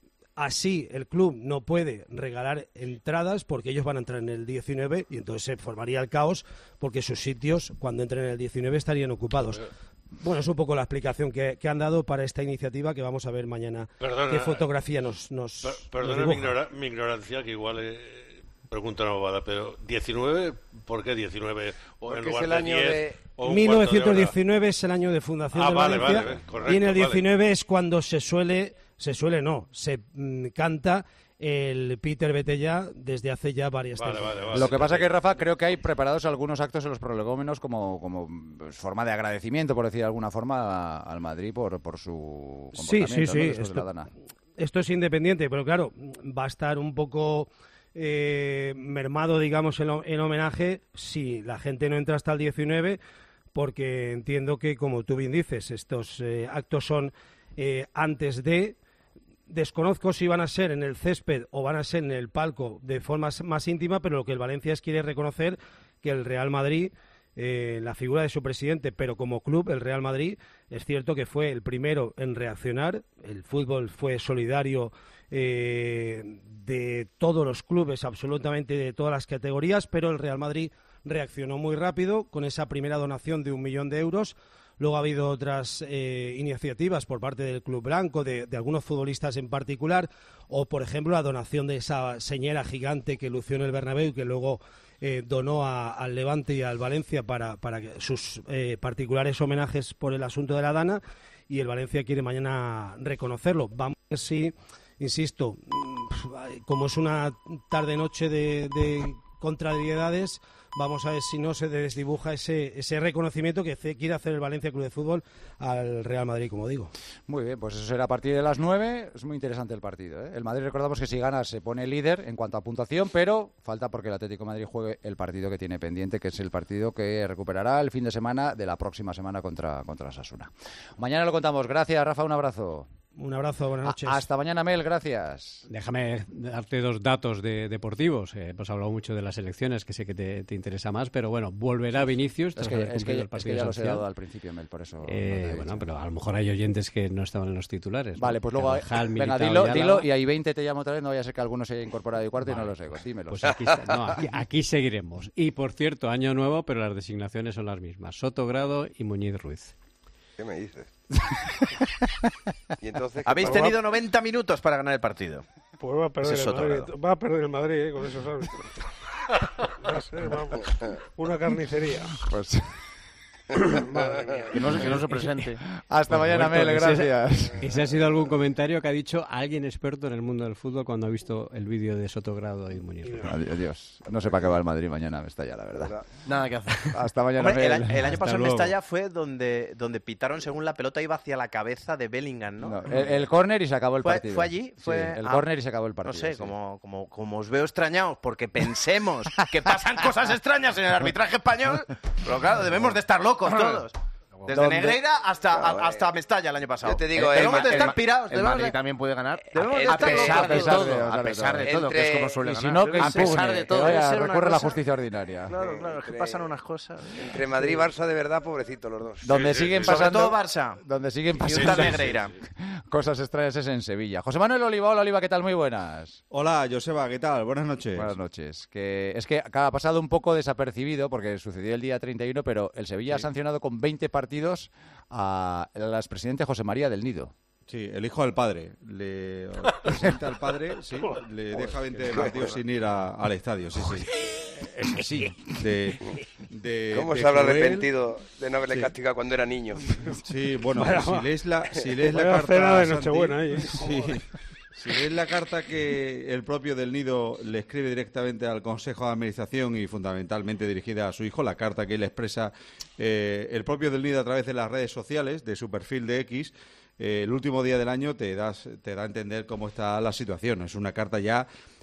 así el club no puede regalar entradas porque ellos van a entrar en el diecinueve y entonces se formaría el caos porque sus sitios cuando entren en el diecinueve estarían ocupados. Bueno, es un poco la explicación que, que han dado para esta iniciativa que vamos a ver mañana. Perdona, qué fotografía nos, nos per, Perdona nos mi, ignora, mi ignorancia, que igual he, Pregunta novada, pero ¿diecinueve? ¿Por qué diecinueve? ¿O en lugar es el de año diez, de... o un mil novecientos diecinueve de es el año de fundación ah, de vale, Valencia, vale, correcto, y en el diecinueve vale. es cuando se suele, se suele no, se mm, canta el Peter Betella desde hace ya varias Vale, temporadas. vale, vale. Lo que pasa es que, Rafa, creo que hay preparados algunos actos en los prolegómenos como, como pues, forma de agradecimiento, por decir de alguna forma, a- al Madrid por, por su Sí, comportamiento, sí, ¿no? sí. Después de Esto, la Dana. esto es independiente, pero claro, va a estar un poco eh, mermado, digamos, el, ho- el homenaje si la gente no entra hasta el diecinueve, porque entiendo que, como tú bien dices, estos eh, actos son eh, antes de... Desconozco si van a ser en el césped o van a ser en el palco de forma s- más íntima, pero lo que el Valencia es quiere reconocer que el Real Madrid, eh, la figura de su presidente, pero como club, el Real Madrid, es cierto que fue el primero en reaccionar. El fútbol fue solidario eh, de todos los clubes, absolutamente de todas las categorías, pero el Real Madrid reaccionó muy rápido con esa primera donación de un millón de euros. Luego ha habido otras eh, iniciativas por parte del Club Blanco, de, de algunos futbolistas en particular, o, por ejemplo, la donación de esa señora gigante que lució en el Bernabéu y que luego eh, donó a- al Levante y al Valencia para, para que- sus eh, particulares homenajes por el asunto de la Dana, y el Valencia quiere mañana reconocerlo. Vamos a ver si, insisto, mm, como es una tarde-noche de, de contrariedades, vamos a ver si no se desdibuja ese, ese reconocimiento que ce- quiere hacer el Valencia Club de Fútbol al Real Madrid, como digo. Muy bien, pues eso será a partir de las nueve. Es muy interesante el partido, ¿eh? El Madrid, recordamos que si gana se pone líder en cuanto a puntuación, pero falta porque el Atlético de Madrid juegue el partido que tiene pendiente, que es el partido que recuperará el fin de semana de la próxima semana contra, contra Osasuna. Mañana lo contamos. Gracias, Rafa, un abrazo. Un abrazo, buenas noches. A- hasta mañana, Mel, gracias. Déjame darte dos datos de, deportivos. Eh, hemos hablado mucho de las elecciones, que sé que te, te interesa más, pero bueno, volverá Vinicius. Es tras que, haber es cumplido que- el es partido que ya de los he sanción. dado al principio, Mel, por eso. Eh, no te he bueno, dicho. pero a lo mejor hay oyentes que no estaban en los titulares, ¿no? Vale, pues luego, Carvajal, venga, Militao dilo, y dilo, Álava. y hay veinte te llamo otra vez, no vaya a ser que alguno se haya incorporado de cuarto y no Vale, lo sé, dímelo. Pues aquí, está- no, aquí, aquí seguiremos. Y, por cierto, año nuevo, pero las designaciones son las mismas. Sotogrado y Muñiz Ruiz. ¿Qué me dices? ¿Y entonces, Habéis qué pasa? tenido noventa minutos para ganar el partido. Pues va a perder Ese es el otro Madrid. grado. Va a perder el Madrid eh, con esos árbitros. Va a ser, vamos, una carnicería. Pues... Madre mía. Que no, se- que no se presente. Hasta Pues, mañana, Roberto, Mel, ese- gracias. Ese ha sido algún comentario que ha dicho alguien experto en el mundo del fútbol cuando ha visto el vídeo de Sotogrado y Muñiz Ruiz. Adiós, adiós. No sé para qué va el Madrid mañana, me está ya, la verdad. Nada que hacer. Hasta mañana, Hombre, el, Mel. a- el año Hasta pasado en luego. Mestalla fue donde, donde pitaron según la pelota iba hacia la cabeza de Bellingham, ¿no? No, el, el córner y se acabó el ¿Fue, partido. fue allí? Sí, Fue, el ah, córner y se acabó el partido. No sé, sí. como, como, como os veo extrañados porque pensemos que pasan cosas extrañas en el arbitraje español, pero claro, debemos de estar locos todos. Desde ¿Dónde? Negreira hasta, a- Claro, hasta Mestalla el año pasado. Yo te digo, debemos el de Ma- estar el Ma- pirados. El debemos Madrid de- también puede ganar. Debemos de A estar pesar locos de todos. todo, a pesar de todo, que es como suele Y si ganar. no, que A pesar impugne, de que todo, vaya, debe ser una recurre a la cosa- justicia ordinaria. Claro, claro, es que pasan unas cosas. Entre Madrid y Barça, de verdad, pobrecitos los dos. Donde Sí, sí, siguen sí. pasando, Sobre todo Barça. donde siguen Y pasando un tal Negreira. cosas extrañas es en Sevilla. José Manuel Oliva, hola Oliva, ¿qué tal? Muy buenas. Hola, Joseba, ¿qué tal? Buenas noches. Buenas noches. Que es que ha pasado un poco desapercibido porque sucedió el día treinta y uno, pero el Sevilla ha sancionado con veinte partidos a al expresidente José María del Nido. Sí, el hijo del padre. Le presenta al padre, sí, le deja veinte partidos sin ir a- al estadio, sí, sí. Es así. De, de, ¿Cómo de se habrá cruel. arrepentido de no haberle Sí. castigado cuando era niño? Sí, bueno, Vaya, si lees la, si lees la vaya carta... cena de Santi, Nochebuena ahí, ¿eh? sí, si lees la carta que el propio del Nido le escribe directamente al Consejo de Administración y fundamentalmente dirigida a su hijo, la carta que él expresa eh, el propio del Nido a través de las redes sociales, de su perfil de X, eh, el último día del año te, das, te da a entender cómo está la situación. Es una carta ya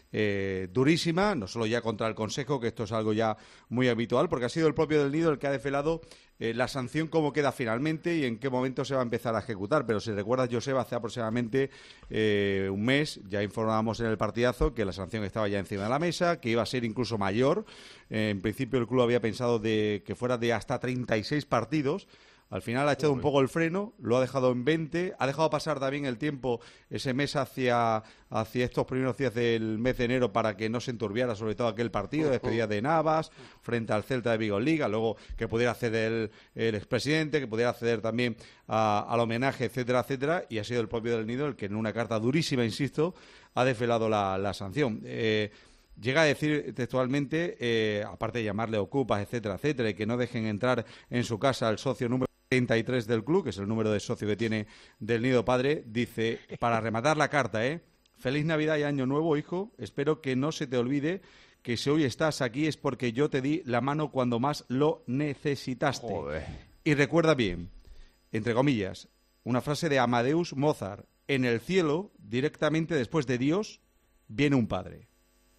eh, durísima, no solo ya contra el Consejo, que esto es algo ya muy habitual, porque ha sido el propio del Nido el que ha desvelado eh, la sanción, cómo queda finalmente y en qué momento se va a empezar a ejecutar. Pero si recuerdas, Joseba, hace aproximadamente eh, un mes ya informábamos en el partidazo que la sanción estaba ya encima de la mesa, que iba a ser incluso mayor. Eh, en principio el club había pensado de que fuera de hasta treinta y seis partidos. Al final ha echado un poco el freno, lo ha dejado en veinte, ha dejado pasar también el tiempo ese mes hacia, hacia estos primeros días del mes de enero para que no se enturbiara sobre todo aquel partido, despedida de Navas frente al Celta de Vigo en Liga, luego que pudiera acceder el, el expresidente, que pudiera acceder también a- al homenaje, etcétera, etcétera, y ha sido el propio del Nido el que en una carta durísima, insisto, ha desvelado la, la sanción. Eh, llega a decir textualmente, eh, aparte de llamarle ocupas, etcétera, etcétera, y que no dejen entrar en su casa al socio número treinta y tres del club, que es el número de socio que tiene del Nido Padre, dice, para rematar la carta, ¿eh? Feliz Navidad y Año Nuevo, hijo. Espero que no se te olvide que si hoy estás aquí es porque yo te di la mano cuando más lo necesitaste. Joder. Y recuerda bien, entre comillas, una frase de Amadeus Mozart. En el cielo, directamente después de Dios, viene un padre.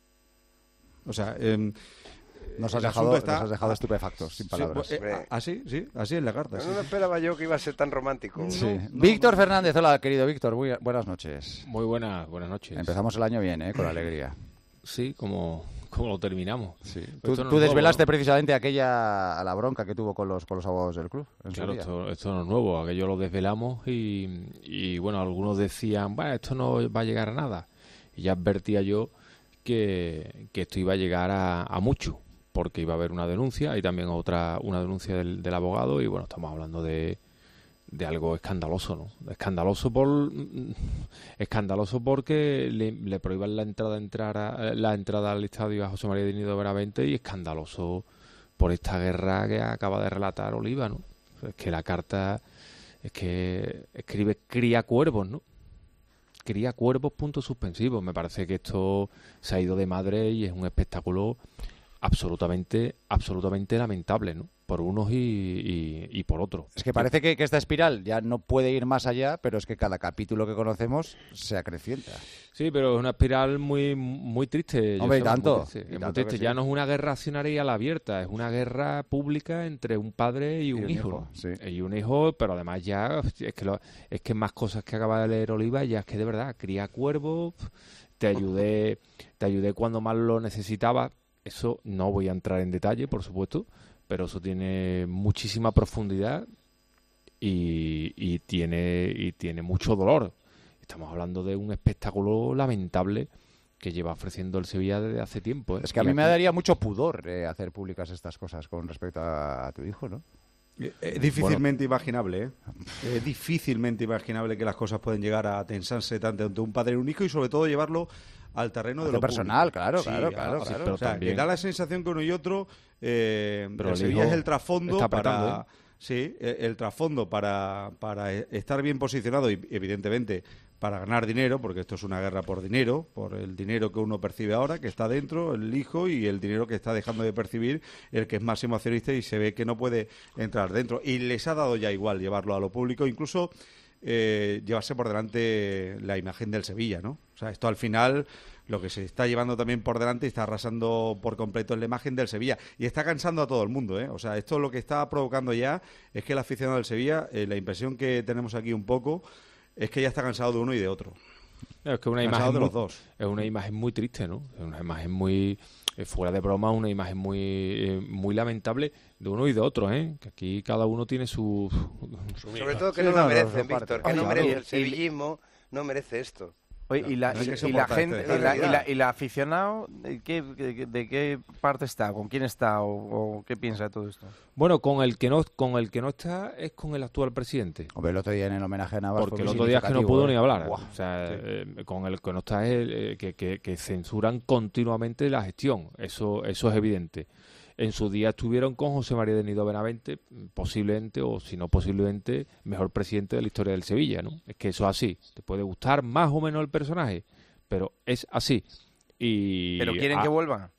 O sea, eh, nos has dejado, está... nos has dejado estupefactos, sin palabras. Sí, eh, así, sí, así en la carta. No, sí. no me esperaba yo que iba a ser tan romántico. Sí. No, Víctor no, Fernández, hola, querido Víctor, muy, buenas noches. Muy buenas, buenas noches. Empezamos el año bien, ¿eh? Con alegría. Sí, como, como lo terminamos. Sí. Tú, no tú desvelaste nuevo, precisamente aquella a la bronca que tuvo con los con los abogados del club. En claro, esto, esto no es nuevo, aquello lo desvelamos y, y bueno, algunos decían, bueno, esto no va a llegar a nada. Y ya advertía yo que, que esto iba a llegar a, a mucho, porque iba a haber una denuncia y también otra una denuncia del, del abogado y bueno, estamos hablando de de algo escandaloso, ¿no? Escandaloso por escandaloso porque le, le prohíban la entrada a entrar a, la entrada al estadio a José María de Nido Benavente y escandaloso por esta guerra que acaba de relatar Oliva, ¿no? Es que la carta es que escribe cría cuervos, ¿no? Cría cuervos puntos suspensivos. Me parece que esto se ha ido de madre y es un espectáculo absolutamente absolutamente lamentable, ¿no? Por unos y, y, y por otros. Es que parece que, que esta espiral ya no puede ir más allá, pero es que cada capítulo que conocemos se acrecienta. Sí, pero es una espiral muy muy triste. Hombre, y tanto. Muy triste. Y es tanto muy triste. sí. Ya no es una guerra accionaria a la abierta, es una guerra pública entre un padre y un, y un hijo. hijo sí. Y un hijo, pero además ya es que, lo, es que más cosas que acaba de leer Oliva, ya es que de verdad, cría cuervos, te ayudé, te ayudé cuando más lo necesitaba. Eso no voy a entrar en detalle, por supuesto, pero eso tiene muchísima profundidad y, y tiene y tiene mucho dolor. Estamos hablando de un espectáculo lamentable que lleva ofreciendo el Sevilla desde hace tiempo, ¿eh? Es que a mí me daría mucho pudor eh, hacer públicas estas cosas con respecto a, a tu hijo, ¿no? Es difícilmente bueno. imaginable, ¿eh? Es difícilmente imaginable que las cosas pueden llegar a tensarse tanto entre un padre y un hijo y sobre todo llevarlo al terreno de lo personal, público. claro, sí, claro, claro, sí, claro. Pero o sea, que da la sensación que uno y otro eh, pero el el Sevilla es el trasfondo para ¿eh? sí, el, el trasfondo para para estar bien posicionado y evidentemente para ganar dinero, porque esto es una guerra por dinero, por el dinero que uno percibe ahora, que está dentro, el hijo, y el dinero que está dejando de percibir el que es máximo accionista y se ve que no puede entrar dentro. Y les ha dado ya igual llevarlo a lo público, incluso eh, llevarse por delante la imagen del Sevilla, ¿no? O sea, esto al final lo que se está llevando también por delante y está arrasando por completo en la imagen del Sevilla. Y está cansando a todo el mundo, ¿eh? O sea, esto lo que está provocando ya es que el aficionado del Sevilla, eh, la impresión que tenemos aquí un poco, es que ya está cansado de uno y de otro. Es que una cansado imagen de muy, los dos. Es una imagen muy triste, ¿no? Es una imagen muy, eh, fuera de broma, una imagen muy eh, muy lamentable de uno y de otro, ¿eh? Que aquí cada uno tiene su... su Sobre todo que sí, no lo merecen, Víctor, que no merece el sevillismo, no merece esto. Oye, y la, no, no y, y la gente, y la, y, la, y la aficionado, ¿de qué, de, de qué parte está? ¿Con quién está? O, o qué piensa de todo esto? Bueno, con el que no con el que no está es con el actual presidente. Hombre, el otro día en el homenaje a Navas porque el otro día es que no pudo ¿eh? ni hablar. Buah, o sea, sí. eh, con el que no está es el, eh, que, que, que censuran continuamente la gestión. Eso eso es evidente. En su día estuvieron con José María de Nido Benavente, posiblemente, o si no posiblemente, mejor presidente de la historia del Sevilla, ¿no? Es que eso es así. Te puede gustar más o menos el personaje, pero es así. Y ¿Pero quieren a... que vuelva?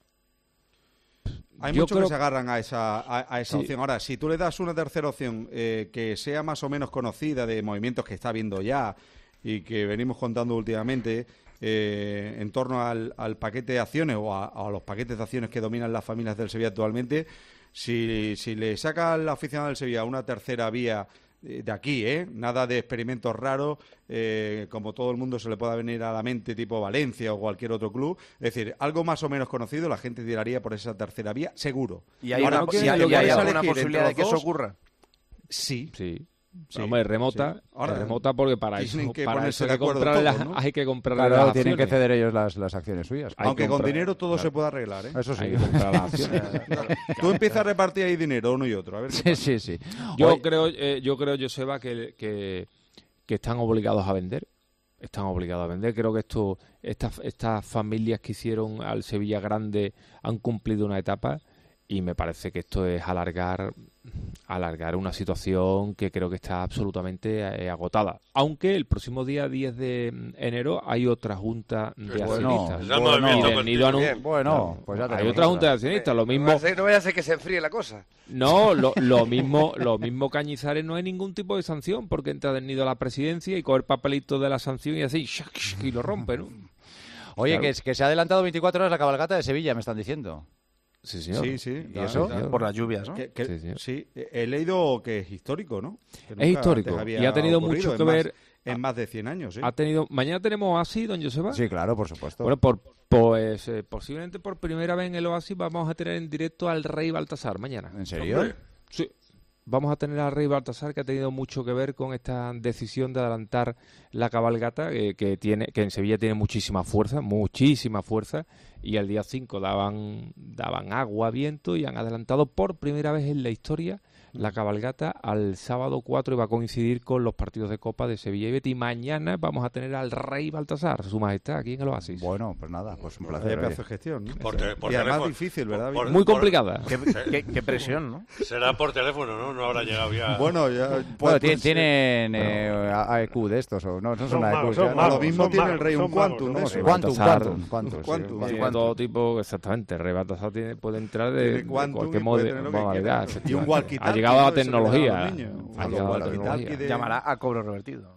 Hay Yo muchos creo... que se agarran a esa, a, a esa sí. opción. Ahora, si tú le das una tercera opción eh, que sea más o menos conocida de movimientos que está viendo ya y que venimos contando últimamente eh, en torno al, al paquete de acciones o a, a los paquetes de acciones que dominan las familias del Sevilla actualmente, si, si le saca al aficionado del Sevilla una tercera vía de aquí, ¿eh? Nada de experimentos raros, eh, como todo el mundo se le pueda venir a la mente, tipo Valencia o cualquier otro club. Es decir, algo más o menos conocido, la gente tiraría por esa tercera vía, seguro. ¿Y hay, Ahora, una, si y hay, lo y hay puedes alguna elegir posibilidad de que entre eso los dos, ocurra? Sí. Sí. Sí, hombre, remota, sí. Ahora, remota porque para eso, tienen que para ponerse eso hay, de que acuerdo comprarle todos, las, ¿no? hay que comprarle Claro, las tienen que acciones. ceder ellos las, las acciones suyas. Hay Aunque que con comprar- dinero todo claro. se puede arreglar, ¿eh? Eso sí. Hay que comprar las acciones. Tú empiezas a repartir ahí dinero uno y otro. A ver qué Sí, pasa. sí, sí. Yo Oye, creo, eh, yo creo, Joseba, que, que, que están obligados a vender están obligados a vender. Creo que esto, estas, estas familias que hicieron al Sevilla grande han cumplido una etapa y me parece que esto es alargar alargar una situación que creo que está absolutamente eh, agotada. Aunque el próximo día diez de enero hay otra junta de bueno, accionistas. Bueno, y del Nido anun- bueno, pues ya hay otra junta de accionistas. Lo mismo. No vaya a ser, no vaya a ser que se enfríe la cosa. No, lo, lo mismo lo mismo Cañizares no hay ningún tipo de sanción porque entra del Nido a la presidencia y coge el papelito de la sanción y así y lo rompe, ¿no? Oye, Claro. que, que se ha adelantado veinticuatro horas la cabalgata de Sevilla, me están diciendo. Sí, señor. Sí, sí. ¿Y eso? Claro. Por las lluvias, ¿no? Que- que- Sí, sí. sí, he leído que es histórico, ¿no? Que nunca Es histórico antes había y ha tenido ocurrido mucho que en más- ver. en más de cien años, ¿sí? Ha tenido. Mañana tenemos Oasis, don Joseba. Sí, claro, por supuesto. Bueno, por, pues eh, posiblemente por primera vez en el Oasis vamos a tener en directo al Rey Baltasar mañana. ¿En serio? Hombre, Sí. Vamos a tener al Rey Baltasar, que ha tenido mucho que ver con esta decisión de adelantar la cabalgata, eh, que tiene que en Sevilla tiene muchísima fuerza, muchísima fuerza, y el día cinco daban, daban agua, viento, y han adelantado por primera vez en la historia la cabalgata al sábado cuatro y va a coincidir con los partidos de Copa de Sevilla y Betis. Mañana vamos a tener al Rey Baltasar, su majestad, aquí en el Oasis. Bueno, pues nada, pues un Vaya placer. pedazo de oye. gestión, ¿no? Por te- por y además teléfono. difícil, ¿verdad? Por- Muy por- complicada. Qué, qué- qué presión, ¿no? Será por teléfono, ¿no? No habrá llegado ya. Bueno, ya... Bueno, pues- ti- pues, tienen eh, A E Q de estos, o no, no son, Son A E Q. magos, ya, son no. magos, lo mismo son tiene magos, el rey, son un magos, quantum ¿no? de ¿Cómo eso. se llama? Quantum, Baltasar. quantum, quantum, sí, Quantum, sí. Tiene todo tipo, exactamente. Rey Baltasar tiene, puede entrar de, Tiene de quantum cualquier y puede tener lo que modalidad. quiera. Y un walkie-talkie, Ha llegado a la ¿no? Eso le da a los tecnología. niños. Ha A los llegado a la walkie-talkie tecnología. de- Llamará a cobro revertido.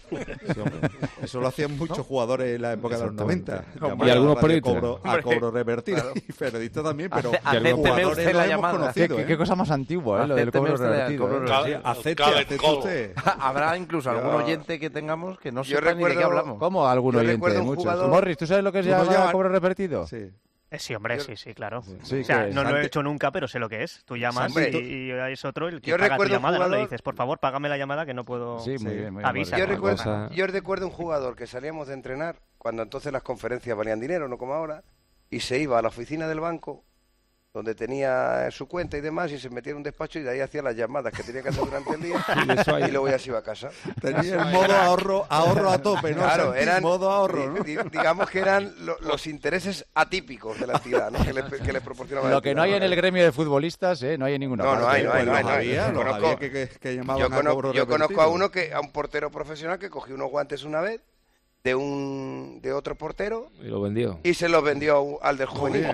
Sí, hombre. Eso lo hacían muchos jugadores en la época de los Exactamente. noventa. Y Llamar a algunos la radio periodistas. cobro- A Hombre, cobro revertido. claro. Y periodistas también, pero Hace- acépteme jugadores usted lo la hemos llamada. conocido, Qué, ¿eh? qué cosa más antigua, ¿eh? Lo del Acépteme cobro usted el revertido. cobro ¿eh? revertido. Sí, acepte, Cabe acepte call. usted. Habrá incluso algún Ya. oyente que tengamos que no Yo sepa ni de qué recuerdo- hablamos. ¿Cómo? Algún Yo oyente, recuerdo un muchos. jugador- Morris, ¿tú sabes lo que es Uno llamar llama- cobro revertido? Sí. Eh, sí, hombre, sí, sí, claro. Sí, o sea, que no lo he antes- hecho nunca, pero sé lo que es. Tú llamas Hombre, y, y es otro el que yo paga tu recuerdo un llamada, ¿no? Le jugador- dices, por favor, págame la llamada que no puedo... Sí, muy bien, muy bien. Avisa. Morris. Yo Una recuerdo, cosa- yo recuerdo un jugador que salíamos de entrenar, cuando entonces las conferencias valían dinero, no como ahora, y se iba a la oficina del banco, donde tenía su cuenta y demás, y se metía en un despacho y de ahí hacía las llamadas que tenía que hacer durante el día, Y eso ahí- y luego ya se iba a casa. Tenía el modo ahorro, ahorro a tope, ¿no? Claro, Santi? eran, modo ahorro, ¿no? di- di- digamos que eran lo- los intereses atípicos de la entidad, ¿no? que, les, que les proporcionaba la Lo que no hay en entidad. el gremio de futbolistas, ¿eh? No hay en ninguna No, no parte. hay, no hay, Pues no los hay, no hay. había, Yo los conozco- había que, que, que llamaban Yo, a cono- cobro yo conozco revertido. a uno que a un portero profesional que cogió unos guantes una vez de un de otro portero Y lo vendió. y se los vendió a un- al del juvenil.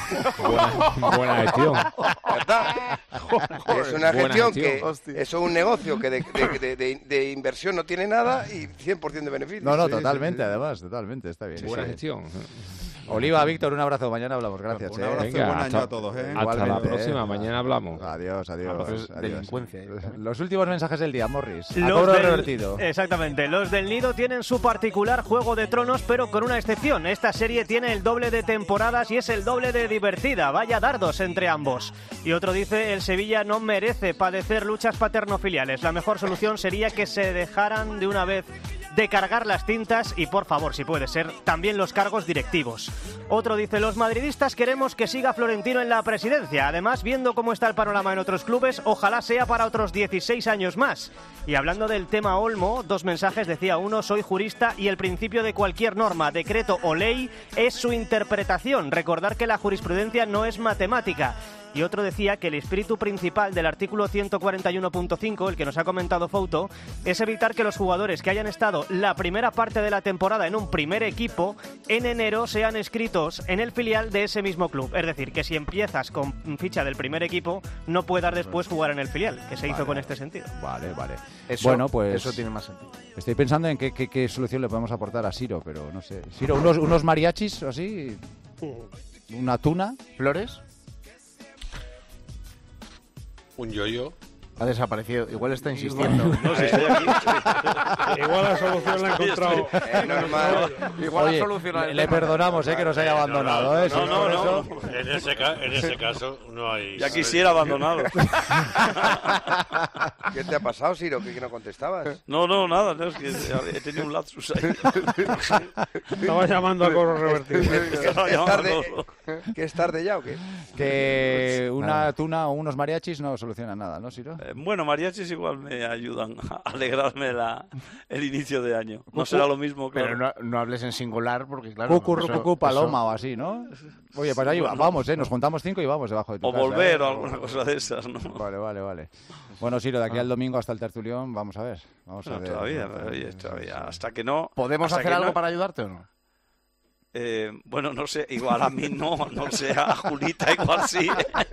Buena, buena gestión. ¿Verdad? Es una Buena gestión gestión. que Hostia. eso es un negocio que de, de- de- de- de inversión no tiene nada y cien por ciento de beneficio. No, no, Sí, sí, totalmente, sí. además, totalmente, está bien. Buena Sí. gestión. Oliva, Víctor, un abrazo. Mañana hablamos. Gracias. Un eh. abrazo. Venga, buen año hasta, a todos, ¿eh? hasta la Igualmente, próxima. eh. Mañana hablamos. Adiós, adiós. Abrazo. adiós. Delincuencia, eh. Los últimos mensajes del día, Morris. A Los cobro del- revertido. Exactamente. Los del Nido tienen su particular Juego de Tronos, pero con una excepción. Esta serie tiene el doble de temporadas y es el doble de divertida. Vaya dardos entre ambos. Y otro dice, el Sevilla no merece padecer luchas paternofiliales. La mejor solución sería que se dejaran de una vez de cargar las tintas y, por favor, si puede ser, también los cargos directivos. Otro dice, los madridistas queremos que siga Florentino en la presidencia. Además, viendo cómo está el panorama en otros clubes, ojalá sea para otros dieciséis años más. Y hablando del tema Olmo, dos mensajes, decía uno, soy jurista y el principio de cualquier norma, decreto o ley es su interpretación. Recordar que la jurisprudencia no es matemática. Y otro decía que el espíritu principal del artículo ciento cuarenta y uno punto cinco, el que nos ha comentado Fouto, es evitar que los jugadores que hayan estado la primera parte de la temporada en un primer equipo, en enero sean inscritos en el filial de ese mismo club. Es decir, que si empiezas con ficha del primer equipo, no puedas después jugar en el filial, que se hizo Vale. con este sentido. Vale, vale. Eso- bueno, pues eso tiene más sentido. Estoy pensando en qué, qué, qué solución le podemos aportar a Siro, pero no sé. Siro, unos, unos mariachis o así, una tuna. ¿Flores? Un yoyo. Ha desaparecido. Igual está insistiendo. No, si estoy aquí. Igual la solución la he encontrado. Es normal. Igual Oye, la solución le, le perdonamos, eh, que nos haya abandonado. eh, si no, no, por no. eso- En ese, ca- en ese caso no hay... Ya quisiera abandonado. ¿Qué te ha pasado, Ciro? ¿Que que no contestabas? No, no, nada. No, es que he tenido un lapsus ahí. Estaba llamando a cobro revertido. ¿Que Estaba es tarde, llamando. ¿Que es tarde ya o qué? Que una Nada. tuna o unos mariachis no solucionan nada, ¿no, Siro? Bueno, mariachis igual me ayudan a alegrarme la, el inicio de año. No Cucu, será lo mismo, claro. Pero no, no hables en singular porque, claro... Cucu, eso, cucu, paloma eso... o así, ¿no? Oye, pues ahí bueno, vamos, ¿eh? Nos juntamos cinco y vamos debajo de tu o casa. O volver ¿eh? o alguna cosa de esas, ¿no? Vale, vale, vale. Bueno, Siro, de aquí ah. al domingo hasta el tertulión, vamos a ver. Vamos no, a ver. Todavía, oye, todavía. Hasta que no... ¿Podemos hacer algo no... para ayudarte o no? Eh, bueno, no sé, igual a mí no, no sé, a Julita igual sí.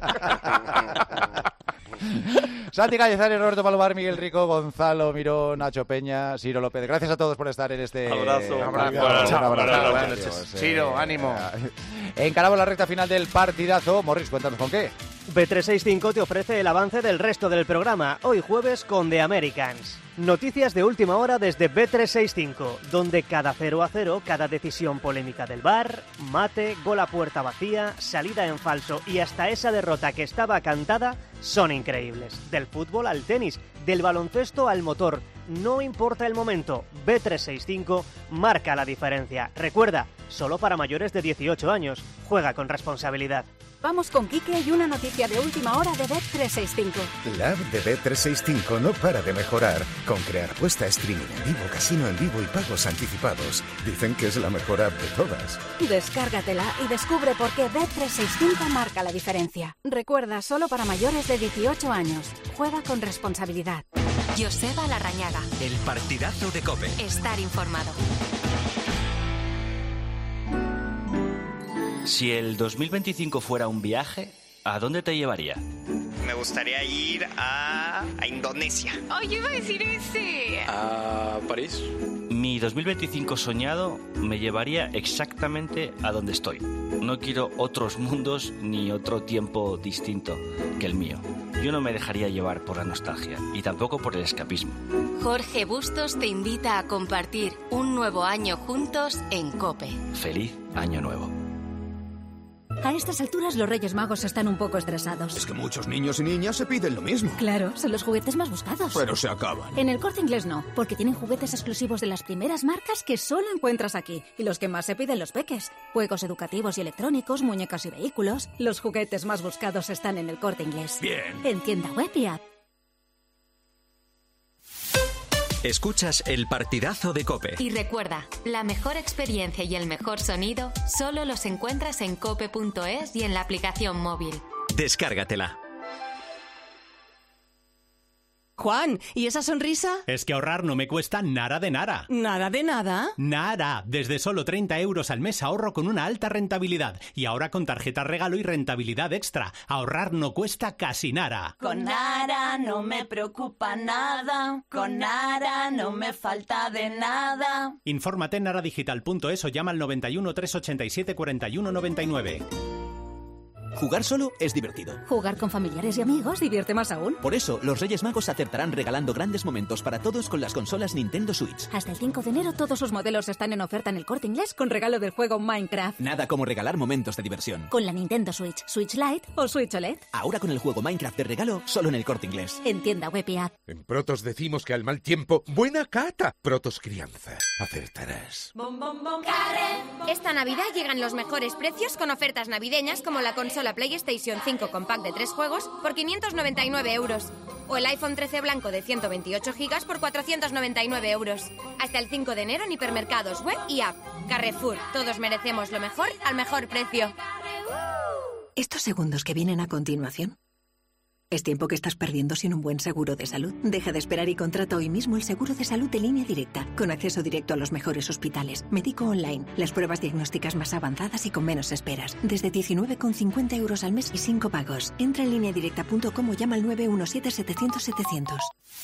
Santi Cañizares, Roberto Palomar, Miguel Rico, Gonzalo Miró, Nacho Peña, Siro López. Gracias a todos por estar en este... Abrazo. Un abrazo. abrazo. Un abrazo. Buenas noches. Siro, ánimo. Encaramos la recta final del partidazo. Morris, cuéntanos con qué. B trescientos sesenta y cinco te ofrece el avance del resto del programa, hoy jueves con The Americans. Noticias de última hora desde B trescientos sesenta y cinco, donde cada cero a cero, cada decisión polémica del V A R, mate, gol a puerta vacía, salida en falso y hasta esa derrota que estaba cantada son increíbles. Del fútbol al tenis, del baloncesto al motor, no importa el momento, B trescientos sesenta y cinco marca la diferencia. Recuerda, solo para mayores de dieciocho años, juega con responsabilidad. Vamos con Quique y una noticia de última hora de B trescientos sesenta y cinco. La app de B trescientos sesenta y cinco no para de mejorar, con crear puesta, streaming en vivo, casino en vivo y pagos anticipados. Dicen que es la mejor app de todas. Descárgatela y descubre por qué B trescientos sesenta y cinco marca la diferencia. Recuerda, solo para mayores de dieciocho años. Juega con responsabilidad. Joseba Larrañaga. El partidazo de COPE. Estar informado. Si el dos mil veinticinco fuera un viaje, ¿a dónde te llevaría? Me gustaría ir a, a Indonesia. ¡Ay, yo iba a decir ese! ¿A París? Mi dos mil veinticinco soñado me llevaría exactamente a donde estoy. No quiero otros mundos ni otro tiempo distinto que el mío. Yo no me dejaría llevar por la nostalgia y tampoco por el escapismo. Jorge Bustos te invita a compartir un nuevo año juntos en COPE. Feliz Año Nuevo. A estas alturas los Reyes Magos están un poco estresados. Es que muchos niños y niñas se piden lo mismo. Claro, son los juguetes más buscados. Pero se acaban. En el Corte Inglés no, porque tienen juguetes exclusivos de las primeras marcas que solo encuentras aquí. Y los que más se piden los peques. Juegos educativos y electrónicos, muñecas y vehículos. Los juguetes más buscados están en el Corte Inglés. Bien. En tienda web y app. Escuchas el partidazo de COPE. Y recuerda, la mejor experiencia y el mejor sonido solo los encuentras en cope punto es y en la aplicación móvil. Descárgatela. Juan, ¿y esa sonrisa? Es que ahorrar no me cuesta nada de nada. ¿Nada de nada? Nada. Desde solo treinta euros al mes ahorro con una alta rentabilidad. Y ahora con tarjeta regalo y rentabilidad extra. Ahorrar no cuesta casi nada. Con Nara no me preocupa nada. Con Nara no me falta de nada. Infórmate en naradigital punto es o llama al noventa y uno, trescientos ochenta y siete, cuarenta y uno noventa y nueve. Jugar solo es divertido. Jugar con familiares y amigos divierte más aún. Por eso, los Reyes Magos acertarán regalando grandes momentos para todos con las consolas Nintendo Switch. Hasta el cinco de enero todos sus modelos están en oferta en el Corte Inglés con regalo del juego Minecraft. Nada como regalar momentos de diversión. Con la Nintendo Switch, Switch Lite o Switch O L E D. Ahora con el juego Minecraft de regalo, solo en el Corte Inglés. En tienda web y app. En Protos decimos que al mal tiempo, buena cata. Protos Crianza. Acertarás. Bom, bom, bom. Esta Navidad llegan los mejores precios con ofertas navideñas como la consola PlayStation cinco con pack de tres juegos por quinientos noventa y nueve euros o el iPhone trece blanco de ciento veintiocho gigas por cuatrocientos noventa y nueve euros. Hasta el cinco de enero en hipermercados, web y app. Carrefour, todos merecemos lo mejor al mejor precio. Estos segundos que vienen a continuación es tiempo que estás perdiendo sin un buen seguro de salud. Deja de esperar y contrata hoy mismo el seguro de salud de Línea Directa, con acceso directo a los mejores hospitales, médico online, las pruebas diagnósticas más avanzadas y con menos esperas. Desde diecinueve con cincuenta euros al mes y cinco pagos. Entra en línea directa punto com o llama al nueve uno siete, setecientos, setecientos.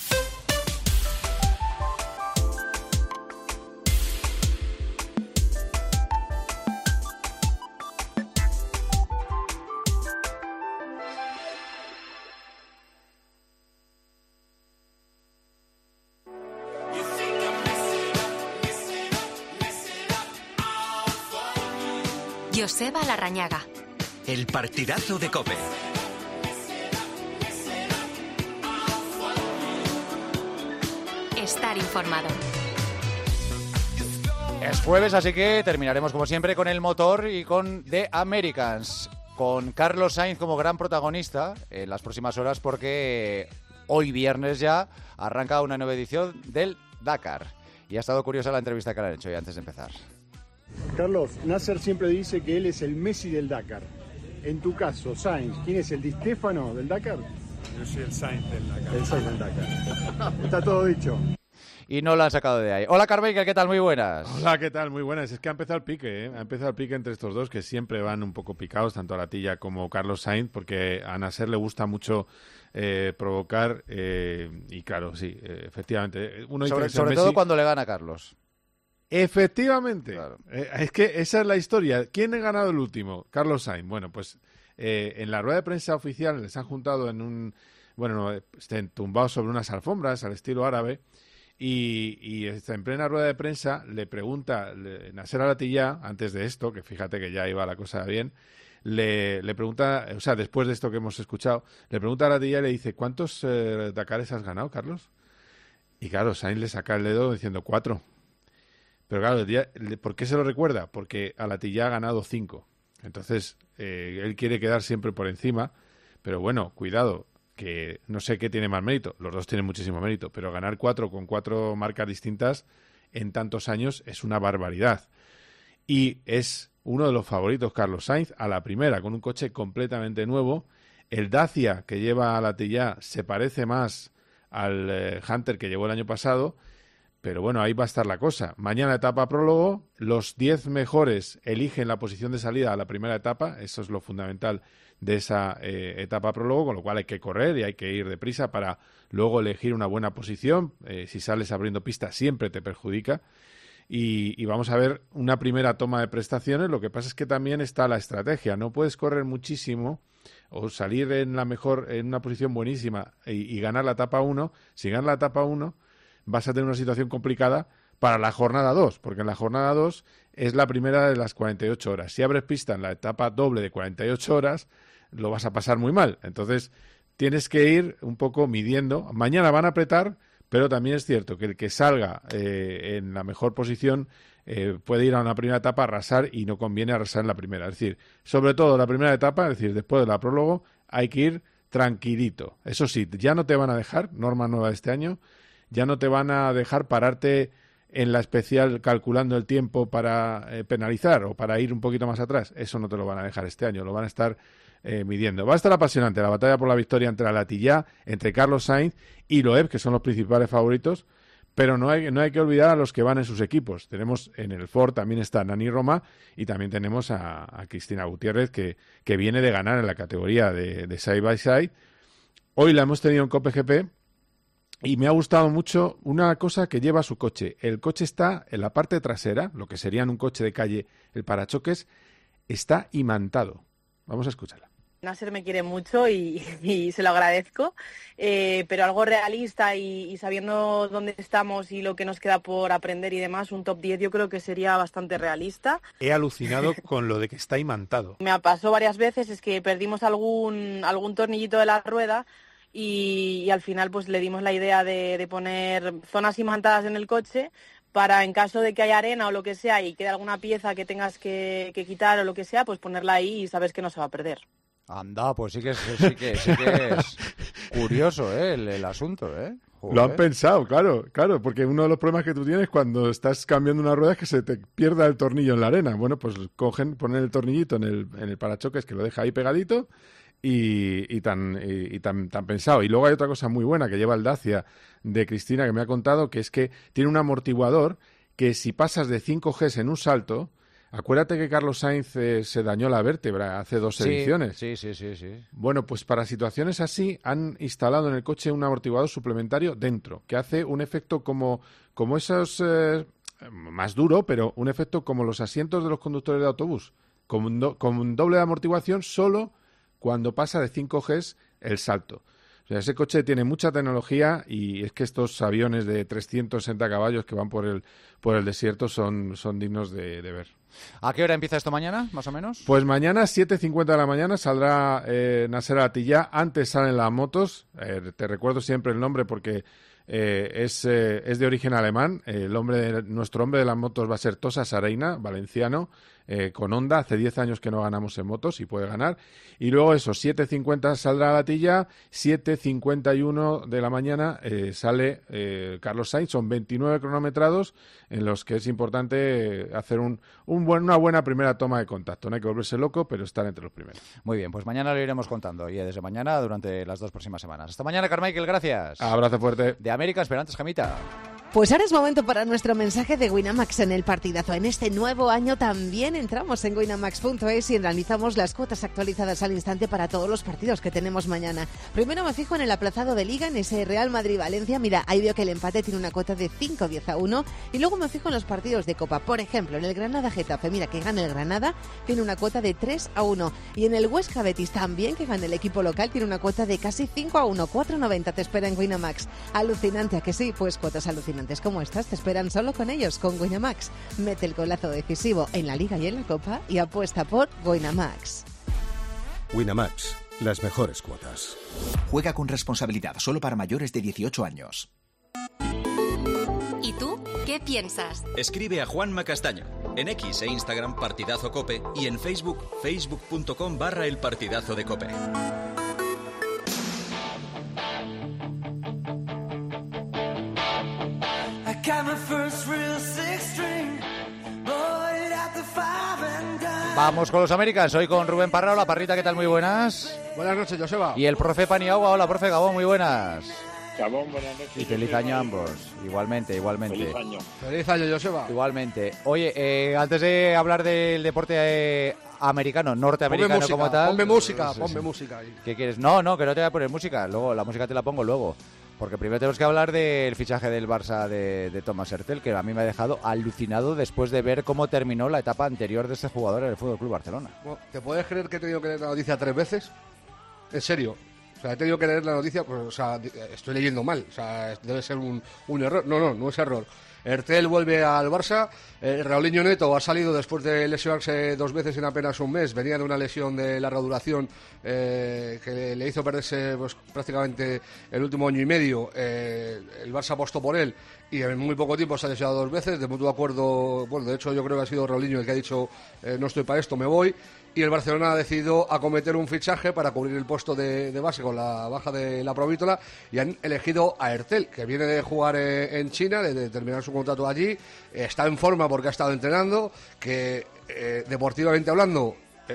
Joseba Larrañaga. El partidazo de COPE. Estar informado. Es jueves, así que terminaremos como siempre con el motor y con The Americans. Con Carlos Sainz como gran protagonista en las próximas horas porque hoy viernes ya arranca una nueva edición del Dakar. Y ha estado curiosa la entrevista que le han hecho hoy antes de empezar. Carlos, Nasser siempre dice que él es el Messi del Dakar. En tu caso, Sainz, ¿quién es el Di Stéfano del Dakar? Yo soy el Sainz del Dakar. El Sainz del Dakar. Está todo dicho. Y no lo han sacado de ahí. Hola, Carvajal, ¿qué tal? Muy buenas. Hola, ¿qué tal? Muy buenas. Es que ha empezado el pique, ¿eh? Ha empezado el pique entre estos dos, que siempre van un poco picados, tanto Aratilla como Carlos Sainz, porque a Nasser le gusta mucho eh, provocar eh, y claro, sí, eh, efectivamente. Uno dice sobre que sobre Messi... todo cuando le gana a Carlos. Efectivamente. Claro. Eh, es que esa es la historia. ¿Quién ha ganado el último? Carlos Sainz. Bueno, pues eh, en la rueda de prensa oficial les han juntado en un... Bueno, no, estén tumbados sobre unas alfombras al estilo árabe. Y, y en plena rueda de prensa le pregunta le, Nasser Al-Attiyah, antes de esto, que fíjate que ya iba la cosa bien, le, le pregunta, o sea, después de esto que hemos escuchado, le pregunta a Al-Attiyah y le dice, ¿cuántos eh, Dakares has ganado, Carlos? Y claro, Sainz le saca el dedo diciendo cuatro. Pero claro, el día, ¿por qué se lo recuerda? Porque Al-Attiyah ha ganado cinco. Entonces, eh, él quiere quedar siempre por encima, pero bueno, cuidado, que no sé qué tiene más mérito, los dos tienen muchísimo mérito, pero ganar cuatro con cuatro marcas distintas en tantos años es una barbaridad. Y es uno de los favoritos Carlos Sainz a la primera, con un coche completamente nuevo. El Dacia que lleva Al-Attiyah se parece más al eh, Hunter que llevó el año pasado, pero bueno, ahí va a estar la cosa. Mañana etapa prólogo, los diez mejores eligen la posición de salida a la primera etapa, eso es lo fundamental de esa eh, etapa prólogo, con lo cual hay que correr y hay que ir deprisa para luego elegir una buena posición. Eh, si sales abriendo pista siempre te perjudica. Y, y vamos a ver una primera toma de prestaciones. Lo que pasa es que también está la estrategia. No puedes correr muchísimo o salir en la mejor, en una posición buenísima y, y ganar la etapa uno. Si ganas la etapa uno vas a tener una situación complicada para la jornada dos, porque en la jornada dos es la primera de las cuarenta y ocho horas. Si abres pista en la etapa doble de cuarenta y ocho horas, lo vas a pasar muy mal. Entonces, tienes que ir un poco midiendo. Mañana van a apretar, pero también es cierto que el que salga eh, en la mejor posición eh, puede ir a una primera etapa a arrasar y no conviene arrasar en la primera. Es decir, sobre todo la primera etapa, es decir, después de la prólogo, hay que ir tranquilito. Eso sí, ya no te van a dejar, norma nueva de este año, ya no te van a dejar pararte en la especial calculando el tiempo para eh, penalizar o para ir un poquito más atrás. Eso no te lo van a dejar este año, lo van a estar eh, midiendo. Va a estar apasionante la batalla por la victoria entre Al-Attiyah, entre Carlos Sainz y Loeb, que son los principales favoritos, pero no hay, no hay que olvidar a los que van en sus equipos. Tenemos en el Ford, también está Nani Roma y también tenemos a, a Cristina Gutiérrez, que, que viene de ganar en la categoría de, de side by side. Hoy la hemos tenido en Cope G P. Y me ha gustado mucho una cosa que lleva su coche. El coche está en la parte trasera, lo que sería en un coche de calle, el parachoques, está imantado. Vamos a escucharla. Nasser me quiere mucho y, y se lo agradezco, eh, pero algo realista y, y sabiendo dónde estamos y lo que nos queda por aprender y demás, un top diez yo creo que sería bastante realista. He alucinado con lo de que está imantado. Me pasó varias veces, es que perdimos algún, algún tornillito de la rueda. Y, y al final pues le dimos la idea de, de poner zonas imantadas en el coche para en caso de que haya arena o lo que sea y quede alguna pieza que tengas que, que quitar o lo que sea, pues ponerla ahí y sabes que no se va a perder. Anda, pues sí que es, sí que, sí que es curioso, ¿eh? el, el asunto, ¿eh? Joder. Lo han pensado, claro, claro, porque uno de los problemas que tú tienes cuando estás cambiando una rueda es que se te pierda el tornillo en la arena. Bueno, pues cogen, ponen el tornillito en el, en el parachoques que lo deja ahí pegadito. Y, y, tan, y, y tan, tan pensado. Y luego hay otra cosa muy buena que lleva el Dacia de Cristina, que me ha contado, que es que tiene un amortiguador que si pasas de cinco Gs en un salto, acuérdate que Carlos Sainz eh, se dañó la vértebra hace dos sí, ediciones. Sí, sí, sí, sí. Bueno, pues para situaciones así han instalado en el coche un amortiguador suplementario dentro, que hace un efecto como, como esos, eh, más duro, pero un efecto como los asientos de los conductores de autobús, con un, do, con un doble de amortiguación solo cuando pasa de cinco Gs el salto. O sea, ese coche tiene mucha tecnología y es que estos aviones de trescientos sesenta caballos que van por el por el desierto son, son dignos de, de ver. ¿A qué hora empieza esto mañana, más o menos? Pues mañana, siete cincuenta de la mañana, saldrá eh, Nasser Al-Attiyah. Antes salen las motos. Eh, te recuerdo siempre el nombre porque eh, es, eh, es de origen alemán. El hombre de, nuestro hombre de las motos va a ser Tosa Sareina, valenciano, eh, con Honda. Hace diez años que no ganamos en motos y puede ganar. Y luego eso, siete cincuenta saldrá la tilla, siete cincuenta y uno de la mañana eh, sale eh, Carlos Sainz. Son veintinueve cronometrados en los que es importante hacer un, un buen, una buena primera toma de contacto. No hay que volverse loco, pero estar entre los primeros. Muy bien, pues mañana lo iremos contando y desde mañana durante las dos próximas semanas. Hasta mañana, Carmichael, gracias. Abrazo fuerte. De América, Esperantes, Jamita. Pues ahora es momento para nuestro mensaje de Winamax en el partidazo. En este nuevo año también entramos en winamax punto es y analizamos las cuotas actualizadas al instante para todos los partidos que tenemos mañana. Primero me fijo en el aplazado de Liga, en ese Real Madrid-Valencia. Mira, ahí veo que el empate tiene una cuota de cinco diez a uno. Y luego me fijo en los partidos de Copa. Por ejemplo, en el Granada-Getafe, mira, que gana el Granada, tiene una cuota de tres a uno. Y en el Huesca-Betis también, que gana el equipo local, tiene una cuota de casi cinco a uno. cuatro noventa te espera en Winamax. Alucinante, ¿a que sí? Pues cuotas alucinantes como estas te esperan solo con ellos, con Winamax. Mete el golazo decisivo en la Liga y en la Copa y apuesta por Winamax. Winamax, las mejores cuotas. Juega con responsabilidad, solo para mayores de dieciocho años. ¿Y tú qué piensas? Escribe a Juanma Castaño. En X e Instagram Partidazo Cope y en Facebook facebook punto com barra el Partidazo de Cope. Vamos con los Américas, hoy con Rubén Parra. Parrita, ¿qué tal? Muy buenas. Buenas noches, Joseba. Y el profe Paniagua. Hola, profe Gabón, muy buenas. Gabón, buenas noches. Y feliz año a ambos. Igualmente, igualmente. Feliz año. Feliz año, Joseba. Igualmente. Oye, eh, antes de hablar del deporte eh, americano, norteamericano música, como tal... Ponme música, sí, ponme sí. música. Ahí. ¿Qué quieres? No, no, que no te voy a poner música. Luego, la música te la pongo luego. Porque primero tenemos que hablar del fichaje del Barça de, de Thomas Hertel, que a mí me ha dejado alucinado después de ver cómo terminó la etapa anterior de ese jugador en el F C Barcelona. Bueno, ¿te puedes creer que he tenido que leer la noticia tres veces? En serio. O sea, he tenido que leer la noticia, pues, o sea, estoy leyendo mal. O sea, debe ser un, un error. No, no, no es error. Hertel vuelve al Barça. Eh, Raulinho Neto ha salido después de lesionarse dos veces en apenas un mes. Venía de una lesión de larga duración eh, que le, le hizo perderse pues, prácticamente el último año y medio. Eh, el Barça apostó por él y en muy poco tiempo se ha lesionado dos veces. De mutuo acuerdo, bueno, de hecho yo creo que ha sido Raulinho el que ha dicho eh, no estoy para esto, me voy. Y el Barcelona ha decidido acometer un fichaje para cubrir el puesto de, de base con la baja de la Provítola y han elegido a Hertel, que viene de jugar eh, en China, de, de terminar su contrato allí, eh, está en forma porque ha estado entrenando, que eh, deportivamente hablando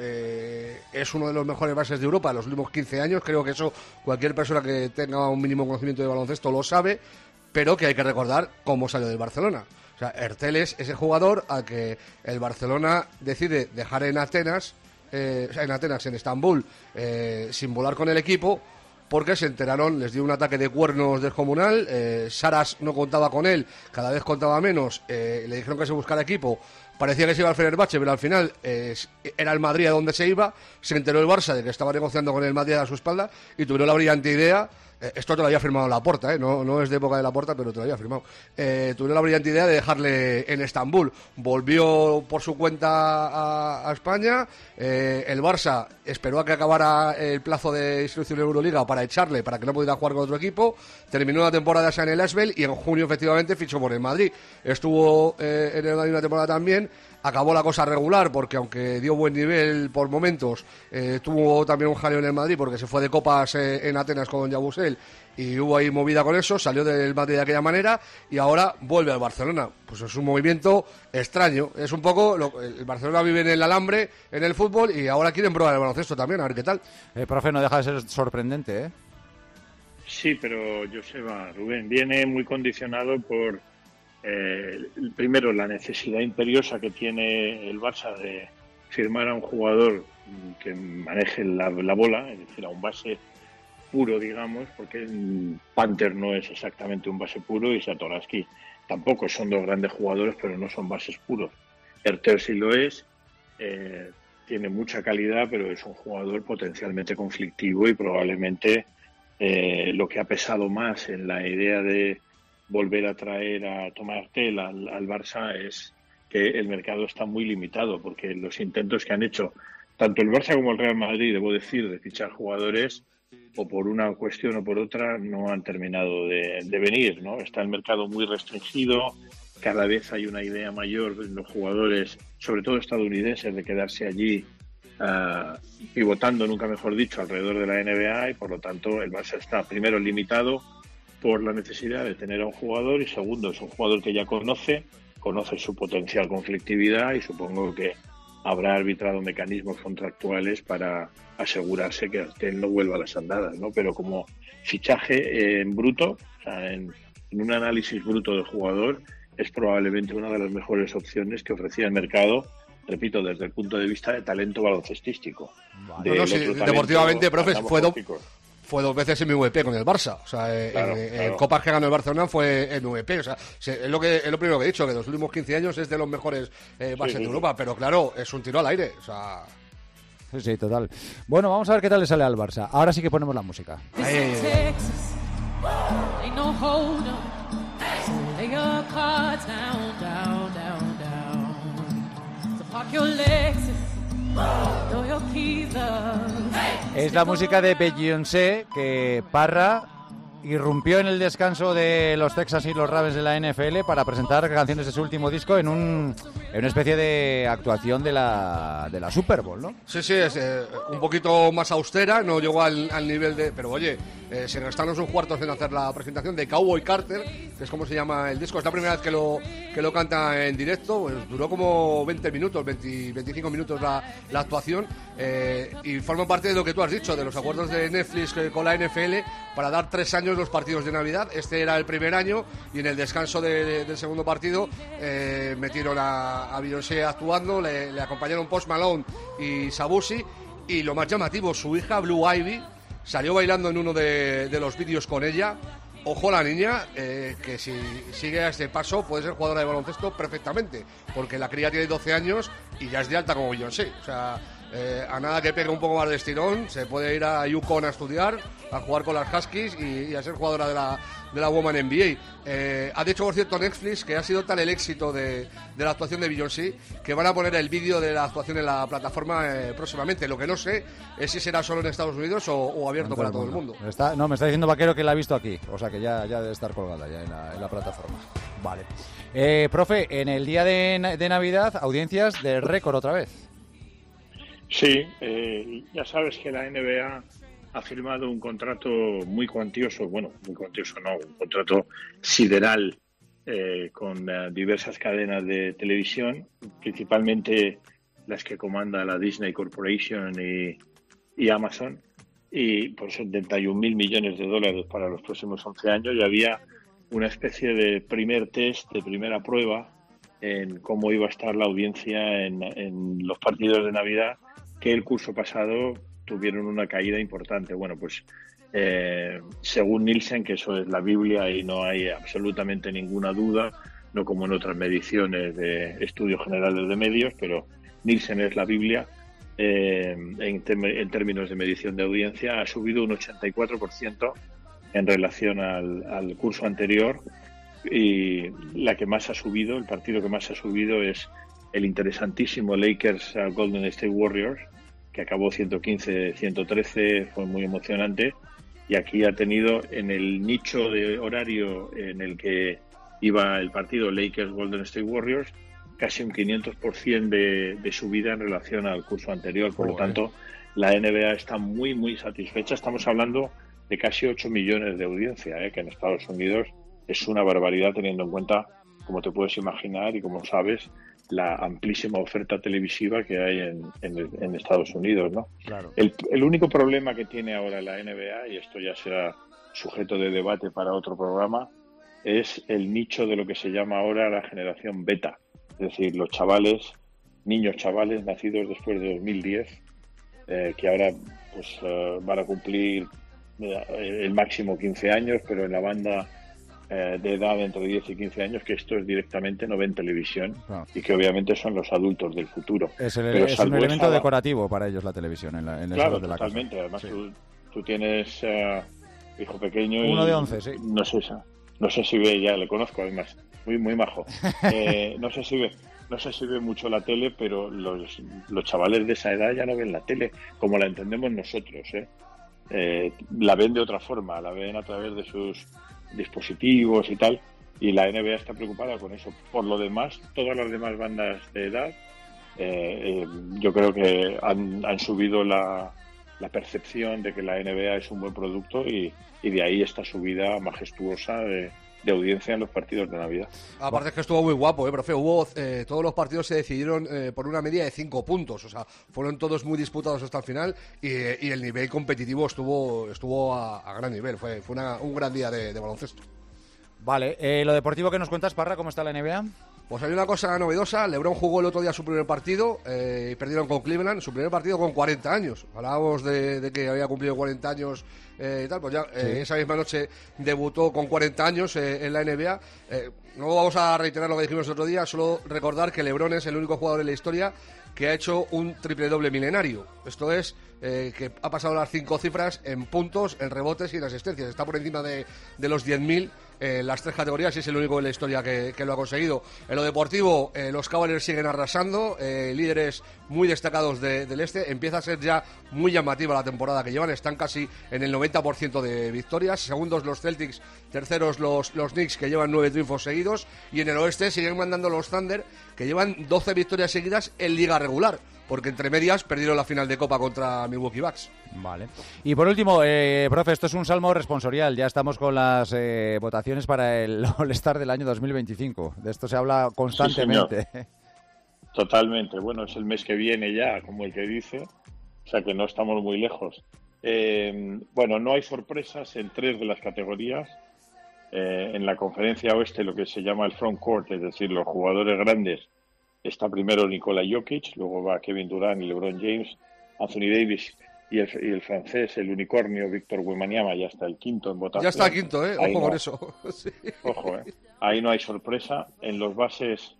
eh, es uno de los mejores bases de Europa en los últimos quince años, creo que eso cualquier persona que tenga un mínimo conocimiento de baloncesto lo sabe, pero que hay que recordar cómo salió del Barcelona. O sea, Hertel es ese jugador al que el Barcelona decide dejar en Atenas, Eh, en Atenas, en Estambul, eh, sin volar con el equipo, porque se enteraron, les dio un ataque de cuernos descomunal, eh, Saras no contaba con él, cada vez contaba menos, eh, le dijeron que se buscara equipo, parecía que se iba al Fenerbahce, pero al final eh, era el Madrid a donde se iba, se enteró el Barça de que estaba negociando con el Madrid a su espalda y tuvieron la brillante idea. Esto te lo había firmado Laporta, ¿eh? no, no es de época de Laporta, pero te lo había firmado. Eh, tuvieron la brillante idea de dejarle en Estambul. Volvió por su cuenta a, a España. Eh, el Barça esperó a que acabara el plazo de inscripción en Euroliga para echarle, para que no pudiera jugar con otro equipo. Terminó la temporada en el Asbel y en junio efectivamente fichó por el Madrid. Estuvo eh, en el Madrid una temporada también. Acabó la cosa regular porque aunque dio buen nivel por momentos, eh, tuvo también un jaleo en el Madrid porque se fue de copas eh, en Atenas con Yabusel y hubo ahí movida con eso, salió del Madrid de aquella manera y ahora vuelve al Barcelona. Pues es un movimiento extraño, es un poco, lo, el Barcelona vive en el alambre, en el fútbol y ahora quieren probar el baloncesto también, a ver qué tal. Eh, profe, no deja de ser sorprendente, ¿eh? Sí, pero Joseba, Rubén, viene muy condicionado por... Eh, primero, la necesidad imperiosa que tiene el Barça de firmar a un jugador que maneje la, la bola, es decir, a un base puro, digamos, porque Panther no es exactamente un base puro y Satoransky tampoco, son dos grandes jugadores, pero no son bases puros. Hertel sí lo es, eh, tiene mucha calidad, pero es un jugador potencialmente conflictivo y probablemente eh, lo que ha pesado más en la idea de volver a traer a Thomas Hertel al, al Barça es que el mercado está muy limitado, porque los intentos que han hecho tanto el Barça como el Real Madrid, debo decir, de fichar jugadores o por una cuestión o por otra no han terminado de, de venir, ¿no? Está el mercado muy restringido, cada vez hay una idea mayor de los jugadores, sobre todo estadounidenses, de quedarse allí uh, pivotando, nunca mejor dicho, alrededor de la N B A, y por lo tanto el Barça está primero limitado por la necesidad de tener a un jugador, y segundo, es un jugador que ya conoce, conoce su potencial conflictividad, y supongo que habrá arbitrado mecanismos contractuales para asegurarse que él no vuelva a las andadas, ¿no? Pero como fichaje en bruto, o sea, en, en un análisis bruto del jugador, es probablemente una de las mejores opciones que ofrecía el mercado, repito, desde el punto de vista de talento baloncestístico. Vale. No, no, sí, deportivamente, profe, fue, do, fue dos veces M V P con el Barça. O sea, claro, en, claro. en Copas que ganó el Barcelona fue M V P. O sea, es lo, que, es lo primero que he dicho, que los últimos quince años es de los mejores eh, bases sí, sí, de Europa. Sí. Pero claro, es un tiro al aire. O sea... Sí, sí, total. Bueno, vamos a ver qué tal le sale al Barça. Ahora sí que ponemos la música. Ahí. Es la música de Beyoncé, que Parra irrumpió en el descanso de los Texas y los Ravens de la N F L para presentar canciones de su último disco en, un, en una especie de actuación de la, de la Super Bowl, ¿no? Sí, sí, es eh, un poquito más austera, no llegó al, al nivel de... Pero oye, eh, se gastaron sus cuartos en hacer la presentación de Cowboy Carter, que es como se llama el disco. Es la primera vez que lo, que lo canta en directo. Pues duró como veinte minutos, veinte, veinticinco minutos la, la actuación, eh, y forma parte de lo que tú has dicho, de los acuerdos de Netflix con la N F L para dar tres años los partidos de Navidad. Este era el primer año, y en el descanso de, de, del segundo partido eh, metieron a, a Beyoncé actuando, le, le acompañaron Post Malone y Sabusi, y lo más llamativo, su hija Blue Ivy salió bailando en uno de, de los vídeos con ella. Ojo la niña, eh, que si sigue a este paso puede ser jugadora de baloncesto perfectamente, porque la cría tiene doce años y ya es de alta como Beyoncé. O sea, eh, a nada que pegue un poco más de estirón, se puede ir a UConn a estudiar, a jugar con las Huskies y, y a ser jugadora de la, de la Women N B A. Eh, ha dicho, por cierto, Netflix que ha sido tal el éxito de, de la actuación de Beyoncé que van a poner el vídeo de la actuación en la plataforma eh, próximamente. Lo que no sé es si será solo en Estados Unidos o, o abierto para todo el mundo. Está, no, me está diciendo Vaquero que la ha visto aquí, o sea que ya, ya debe estar colgada ya en la, en la plataforma. Vale. Eh, profe, en el día de, de Navidad, audiencias de récord otra vez. Sí, eh, ya sabes que la N B A ha firmado un contrato muy cuantioso, bueno, muy cuantioso no, un contrato sideral eh, con uh, diversas cadenas de televisión, principalmente las que comanda la Disney Corporation y, y Amazon, y por setenta y un mil millones de dólares para los próximos once años, y había una especie de primer test, de primera prueba en cómo iba a estar la audiencia en, en los partidos de Navidad, que el curso pasado tuvieron una caída importante. Bueno, pues eh, según Nielsen, que eso es la Biblia y no hay absolutamente ninguna duda, no como en otras mediciones de estudios generales de medios, pero Nielsen es la Biblia, eh, en, te- en términos de medición de audiencia, ha subido un ochenta y cuatro por ciento en relación al, al curso anterior, y la que más ha subido, el partido que más ha subido es el interesantísimo Lakers uh, Golden State Warriors, que acabó ciento quince a ciento trece, fue muy emocionante, y aquí ha tenido en el nicho de horario en el que iba el partido Lakers Golden State Warriors casi un quinientos por ciento de, de subida en relación al curso anterior. Por oh, lo tanto, eh. la N B A está muy, muy satisfecha. Estamos hablando de casi ocho millones de audiencia, eh, que en Estados Unidos es una barbaridad, teniendo en cuenta, como te puedes imaginar y como sabes, la amplísima oferta televisiva que hay en, en, en Estados Unidos, ¿no? Claro. El, el único problema que tiene ahora la N B A, y esto ya será sujeto de debate para otro programa, es el nicho de lo que se llama ahora la generación beta, es decir, los chavales, niños chavales nacidos después de dos mil diez, eh, que ahora pues uh, van a cumplir eh, el máximo quince años, pero en la banda de edad entre diez y quince años, que esto es directamente no ven televisión, ah. y que obviamente son los adultos del futuro. Es, el, es un elemento esa... decorativo para ellos la televisión en, la, en el claro, salón de la totalmente. casa. Además, sí. tú, tú tienes uh, hijo pequeño. Uno y, de once, sí. No sé, no sé si ve, ya le conozco además, muy muy majo. eh, no sé si ve, no sé si ve mucho la tele, pero los, los chavales de esa edad ya no ven la tele como la entendemos nosotros, ¿eh? eh, la ven de otra forma, la ven a través de sus dispositivos y tal, y la N B A está preocupada con eso. Por lo demás, todas las demás bandas de edad, eh, eh, yo creo que han, han subido la, la percepción de que la N B A es un buen producto y, y de ahí esta subida majestuosa de, de audiencia en los partidos de Navidad. Aparte es que estuvo muy guapo, ¿eh, profe? Hubo, eh, todos los partidos se decidieron eh, por una media de cinco puntos, o sea, fueron todos muy disputados hasta el final y, y el nivel competitivo estuvo estuvo a, a gran nivel, fue, fue una, un gran día de, de baloncesto. Vale, eh, lo deportivo que nos cuentas, Parra, ¿cómo está la N B A? Pues hay una cosa novedosa, LeBron jugó el otro día su primer partido eh, y perdieron con Cleveland, su primer partido con cuarenta años. Hablábamos de, de que había cumplido cuarenta años eh, y tal, pues ya eh, sí. Esa misma noche debutó con cuarenta años eh, en la N B A. Eh, no vamos a reiterar lo que dijimos el otro día, solo recordar que LeBron es el único jugador en la historia que ha hecho un triple doble milenario. Esto es eh, que ha pasado las cinco cifras en puntos, en rebotes y en asistencias. Está por encima de, de los diez mil en eh, las tres categorías y es el único en la historia que, que lo ha conseguido. En lo deportivo, eh, los Cavaliers siguen arrasando, eh, líderes muy destacados de, del este. Empieza a ser ya muy llamativa la temporada que llevan, están casi en el noventa por ciento de victorias. Segundos los Celtics, terceros los, los Knicks, que llevan nueve triunfos seguidos. Y en el oeste siguen mandando los Thunder, que llevan doce victorias seguidas en liga regular, porque entre medias perdieron la final de Copa contra Milwaukee Bucks. Vale. Y por último, eh, profe, esto es un salmo responsorial. Ya estamos con las eh, votaciones para el All-Star del año dos mil veinticinco. De esto se habla constantemente. Sí, totalmente. Bueno, es el mes que viene ya, como el que dice. O sea que no estamos muy lejos. Eh, bueno, no hay sorpresas en tres de las categorías. Eh, en la conferencia oeste, lo que se llama el front court, es decir, los jugadores grandes, está primero Nikola Jokic, luego va Kevin Durant y LeBron James, Anthony Davis y el, y el francés, el unicornio Víctor Wembanyama, ya está el quinto en votación. Ya está el quinto, ¿eh? Ojo no, con eso. Sí. Ojo, ¿eh? Ahí no hay sorpresa. En los bases,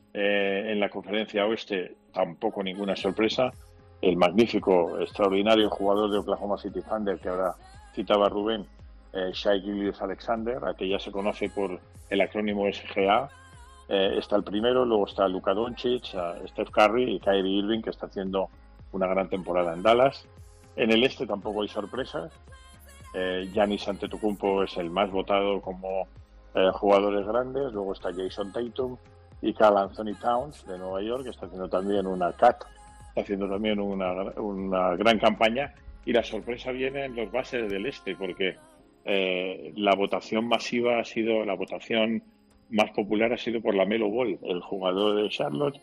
eh, en la conferencia oeste, tampoco ninguna sorpresa. El magnífico, extraordinario jugador de Oklahoma City Thunder, que ahora citaba Rubén, eh, Shai Gilgeous-Alexander, a que ya se conoce por el acrónimo S G A. Eh, está el primero, luego está Luka Doncic, Steph Curry y Kyrie Irving, que está haciendo una gran temporada en Dallas. En el este tampoco hay sorpresas. Eh, Giannis Antetokounmpo es el más votado como eh, jugadores grandes. Luego está Jason Tatum y Karl Anthony Towns de Nueva York, que está haciendo también una cat, está haciendo también una, una gran campaña. Y la sorpresa viene en los bases del este, porque eh, la votación masiva ha sido la votación más popular ha sido por LaMelo Ball, el jugador de Charlotte.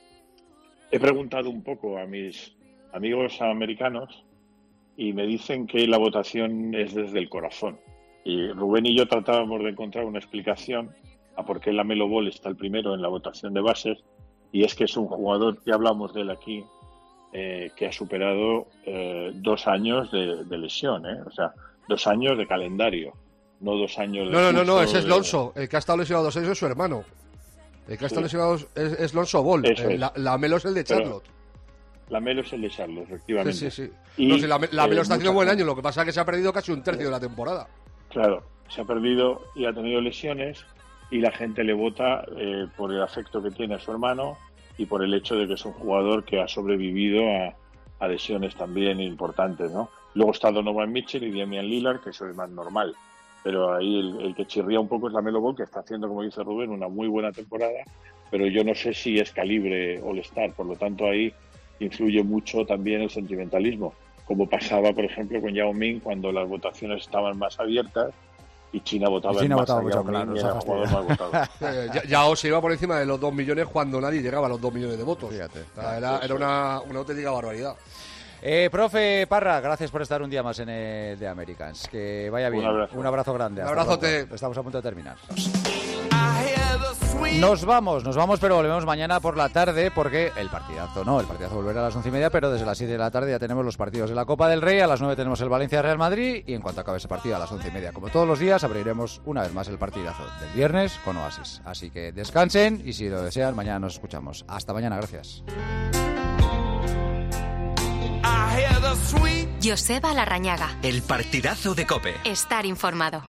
He preguntado un poco a mis amigos americanos y me dicen que la votación es desde el corazón. Y Rubén y yo tratábamos de encontrar una explicación a por qué LaMelo Ball está el primero en la votación de bases, y es que es un jugador, ya hablamos de él aquí, eh, que ha superado eh, dos años de, de lesión, ¿eh? O sea, dos años de calendario. No dos años de... No, no, no, no, ese es Lonzo. El que ha estado lesionado dos años es su hermano. El que ha estado sí. lesionado es, es Lonzo Ball. Eh, la, LaMelo es el de Charlotte. LaMelo es el de Charlotte, efectivamente. Sí, sí, sí. Y, no, si LaMelo la eh, está haciendo buen año, lo que pasa es que se ha perdido casi un tercio de la temporada. Claro, se ha perdido y ha tenido lesiones, y la gente le vota eh, por el afecto que tiene a su hermano y por el hecho de que es un jugador que ha sobrevivido a, a lesiones también importantes, ¿no? Luego está Donovan Mitchell y Damian Lillard, que eso es más normal. Pero ahí el, el que chirría un poco es LaMelo Ball, que está haciendo, como dice Rubén, una muy buena temporada, pero yo no sé si es calibre All-Star, por lo tanto ahí influye mucho también el sentimentalismo, como pasaba, por ejemplo, con Yao Ming cuando las votaciones estaban más abiertas y China votaba China en votaba masa, mucho, claro, y era el jugador más votado. eh, Yao se iba por encima de los dos millones cuando nadie llegaba a los dos millones de votos. Fíjate. O sea, era, era una, una auténtica barbaridad. Eh, profe Parra, gracias por estar un día más en el de Americans. Que vaya bien. Un abrazo, un abrazo grande. Un abrazote. Estamos a punto de terminar. Nos vamos, nos vamos, pero volvemos mañana por la tarde, porque el partidazo, no, el partidazo volverá a las once y media, pero desde las siete de la tarde ya tenemos los partidos de la Copa del Rey. A las nueve tenemos el Valencia-Real Madrid, y en cuanto acabe ese partido a las once y media, como todos los días, abriremos una vez más el partidazo del viernes con Oasis. Así que descansen, y si lo desean, mañana nos escuchamos. Hasta mañana, gracias. Joseba Larrañaga. El partidazo de COPE. Estar informado.